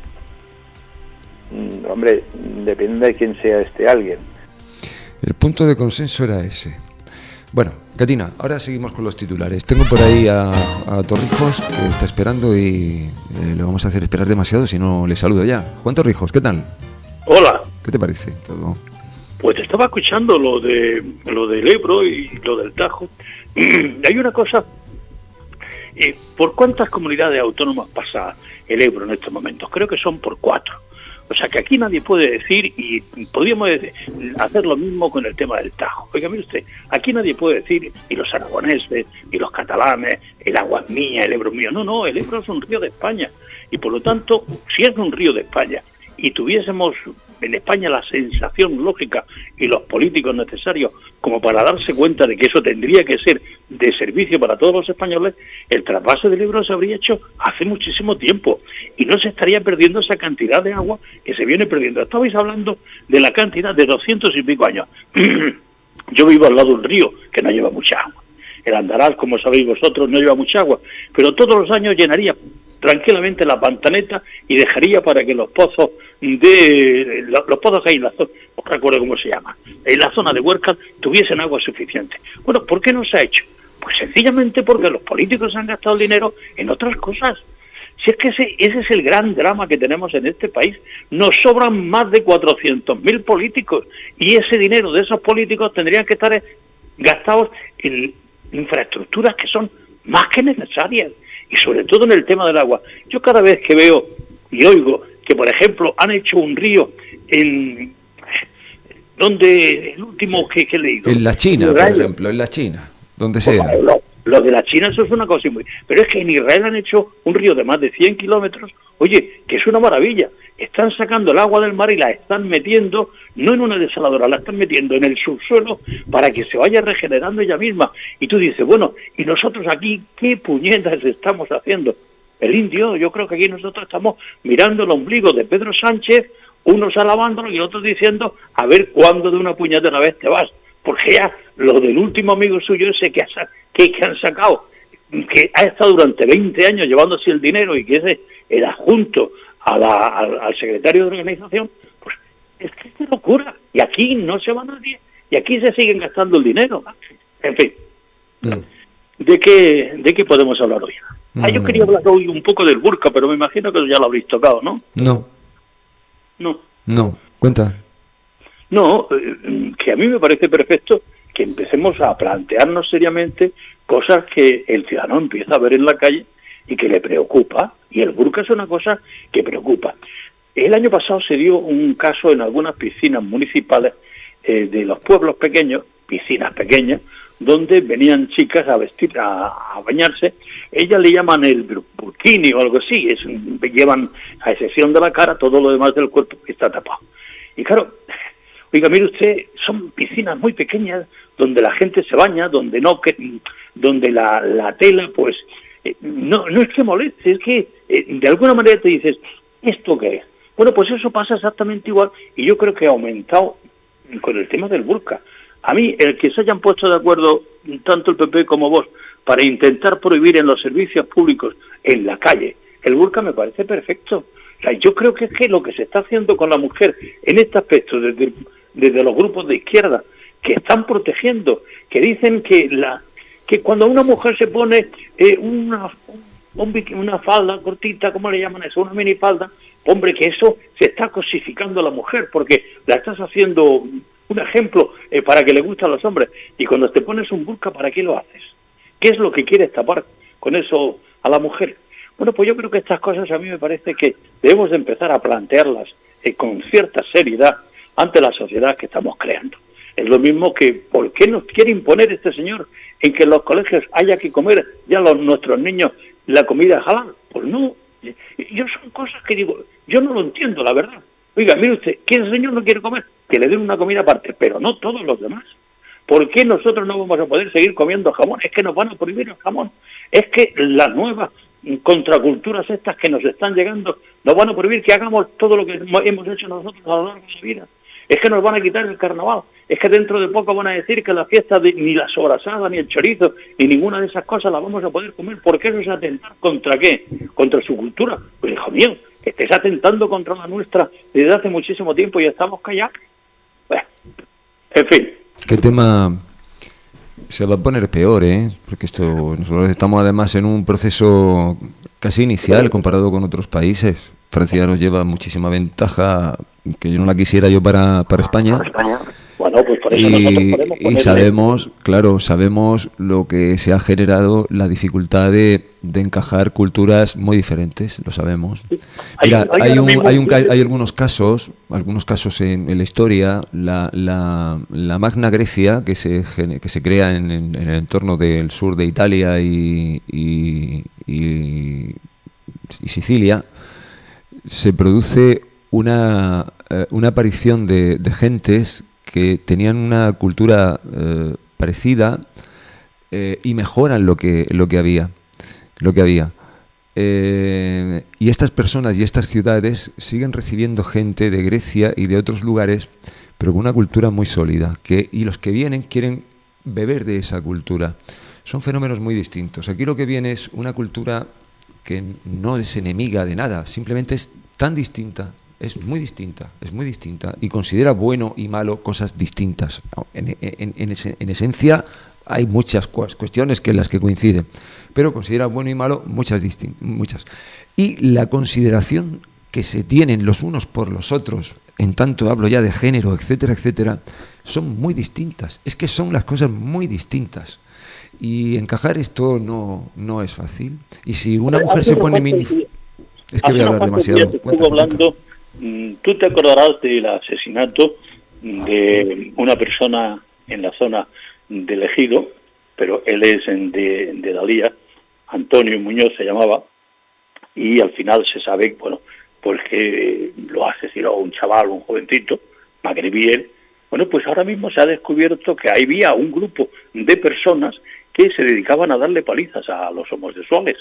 S17: Hombre, depende de quién sea este alguien.
S3: El punto de consenso era ese. Bueno, Catina, ahora seguimos con los titulares. Tengo por ahí a Torrijos, que está esperando, y le vamos a hacer esperar demasiado si no le saludo ya. Juan Torrijos, ¿qué tal?
S18: Hola.
S3: ¿Qué te parece todo?
S18: Pues estaba escuchando lo del Ebro y lo del Tajo. Hay una cosa, ¿por cuántas comunidades autónomas pasa el Ebro en estos momentos? Creo que son por 4. O sea que aquí nadie puede decir, y podríamos hacer lo mismo con el tema del Tajo. Oiga, mire usted, aquí nadie puede decir, ni los aragoneses, ni los catalanes, el agua es mía, el Ebro es mío. No, el Ebro es un río de España. Y por lo tanto, si es un río de España y tuviésemos en España la sensación lógica y los políticos necesarios como para darse cuenta de que eso tendría que ser de servicio para todos los españoles, el trasvase del Ebro se habría hecho hace muchísimo tiempo y no se estaría perdiendo esa cantidad de agua que se viene perdiendo. Estabais hablando de la cantidad de 200 y pico años. Yo vivo al lado de un río que no lleva mucha agua. El Andaraz, como sabéis vosotros, no lleva mucha agua, pero todos los años llenaría tranquilamente la pantaneta y dejaría para que los pozos los pozos que hay en la zona, no recuerdo cómo se llama, en la zona de Huércal, tuviesen agua suficiente. Bueno, ¿por qué no se ha hecho? Pues sencillamente porque los políticos han gastado el dinero en otras cosas. Si es que ese es el gran drama que tenemos en este país. Nos sobran más de 400.000 políticos y ese dinero de esos políticos tendrían que estar gastados en infraestructuras que son más que necesarias, y sobre todo en el tema del agua. Yo cada vez que veo y oigo que, por ejemplo, han hecho un río en... donde el último que he leído...
S3: En la China, por ejemplo, en la China, donde sea.
S18: Lo de la China, eso es una cosa muy... Pero es que en Israel han hecho un río de más de 100 kilómetros, oye, que es una maravilla. Están sacando el agua del mar y la están metiendo, no en una desaladora, la están metiendo en el subsuelo para que se vaya regenerando ella misma. Y tú dices, bueno, ¿y nosotros aquí qué puñetas estamos haciendo? El indio, yo creo que aquí nosotros estamos mirando el ombligo de Pedro Sánchez, unos alabándolo y otros diciendo, a ver cuándo de una puñetera vez te vas. Porque ya lo del último amigo suyo ese que han sacado, que ha estado durante 20 años llevándose el dinero y que ese era adjunto al secretario de organización, pues es que es locura. Y aquí no se va nadie. Y aquí se siguen gastando el dinero. En fin. ¿De qué podemos hablar hoy? Yo quería hablar hoy un poco del burka, pero me imagino que ya lo habréis tocado, ¿no?
S3: No. Cuenta.
S18: No, que a mí me parece perfecto que empecemos a plantearnos seriamente cosas que el ciudadano empieza a ver en la calle y que le preocupa, y el burka es una cosa que preocupa. El año pasado se dio un caso en algunas piscinas municipales de los pueblos pequeños, piscinas pequeñas, donde venían chicas a bañarse. Ellas le llaman el burkini o algo así, llevan a excepción de la cara, todo lo demás del cuerpo está tapado. Y claro, oiga, mire usted, son piscinas muy pequeñas donde la gente se baña, donde la tela, pues, no es que moleste, es que de alguna manera te dices, ¿esto qué es? Bueno, pues eso pasa exactamente igual, y yo creo que ha aumentado con el tema del burka. A mí, el que se hayan puesto de acuerdo tanto el PP como vos para intentar prohibir en los servicios públicos, en la calle, el burka me parece perfecto. O sea, yo creo que es que lo que se está haciendo con la mujer en este aspecto, desde los grupos de izquierda, que están protegiendo, que dicen que cuando una mujer se pone una falda cortita, ¿cómo le llaman eso? Una minifalda, hombre, que eso se está cosificando a la mujer, porque la estás haciendo un ejemplo para que le guste a los hombres. Y cuando te pones un burka, ¿para qué lo haces? ¿Qué es lo que quieres tapar con eso a la mujer? Bueno, pues yo creo que estas cosas a mí me parece que debemos de empezar a plantearlas con cierta seriedad ante la sociedad que estamos creando. Es lo mismo que, ¿por qué nos quiere imponer este señor en que en los colegios haya que comer ya nuestros niños la comida halal? Pues no, yo son cosas que digo, yo no lo entiendo, la verdad. Oiga, mire usted, ¿qué el señor no quiere comer? Que le den una comida aparte, pero no todos los demás. ¿Por qué nosotros no vamos a poder seguir comiendo jamón? Es que nos van a prohibir el jamón. Es que las nuevas contraculturas estas que nos están llegando nos van a prohibir que hagamos todo lo que hemos hecho nosotros a lo largo de la vida. Es que nos van a quitar el carnaval. Es que dentro de poco van a decir que la fiesta ni la sobrasada, ni el chorizo, ni ninguna de esas cosas las vamos a poder comer. ¿Por qué eso es atentar? ¿Contra qué? ¿Contra su cultura? Pues hijo mío, que estés atentando contra la nuestra desde hace muchísimo tiempo y estamos callados. Bueno, en fin.
S3: ¿Qué tema se va a poner peor, porque nosotros estamos además en un proceso casi inicial comparado con otros países. Francia nos lleva muchísima ventaja que yo no la quisiera yo para España.
S18: Bueno, pues por eso nosotros podemos ponerle...
S3: sabemos lo que se ha generado, la dificultad de encajar culturas muy diferentes, lo sabemos. Mira, hay algunos casos en la historia, la Magna Grecia que se crea en el entorno del sur de Italia y Sicilia, se produce una aparición de gentes que tenían una cultura parecida y mejoran lo que había. Y estas personas y estas ciudades siguen recibiendo gente de Grecia y de otros lugares, pero con una cultura muy sólida, y los que vienen quieren beber de esa cultura. Son fenómenos muy distintos. Aquí lo que viene es una cultura que no es enemiga de nada, simplemente es tan distinta. Es muy distinta, y considera bueno y malo cosas distintas. En esencia hay muchas cuestiones en las que coinciden, pero considera bueno y malo muchas. Y la consideración que se tienen los unos por los otros, en tanto hablo ya de género, etcétera, etcétera, son muy distintas. Es que son las cosas muy distintas. Y encajar esto no es fácil. Y si una mujer se pone es que voy a hablar demasiado.
S18: Estuve hablando. Tú te acordarás del asesinato de una persona en la zona del Ejido, pero él es de Dalía, Antonio Muñoz se llamaba, y al final se sabe, bueno, porque lo asesinó un chaval, un jovencito, magrebí él. Bueno, pues ahora mismo se ha descubierto que había un grupo de personas que se dedicaban a darle palizas a los homosexuales.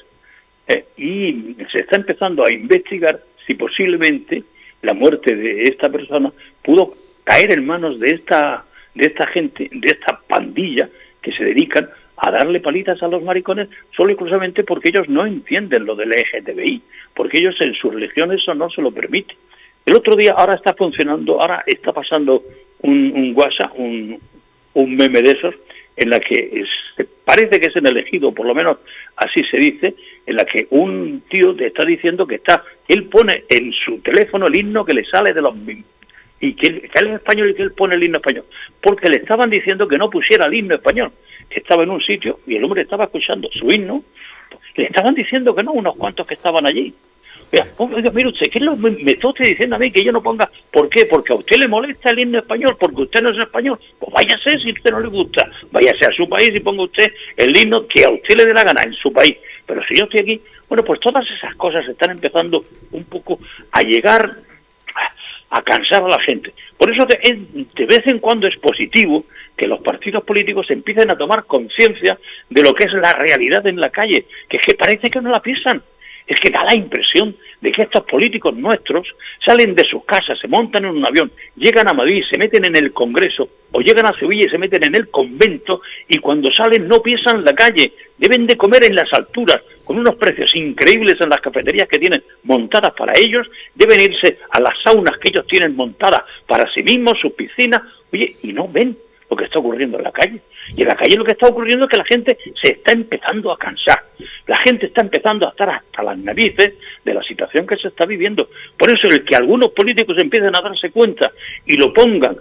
S18: Y se está empezando a investigar si posiblemente la muerte de esta persona pudo caer en manos de esta gente, de esta pandilla que se dedican a darle palitas a los maricones solo y exclusivamente porque ellos no entienden lo del LGTBI, porque ellos en su religión eso no se lo permite. El otro día, ahora está pasando un WhatsApp, un meme de esos, en la que parece que es en el Ejido, por lo menos así se dice, en la que un tío te está diciendo que él pone en su teléfono el himno que le sale de los... y que él es español y que él pone el himno español, porque le estaban diciendo que no pusiera el himno español, que estaba en un sitio y el hombre estaba escuchando su himno, le estaban diciendo que no, unos cuantos que estaban allí. Oiga, mire usted, ¿qué me está usted diciendo a mí que yo no ponga? ¿Por qué? ¿Porque a usted le molesta el himno español? ¿Porque usted no es español? Pues váyase si a usted no le gusta. Váyase a su país y ponga usted el himno que a usted le dé la gana en su país. Pero si yo estoy aquí, bueno, pues todas esas cosas están empezando un poco a llegar a cansar a la gente. Por eso de vez en cuando es positivo que los partidos políticos empiecen a tomar conciencia de lo que es la realidad en la calle, que es que parece que no la piensan. Es que da la impresión de que estos políticos nuestros salen de sus casas, se montan en un avión, llegan a Madrid, se meten en el Congreso, o llegan a Sevilla y se meten en el convento, y cuando salen no piensan la calle, deben de comer en las alturas, con unos precios increíbles en las cafeterías que tienen montadas para ellos, deben irse a las saunas que ellos tienen montadas para sí mismos, sus piscinas, oye, y no ven lo que está ocurriendo en la calle. Y en la calle lo que está ocurriendo es que la gente se está empezando a cansar. La gente está empezando a estar hasta las narices de la situación que se está viviendo. Por eso el que algunos políticos empiecen a darse cuenta y lo pongan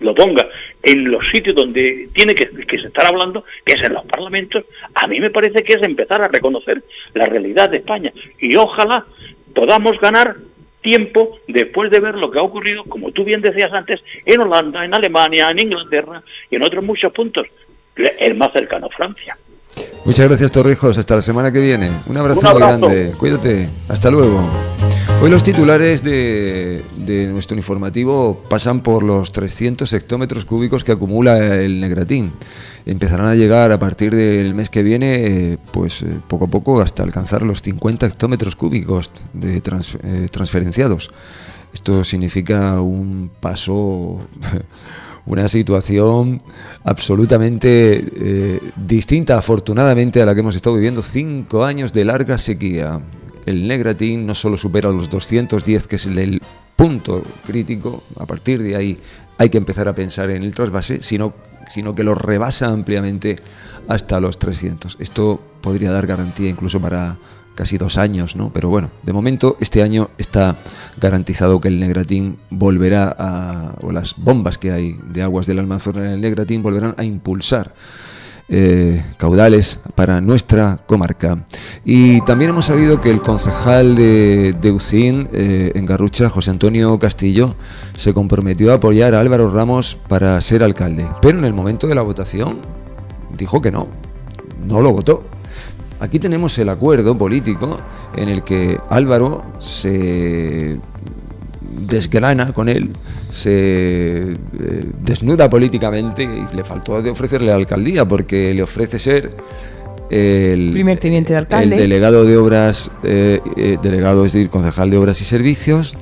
S18: en los sitios donde tiene que se estar hablando, que es en los parlamentos, a mí me parece que es empezar a reconocer la realidad de España. Y ojalá podamos ganar tiempo después de ver lo que ha ocurrido, como tú bien decías antes, en Holanda, en Alemania, en Inglaterra y en otros muchos puntos. El más cercano, Francia.
S3: Muchas gracias, Torrijos. Hasta la semana que viene. Un abrazo muy grande. Cuídate. Hasta luego. Hoy los titulares de nuestro informativo pasan por los 300 hectómetros cúbicos que acumula el Negratín. Empezarán a llegar a partir del mes que viene, poco a poco, hasta alcanzar los 50 hectómetros cúbicos de transferenciados. Esto significa un paso, una situación absolutamente distinta, afortunadamente, a la que hemos estado viviendo. 5 años de larga sequía. El Negratín no solo supera los 210, que es el punto crítico, a partir de ahí hay que empezar a pensar en el trasvase, sino que lo rebasa ampliamente hasta los 300. Esto podría dar garantía incluso para casi 2 años, ¿no? Pero bueno, de momento este año está garantizado que el Negratín volverá o las bombas que hay de aguas del Almanzora en el Negratín volverán a impulsar caudales para nuestra comarca. Y también hemos sabido que el concejal de Ucín, en Garrucha, José Antonio Castillo, se comprometió a apoyar a Álvaro Ramos para ser alcalde, pero en el momento de la votación dijo que no lo votó. Aquí tenemos el acuerdo político en el que Álvaro se desgrana con él, se desnuda políticamente, y le faltó de ofrecerle la alcaldía, porque le ofrece ser el
S5: primer teniente de alcalde,
S3: el delegado de obras, delegado, es decir, concejal de obras y servicios,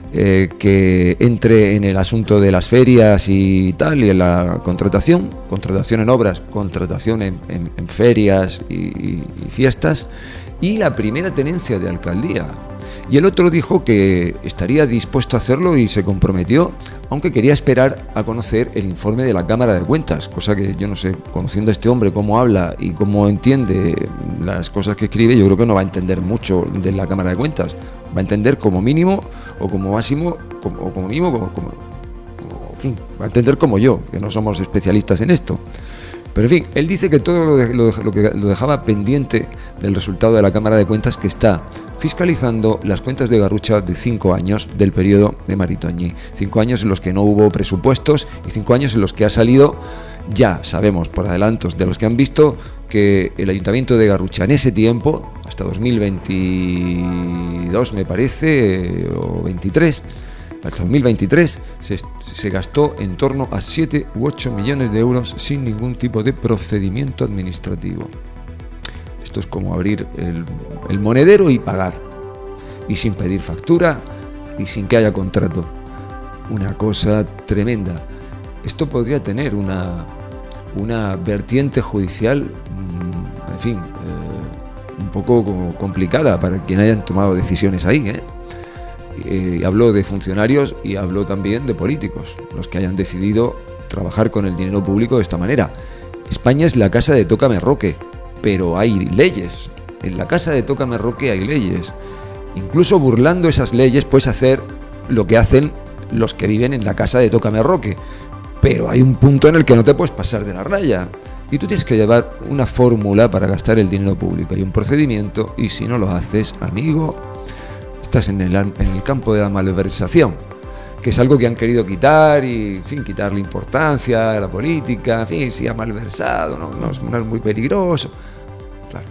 S3: que entre en el asunto de las ferias y tal, y en la contratación en obras, contratación en ferias y fiestas, y la primera tenencia de alcaldía. Y el otro dijo que estaría dispuesto a hacerlo y se comprometió, aunque quería esperar a conocer el informe de la Cámara de Cuentas, cosa que yo no sé, conociendo a este hombre, cómo habla y cómo entiende las cosas que escribe, yo creo que no va a entender mucho de la Cámara de Cuentas. Va a entender como mínimo o como máximo, en fin, va a entender como yo, que no somos especialistas en esto. Pero en fin, él dice que todo lo dejaba pendiente del resultado de la Cámara de Cuentas, que está fiscalizando las cuentas de Garrucha de 5 años del periodo de Maritoñi. 5 años en los que no hubo presupuestos y 5 años en los que ha salido, ya sabemos por adelantos de los que han visto, que el Ayuntamiento de Garrucha en ese tiempo, hasta 2022 me parece, o 23, hasta 2023 se gastó en torno a 7 u 8 millones de euros sin ningún tipo de procedimiento administrativo. Esto es como abrir el monedero y pagar, y sin pedir factura y sin que haya contrato. Una cosa tremenda. Esto podría tener una vertiente judicial, en fin, un poco complicada para quien hayan tomado decisiones ahí, habló de funcionarios y habló también de políticos, los que hayan decidido trabajar con el dinero público de esta manera. España es la casa de Tócame Roque, pero hay leyes. En la casa de Tócame Roque hay leyes. Incluso burlando esas leyes puedes hacer lo que hacen los que viven en la casa de Tócame Roque, pero hay un punto en el que no te puedes pasar de la raya. Y tú tienes que llevar una fórmula para gastar el dinero público. Hay un procedimiento, y si no lo haces, amigo, estás en el campo de la malversación, que es algo que han querido quitar y, en fin, quitarle importancia a la política. En fin, si ha malversado, no es muy peligroso. Claro.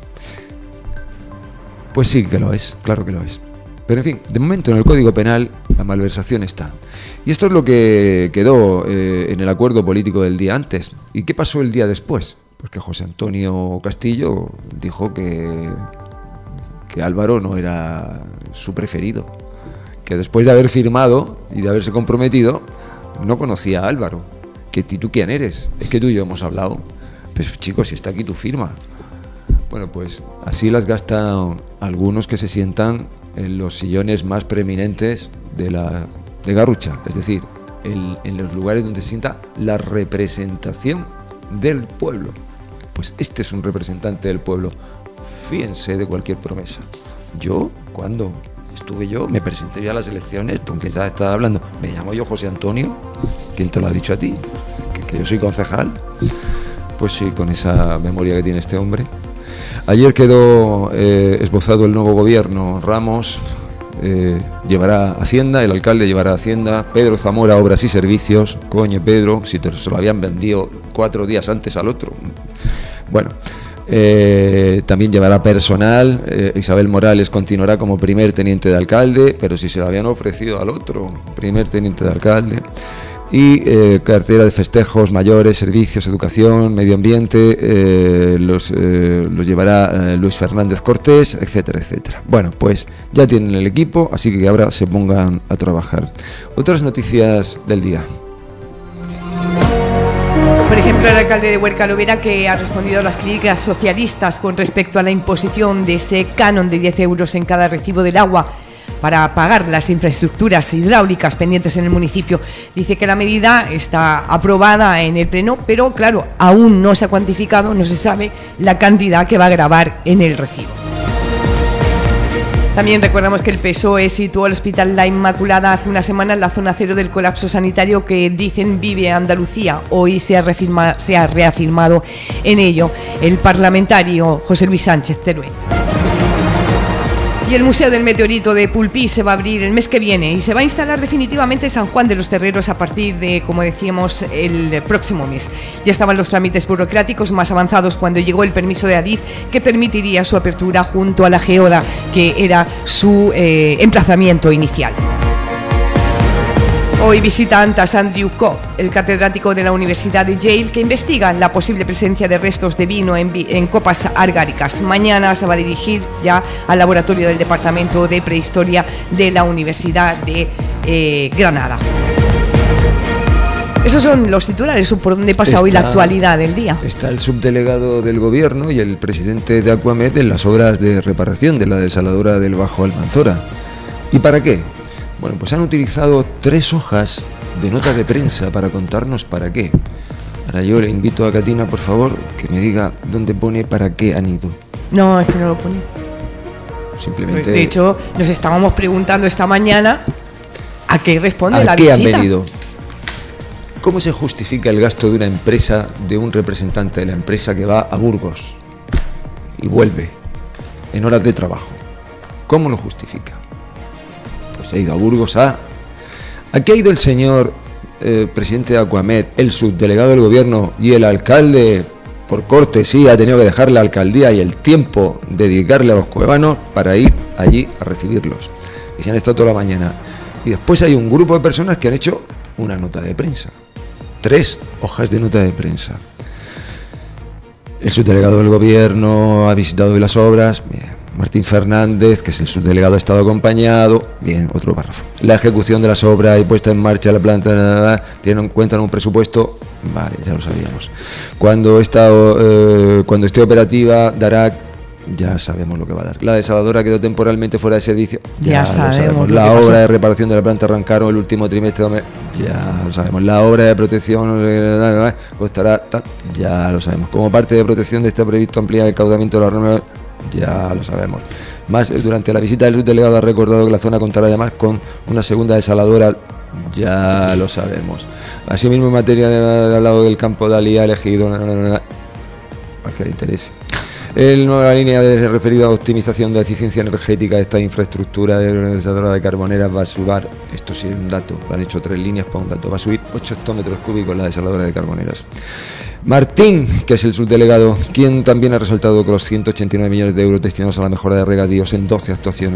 S3: Pues sí que lo es, claro que lo es. Pero en fin, de momento en el Código Penal la malversación está. Y esto es lo que quedó en el acuerdo político del día antes. ¿Y qué pasó el día después? Pues que José Antonio Castillo dijo que que Álvaro no era su preferido, que después de haber firmado y de haberse comprometido no conocía a Álvaro. Que ¿tú quién eres? Es que tú y yo hemos hablado. Pues chicos, si está aquí tu firma. Bueno, pues así las gastan algunos que se sientan en los sillones más preeminentes de Garrucha, es decir, en los lugares donde se sienta la representación del pueblo. Pues este es un representante del pueblo. Fíjense de cualquier promesa. Yo, cuando estuve yo, me presenté ya a las elecciones, ¿con quién estaba hablando? Me llamo yo José Antonio. ¿Quién te lo ha dicho a ti? ¿Que yo soy concejal? Pues sí, con esa memoria que tiene este hombre. Ayer quedó esbozado el nuevo gobierno. Ramos llevará Hacienda, el alcalde llevará Hacienda, Pedro Zamora Obras y Servicios. Coño, Pedro, si se lo habían vendido 4 días antes al otro. Bueno, también llevará personal. Isabel Morales continuará como primer teniente de alcalde, pero si se lo habían ofrecido al otro, primer teniente de alcalde. Y cartera de festejos mayores, servicios, educación, medio ambiente, los llevará Luis Fernández Cortés, etcétera, etcétera. Bueno, pues ya tienen el equipo, así que ahora se pongan a trabajar. Otras noticias del día.
S5: Por ejemplo, el alcalde de Huerca Lovera, que ha respondido a las críticas socialistas con respecto a la imposición de ese canon de 10 euros en cada recibo del agua para pagar las infraestructuras hidráulicas pendientes en el municipio. Dice que la medida está aprobada en el Pleno, pero claro, aún no se ha cuantificado, no se sabe la cantidad que va a gravar en el recibo. También recordamos que el PSOE situó el Hospital La Inmaculada hace una semana en la zona cero del colapso sanitario que dicen vive Andalucía. Hoy se ha reafirmado en ello el parlamentario José Luis Sánchez Teruel. Y el Museo del Meteorito de Pulpí se va a abrir el mes que viene y se va a instalar definitivamente en San Juan de los Terreros a partir de, como decíamos, el próximo mes. Ya estaban los trámites burocráticos más avanzados cuando llegó el permiso de Adif que permitiría su apertura junto a la Geoda, que era su emplazamiento inicial. Hoy visita Antas Andrew Cobb, el catedrático de la Universidad de Yale, que investiga la posible presencia de restos de vino en copas argáricas. Mañana se va a dirigir ya al laboratorio del Departamento de Prehistoria de la Universidad de Granada. Esos son los titulares, por donde pasa hoy la actualidad del día.
S3: Está el subdelegado del gobierno y el presidente de Aquamed en las obras de reparación de la desaladora del Bajo Almanzora. ¿Y para qué? Bueno, pues han utilizado 3 hojas de nota de prensa para contarnos para qué. Ahora yo le invito a Katina, por favor, que me diga dónde pone para qué han ido.
S5: No, es que no lo pone.
S3: Simplemente...
S5: Pues de hecho, nos estábamos preguntando esta mañana a qué responde la
S3: visita. ¿A
S5: visita?
S3: qué han venido? ¿Cómo se justifica el gasto de una empresa, de un representante de la empresa que va a Burgos y vuelve en horas de trabajo? ¿Cómo lo justifica? Se ha ido a Burgos ¿A qué ha ido el señor presidente de Aquamed, el subdelegado del gobierno y el alcalde? Por cortesía ha tenido que dejar la alcaldía y el tiempo dedicarle a los cuevanos para ir allí a recibirlos. Y se han estado toda la mañana. Y después hay un grupo de personas que han hecho una nota de prensa. 3 hojas de nota de prensa. El subdelegado del gobierno ha visitado hoy las obras. Bien. Martín Fernández, que es el subdelegado, ha estado acompañado. Bien, otro párrafo. La ejecución de las obras y puesta en marcha de la planta tienen en cuenta un presupuesto. Vale, ya lo sabíamos. Cuando esté operativa, dará. Ya sabemos lo que va a dar. La desaladora quedó temporalmente fuera de servicio. Ya sabemos. La obra de reparación de la planta arrancaron el último trimestre. Ya lo sabemos. La obra de protección costará. Ya lo sabemos. Como parte de protección está previsto ampliar el caudamiento de la rama. Ya lo sabemos. Más, durante la visita del delegado ha recordado que la zona contará además con una segunda desaladora. Ya lo sabemos. Asimismo, en materia de al lado del campo de Alía elegido, para que le interese. El nueva línea referida a optimización de la eficiencia energética de esta infraestructura de la desaladora de Carboneras va a subir, esto sí es un dato, lo han hecho 3 líneas para un dato, va a subir 8 hectómetros cúbicos la desaladora de Carboneras. Martín, que es el subdelegado, quien también ha resaltado que los 189 millones de euros destinados a la mejora de regadíos en 12 actuaciones.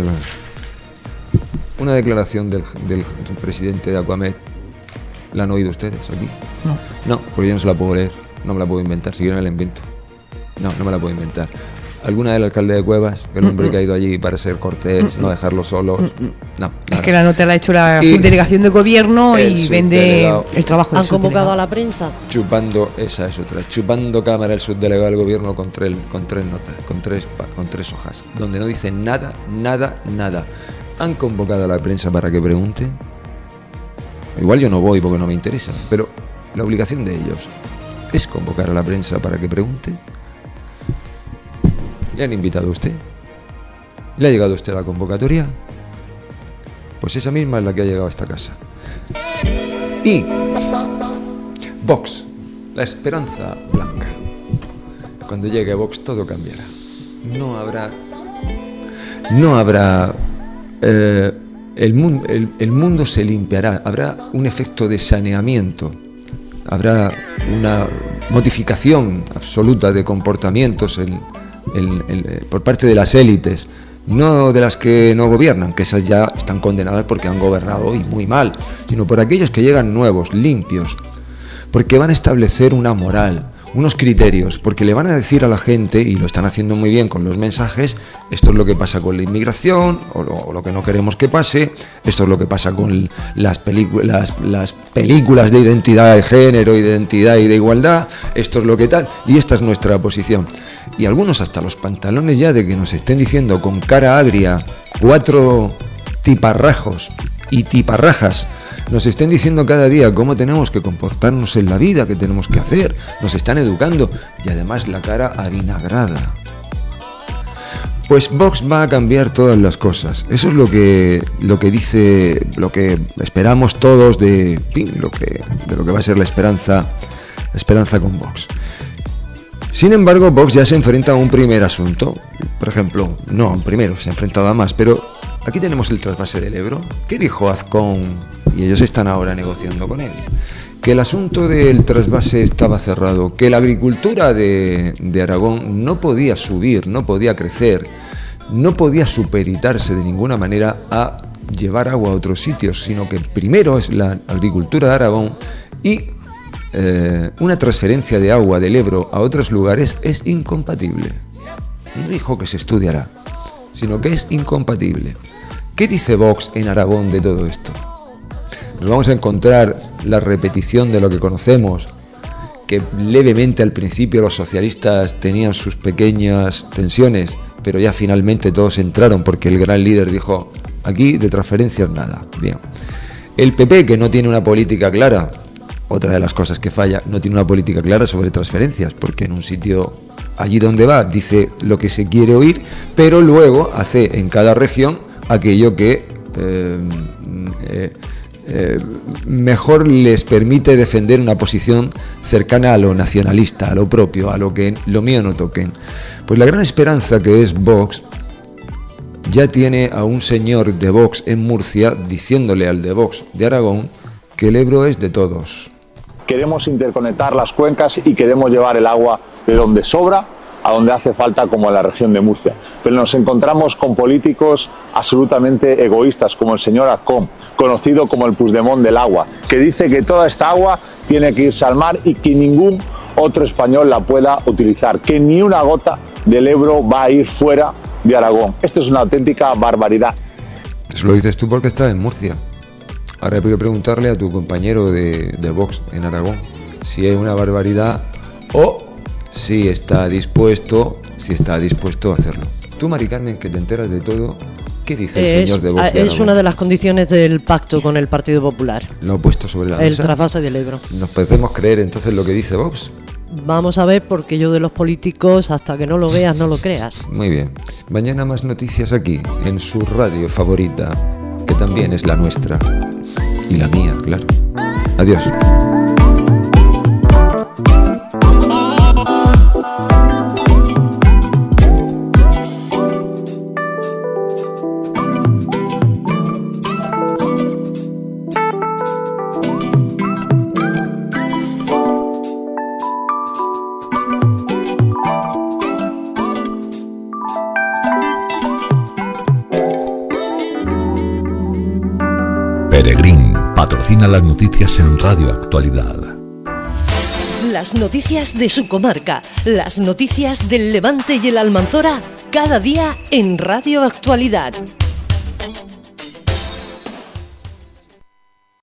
S3: Una declaración del presidente de Aquamed, ¿la han oído ustedes aquí? No, porque yo no se la puedo leer, no me la puedo inventar, si quieren me la invento. No me la puedo inventar. ¿Alguna del alcalde de Cuevas? Que el hombre que ha ido allí para ser cortés, no dejarlos solos. No.
S5: Es que la nota la ha hecho la subdelegación de gobierno y vende el trabajo del
S1: ¿Han convocado a la prensa?
S3: Chupando, esa es otra, chupando cámara el subdelegado del gobierno con tres notas, con tres hojas, donde no dice nada. ¿Han convocado a la prensa para que pregunte? Igual yo no voy porque no me interesa, pero la obligación de ellos es convocar a la prensa para que pregunte. ¿Le han invitado a usted? ¿Le ha llegado a usted la convocatoria? Pues esa misma es la que ha llegado a esta casa. Y Vox, la esperanza blanca. Cuando llegue Vox todo cambiará. No habrá el mundo se limpiará, habrá un efecto de saneamiento, habrá una modificación absoluta de comportamientos por parte de las élites, no de las que no gobiernan, que esas ya están condenadas porque han gobernado y muy mal, sino por aquellos que llegan nuevos, limpios, porque van a establecer una moral, unos criterios, porque le van a decir a la gente, y lo están haciendo muy bien con los mensajes, esto es lo que pasa con la inmigración, o lo que no queremos que pase, esto es lo que pasa con las películas de identidad de género, identidad y de igualdad, esto es lo que tal, y esta es nuestra posición. Y algunos hasta los pantalones ya de que nos estén diciendo con cara agria 4 tiparrajos y tiparrajas, nos estén diciendo cada día cómo tenemos que comportarnos en la vida, qué tenemos que hacer, nos están educando, y además la cara avinagrada. Pues Vox va a cambiar todas las cosas. Eso es lo que dice, lo que esperamos todos de lo que va a ser la esperanza con Vox. Sin embargo, Vox ya se enfrenta a un primer asunto. Por ejemplo, no a un primero, se ha enfrentado a más, pero aquí tenemos el trasvase del Ebro. ¿Qué dijo Azcón? Y ellos están ahora negociando con él. Que el asunto del trasvase estaba cerrado, que la agricultura de Aragón no podía subir, no podía crecer, no podía supeditarse de ninguna manera a llevar agua a otros sitios, sino que primero es la agricultura de Aragón y una transferencia de agua del Ebro a otros lugares es incompatible. No dijo que se estudiará, sino que es incompatible. ¿Qué dice Vox en Aragón de todo esto? Nos vamos a encontrar la repetición de lo que conocemos, que levemente al principio los socialistas tenían sus pequeñas tensiones, pero ya finalmente todos entraron porque el gran líder dijo, aquí de transferencias nada. Bien. El PP, que no tiene una política clara, otra de las cosas que falla, no tiene una política clara sobre transferencias, porque en un sitio, allí donde va, dice lo que se quiere oír, pero luego hace en cada región aquello que mejor les permite defender una posición cercana a lo nacionalista, a lo propio, a lo que lo mío no toquen. Pues la gran esperanza que es Vox ya tiene a un señor de Vox en Murcia diciéndole al de Vox de Aragón que el Ebro es de todos.
S16: Queremos interconectar las cuencas y queremos llevar el agua de donde sobra a donde hace falta, como en la región de Murcia. Pero nos encontramos con políticos absolutamente egoístas, como el señor Azcón, conocido como el Puigdemont del agua, que dice que toda esta agua tiene que irse al mar y que ningún otro español la pueda utilizar, que ni una gota del Ebro va a ir fuera de Aragón. Esto es una auténtica barbaridad.
S3: Eso lo dices tú porque estás en Murcia. Ahora hay que preguntarle a tu compañero de Vox en Aragón si es una barbaridad o si está dispuesto a hacerlo. Tú, Mari Carmen, que te enteras de todo, ¿qué dice el señor de Vox?
S1: Es una de las condiciones del pacto con el Partido Popular.
S3: Lo ha puesto sobre la mesa.
S1: El trasvase del Ebro.
S3: ¿Nos podemos creer entonces lo que dice Vox?
S1: Vamos a ver, porque yo de los políticos, hasta que no lo veas, no lo creas.
S3: Muy bien. Mañana más noticias aquí, en su radio favorita, que también es la nuestra. Y la mía, claro. Adiós.
S2: Peregrín patrocina las noticias en Radio Actualidad.
S1: Las noticias de su comarca, las noticias del Levante y el Almanzora, cada día en Radio Actualidad.